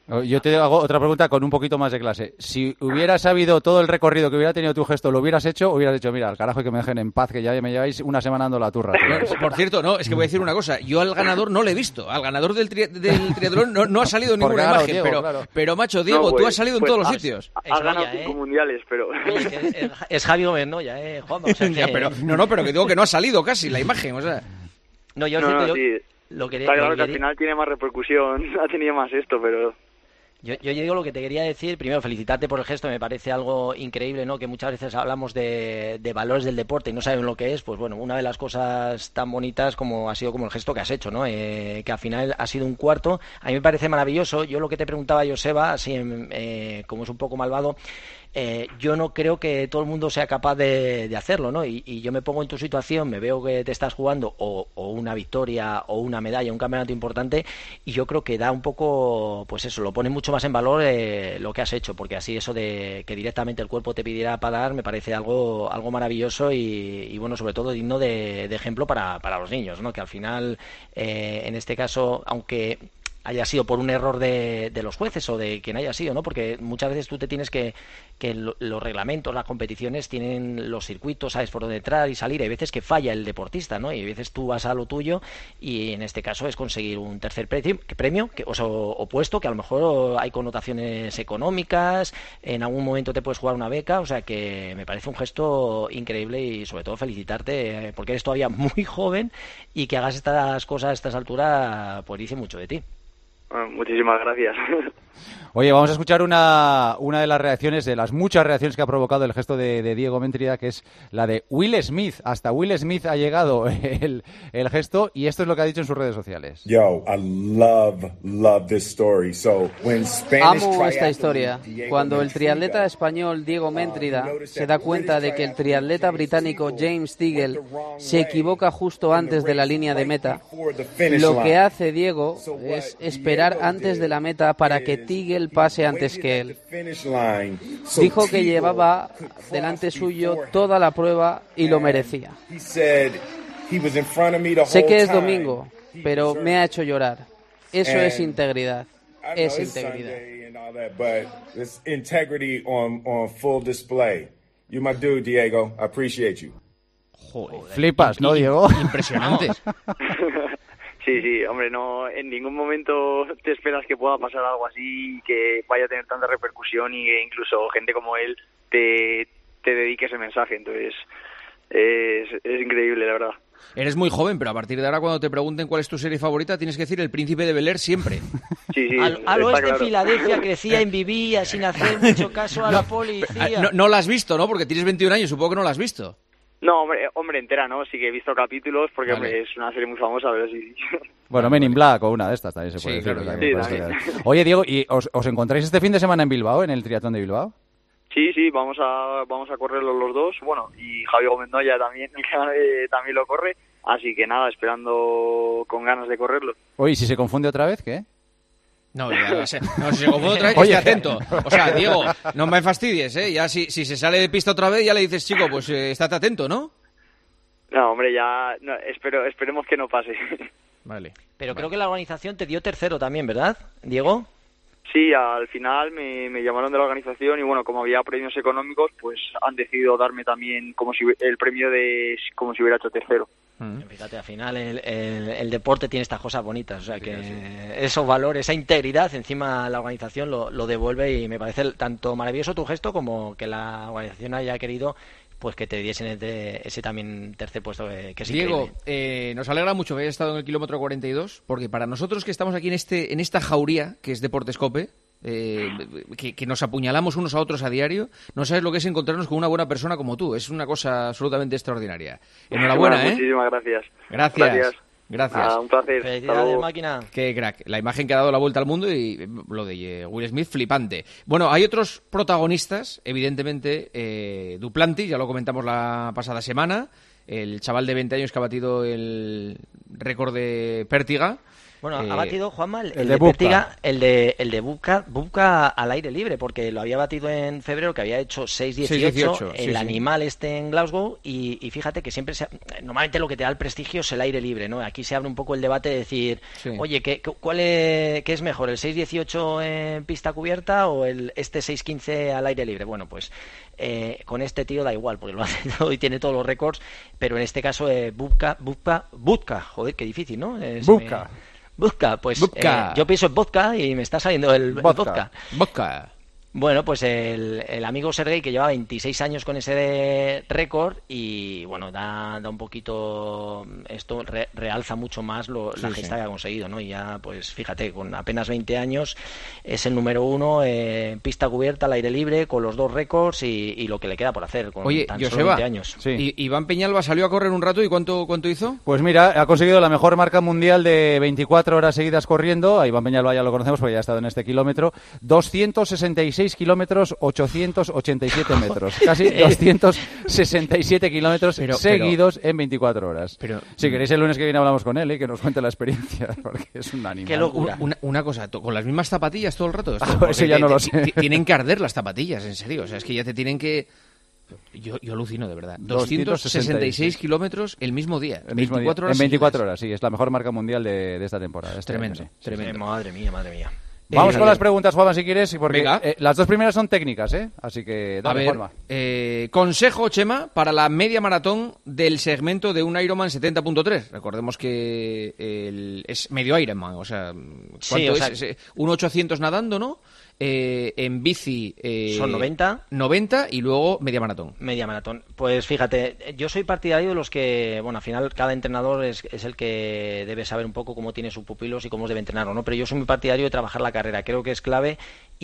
Yo te hago otra pregunta con un poquito más de clase. Si hubieras sabido todo el recorrido que hubiera tenido tu gesto, ¿lo hubieras hecho o hubieras dicho, mira, al carajo, y que me dejen en paz, que ya me lleváis una semana dando la turra? No, por cierto, no, es que voy a decir una cosa. Yo al ganador no le he visto. Al ganador del, tri del triatlón no, no ha salido en ninguna claro, imagen. Diego, pero, claro. pero, macho, Diego, No, pues, tú has salido pues, en todos los has- sitios. Has ganado Goya, cinco ¿eh? mundiales, pero... Es, que es, es Javi Gómez, ¿no? Ya, eh, Juanma, o sea que- Ya, pero, no, no, pero que digo que no ha salido casi la imagen, o sea... No, yo, No, siento, no, yo sí. lo que Está lo claro que que al quería- final tiene más repercusión, ha tenido más esto, pero... Yo, yo digo lo que te quería decir, primero felicitarte por el gesto, me parece algo increíble, ¿no? Que muchas veces hablamos de, de valores del deporte y no saben lo que es, pues bueno, una de las cosas tan bonitas como ha sido como el gesto que has hecho, ¿no? Eh, que al final ha sido un cuarto, a mí me parece maravilloso. Yo lo que te preguntaba, Joseba, así en- eh, como es un poco malvado, eh, yo no creo que todo el mundo sea capaz de, de hacerlo, ¿no? Y, y yo me pongo en tu situación, me veo que te estás jugando o, o una victoria o una medalla, un campeonato importante, y yo creo que da un poco, pues eso, lo pone mucho más en valor eh, lo que has hecho, porque así eso de que directamente el cuerpo te pidiera parar me parece algo algo maravilloso y, y bueno, sobre todo digno de, de ejemplo para, para los niños, ¿no? Que al final, eh, en este caso, aunque haya sido por un error de, de los jueces o de quien haya sido, ¿no? Porque muchas veces tú te tienes que, que lo- los reglamentos, las competiciones tienen los circuitos, sabes por dónde entrar y salir, hay veces que falla el deportista, ¿no? Y hay veces tú vas a lo tuyo y en este caso es conseguir un tercer premio, premio que, o sea, opuesto, que a lo mejor hay connotaciones económicas, en algún momento te puedes jugar una beca, o sea que me parece un gesto increíble y sobre todo felicitarte eh, porque eres todavía muy joven y que hagas estas cosas a estas alturas, pues dice mucho de ti. Bueno, muchísimas gracias. Oye, vamos a escuchar una, una de las reacciones, de las muchas reacciones que ha provocado el gesto de, de Diego Méntrida, que es la de Will Smith. Hasta Will Smith ha llegado el, el gesto y esto es lo que ha dicho en sus redes sociales. Yo, I love, love this story. So, when Spanish Amo esta triathlete historia. Diego Cuando el Méntrida triatleta español Diego Méntrida se da cuenta de que el triatleta británico James Tiggle se equivoca justo antes de la línea de meta, lo que hace Diego es esperar antes de la meta para que Tiggle pase antes que él. Dijo que llevaba delante suyo toda la prueba y lo merecía. Sé que es domingo, pero me ha hecho llorar. Eso es integridad. Es integridad. But it's integrity on, on full display. You're my dude, Diego. I appreciate you. Joder. Flipas, ¿no, Diego? Impresionante. Sí, sí, hombre, no, en ningún momento te esperas que pueda pasar algo así, que vaya a tener tanta repercusión y que incluso gente como él te, te dedique ese mensaje. Entonces, es, es increíble, la verdad. Eres muy joven, pero a partir de ahora cuando te pregunten cuál es tu serie favorita tienes que decir El Príncipe de Bel-Air siempre. Sí, sí, Al, al oeste claro. de Filadelfia crecía en vivía sin hacer mucho caso a la policía. No, no la has visto, ¿no? Porque tienes veintiún años, supongo que no la has visto. No, hombre, hombre, entera, ¿no? Sí que he visto capítulos porque Vale. hombre, es una serie muy famosa, pero sí. Bueno, Men in Black o una de estas también se puede Sí, decir. claro, también sí, puede también. ser. Oye, Diego, ¿y os, os encontráis este fin de semana en Bilbao, en el triatlón de Bilbao? Sí, sí, vamos a vamos a correrlo los dos, bueno, y Javi Gómez Noya también, eh, también lo corre, así que nada, esperando con ganas de correrlo. Oye, ¿y si se confunde otra vez, qué? No, ya no sé. No, si se confunde otra vez, que Oye. esté atento. O sea, Diego, no me fastidies, ¿eh? Ya si, si se sale de pista otra vez, ya le dices, chico, pues eh, estate atento, ¿no? No, hombre, ya no, espero esperemos que no pase. Vale. Pero creo que la organización te dio tercero también, ¿verdad, Diego? Sí, al final me, me llamaron de la organización y bueno, como había premios económicos, pues han decidido darme también como si el premio de como si hubiera hecho tercero. Fíjate, al final el, el, el deporte tiene estas cosas bonitas, o sea que esos valores, esa integridad, encima la organización lo, lo devuelve y me parece tanto maravilloso tu gesto como que la organización haya querido pues que te diesen ese, ese también tercer puesto que, que es Diego, increíble. eh, nos alegra mucho que hayas estado en el kilómetro cuarenta y dos, porque para nosotros que estamos aquí en este en esta jauría que es Deportes Cope, eh, que, que nos apuñalamos unos a otros a diario, no sabes lo que es encontrarnos con una buena persona como tú. Es una cosa absolutamente extraordinaria. Enhorabuena, Bueno, ¿eh? muchísimas gracias. Gracias. Gracias. Gracias. Ah, un placer. Hasta Felicidades, luego. máquina. Qué crack. La imagen que ha dado la vuelta al mundo y eh, lo de eh, Will Smith, flipante. Bueno, hay otros protagonistas, evidentemente, eh, Duplantis, ya lo comentamos la pasada semana, el chaval de veinte años que ha batido el récord de Pértiga. Bueno, eh, ha batido Juanma el, el el de de Pértiga, Bubka. el de el de Bubka, Bubka al aire libre, porque lo había batido en febrero, que había hecho seis dieciocho, el sí, animal sí. este en Glasgow, y, y fíjate que siempre se, normalmente lo que te da el prestigio es el aire libre, ¿no? Aquí se abre un poco el debate de decir, Sí. oye, ¿qué, cuál es, ¿qué es mejor, el seis dieciocho en pista cubierta o el este seis quince al aire libre? Bueno, pues eh, con este tío da igual, porque lo hace todo y tiene todos los récords, pero en este caso eh, Bubka, Bubka, Bubka, joder, qué difícil, ¿no? Eh, se Bubka. me- Vodka, pues Vodka. eh, yo pienso en vodka y me está saliendo el el Vodka. vodka. Vodka. Bueno, pues el, el amigo Sergei, que lleva veintiséis años con ese de récord, y bueno, da, da un poquito, esto re- realza mucho más lo, la Sí, gesta sí. que ha conseguido, ¿no? Y ya, pues fíjate, con apenas veinte años es el número uno eh, en pista cubierta, al aire libre, con los dos récords y, y lo que le queda por hacer, con Oye, tan solo Joseba, veinte años. Sí. I- Iván Peñalba salió a correr un rato y ¿cuánto, cuánto hizo? Pues mira, ha conseguido la mejor marca mundial de veinticuatro horas seguidas corriendo. A Iván Peñalba ya lo conocemos porque ya ha estado en este kilómetro. doscientos sesenta y seis kilómetros, ochocientos ochenta y siete metros. Casi doscientos sesenta y siete kilómetros Pero- seguidos en veinticuatro horas. Pero- si queréis, el lunes que viene hablamos con él, ¿eh? Que nos cuente la experiencia, porque es un animal. Qué locura. Una, una cosa, to- con las mismas zapatillas todo el rato. Esto, Ah, porque eso ya te- no lo te- sé. ti- Tienen que arder las zapatillas, en serio. O sea, es que ya te tienen que... Yo, yo alucino, de verdad. doscientos sesenta y seis kilómetros el mismo día. El mismo día. veinticuatro horas En veinticuatro seguidas. horas, sí. Es la mejor marca mundial de, de esta temporada. de este Tremendo, año, sí. tremendo. Eh, madre mía, madre mía. Vamos Eh, con las preguntas, Juanma, si quieres, y porque Venga. eh, las dos primeras son técnicas, ¿eh? Así que A dale, ver, Juanma. eh, consejo, Chema, para la media maratón del segmento de un Ironman setenta punto tres. Recordemos que el- es medio Ironman, o sea, ¿cuánto Sí, o es? sea- Es, eh, un ochocientos nadando, ¿no? Eh, en bici... eh, Son noventa. noventa y luego media maratón. Media maratón. Pues fíjate, yo soy partidario de los que, bueno, al final cada entrenador es, es el que debe saber un poco cómo tiene sus pupilos y cómo debe entrenarlo, ¿no? Pero yo soy muy partidario de trabajar la carrera, creo que es clave,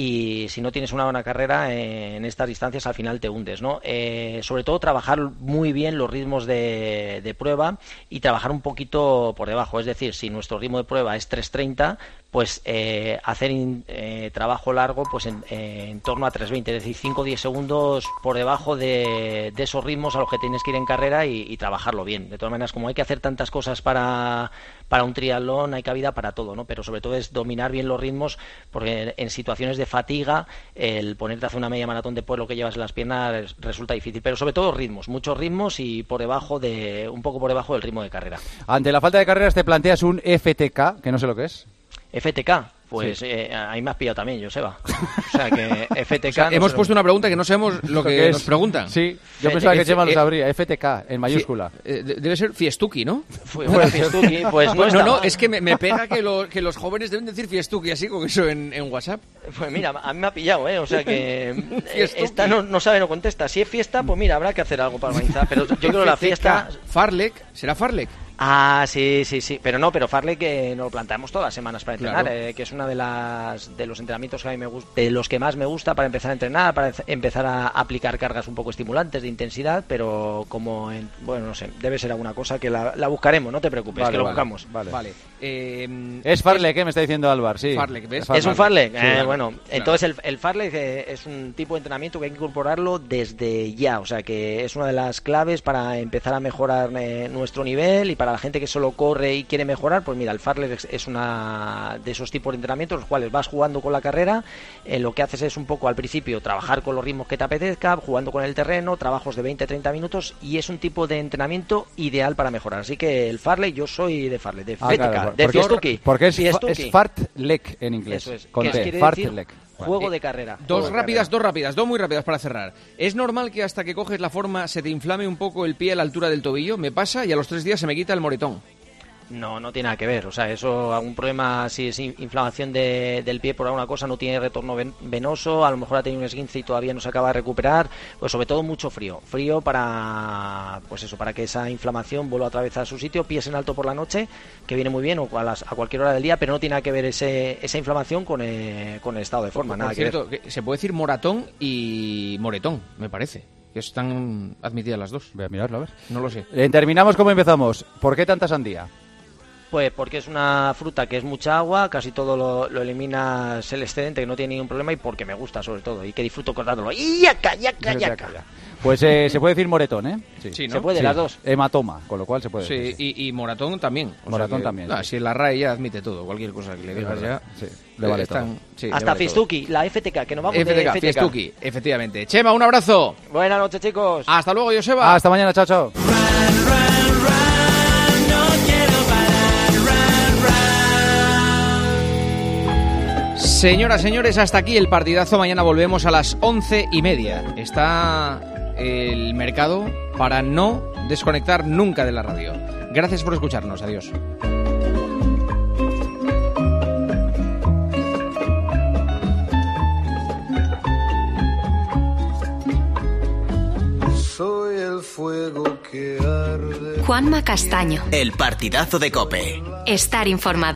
y si no tienes una buena carrera eh, en estas distancias al final te hundes, ¿no? Eh, sobre todo trabajar muy bien los ritmos de, de prueba y trabajar un poquito por debajo, es decir, si nuestro ritmo de prueba es tres treinta, pues eh, hacer in- eh, trabajo largo pues en, eh, en torno a tres veinte, es decir, cinco o diez segundos por debajo de, de esos ritmos a los que tienes que ir en carrera y, y trabajarlo bien. De todas maneras, como hay que hacer tantas cosas para, para un triatlón, hay cabida para todo, ¿no? Pero sobre todo es dominar bien los ritmos, porque en, en situaciones de fatiga el ponerte a hacer una media maratón después lo que llevas en las piernas resulta difícil, pero sobre todo ritmos, muchos ritmos y por debajo de un poco por debajo del ritmo de carrera. Ante la falta de carreras te planteas un F T K, que no sé lo que es. F T K, pues Sí. eh, ahí me has pillado también, Joseba. O sea que F T K... O sea, no hemos sé- puesto una pregunta que no sabemos lo que es? nos preguntan. Sí, yo F- pensaba que F- Chema lo eh, sabría. F T K, en mayúscula. Eh, de- debe ser Fiestuki, ¿no? Fue una Fiestuki, pues no Bueno, está no, mal. es que me, me pega que, lo- que los jóvenes deben decir Fiestuki así con eso en, en WhatsApp. Pues mira, a mí me ha pillado, ¿eh? O sea que eh, Fiestuki. esta no, no sabe, no contesta. Si es fiesta, pues mira, habrá que hacer algo para organizar. Pero yo creo que la fiesta... Farlek, ¿será Farlek? Ah, sí, sí, sí, pero no, pero Farley que nos lo planteamos todas las semanas para entrenar, Claro. eh, que es una de las de los entrenamientos que a mí me gusta, de los que más me gusta para empezar a entrenar, para em- empezar a aplicar cargas un poco estimulantes de intensidad, pero como, en- bueno, no sé, debe ser alguna cosa que la, la buscaremos, no te preocupes, Vale, que lo vale, buscamos. Vale. Vale. Eh, Es Farlek, ¿eh? Me está diciendo Álvar, sí. Farlek, ¿ves? ¿Es un Farley? Sí, Eh, claro, bueno, claro. entonces el, el Farley eh, es un tipo de entrenamiento que hay que incorporarlo desde ya, o sea que es una de las claves para empezar a mejorar eh, nuestro nivel, y para la gente que solo corre y quiere mejorar, pues mira, el Farley es, es una de esos tipos de entrenamientos los cuales vas jugando con la carrera, eh, lo que haces es un poco al principio trabajar con los ritmos que te apetezca, jugando con el terreno, trabajos de veinte a treinta minutos, y es un tipo de entrenamiento ideal para mejorar, así que el Farley, yo soy de Farley, de Ah, F T K, claro, de porque- Fiestuki. Porque es, fa- Fiestuki. es Fartlek en inglés. Eso es, Con que T, quiere Fartlek. decir juego de carrera. Dos Juego de rápidas, carrera. dos rápidas, dos muy rápidas para cerrar. ¿Es normal que hasta que coges la forma se te inflame un poco el pie a la altura del tobillo? Me pasa y a los tres días se me quita el moretón. No, no tiene nada que ver. O sea, eso, algún problema, si es in- inflamación de- del pie por alguna cosa, no tiene retorno ven- venoso, a lo mejor ha tenido un esguince y todavía no se acaba de recuperar. Pues sobre todo mucho frío. Frío para, pues eso, para que esa inflamación vuelva otra vez a su sitio. Pies en alto por la noche, que viene muy bien, o a, las- a cualquier hora del día, pero no tiene nada que ver ese, esa inflamación con, eh, con el estado de forma. Por Nada que cierto, ver. que se puede decir moratón y moretón, me parece. Que están admitidas las dos. Voy a mirarlo, a ver. No lo sé. Eh, terminamos como empezamos. ¿Por qué tanta sandía? Pues porque es una fruta que es mucha agua, casi todo lo, lo eliminas el excedente, que no tiene ningún problema, y porque me gusta sobre todo, y que disfruto cortándolo. ¡Y yaca, yaca, yaca! Pues eh, se puede decir moretón, ¿eh? Sí, sí, ¿no? Se puede, Sí. las dos. Hematoma, con lo cual se puede Sí, decir. Sí. y, y moratón también. O Moratón sea que, también, ah, sí. Si la R A E ya admite todo, cualquier cosa que le digas ya. Sí, le vale están- todo. sí, le Hasta vale Fistuki, la F T K, que nos vamos todo. F T K, de F T K. Fiestuki, efectivamente. Chema, un abrazo. Buenas noches, chicos. Hasta luego, Joseba. Hasta mañana, chao, chao. Señoras, señores, hasta aquí el partidazo. Mañana volvemos a las once y media. Está el mercado para no desconectar nunca de la radio. Gracias por escucharnos. Adiós. Soy el fuego que arde. Juanma Castaño. El partidazo de COPE. Estar informado.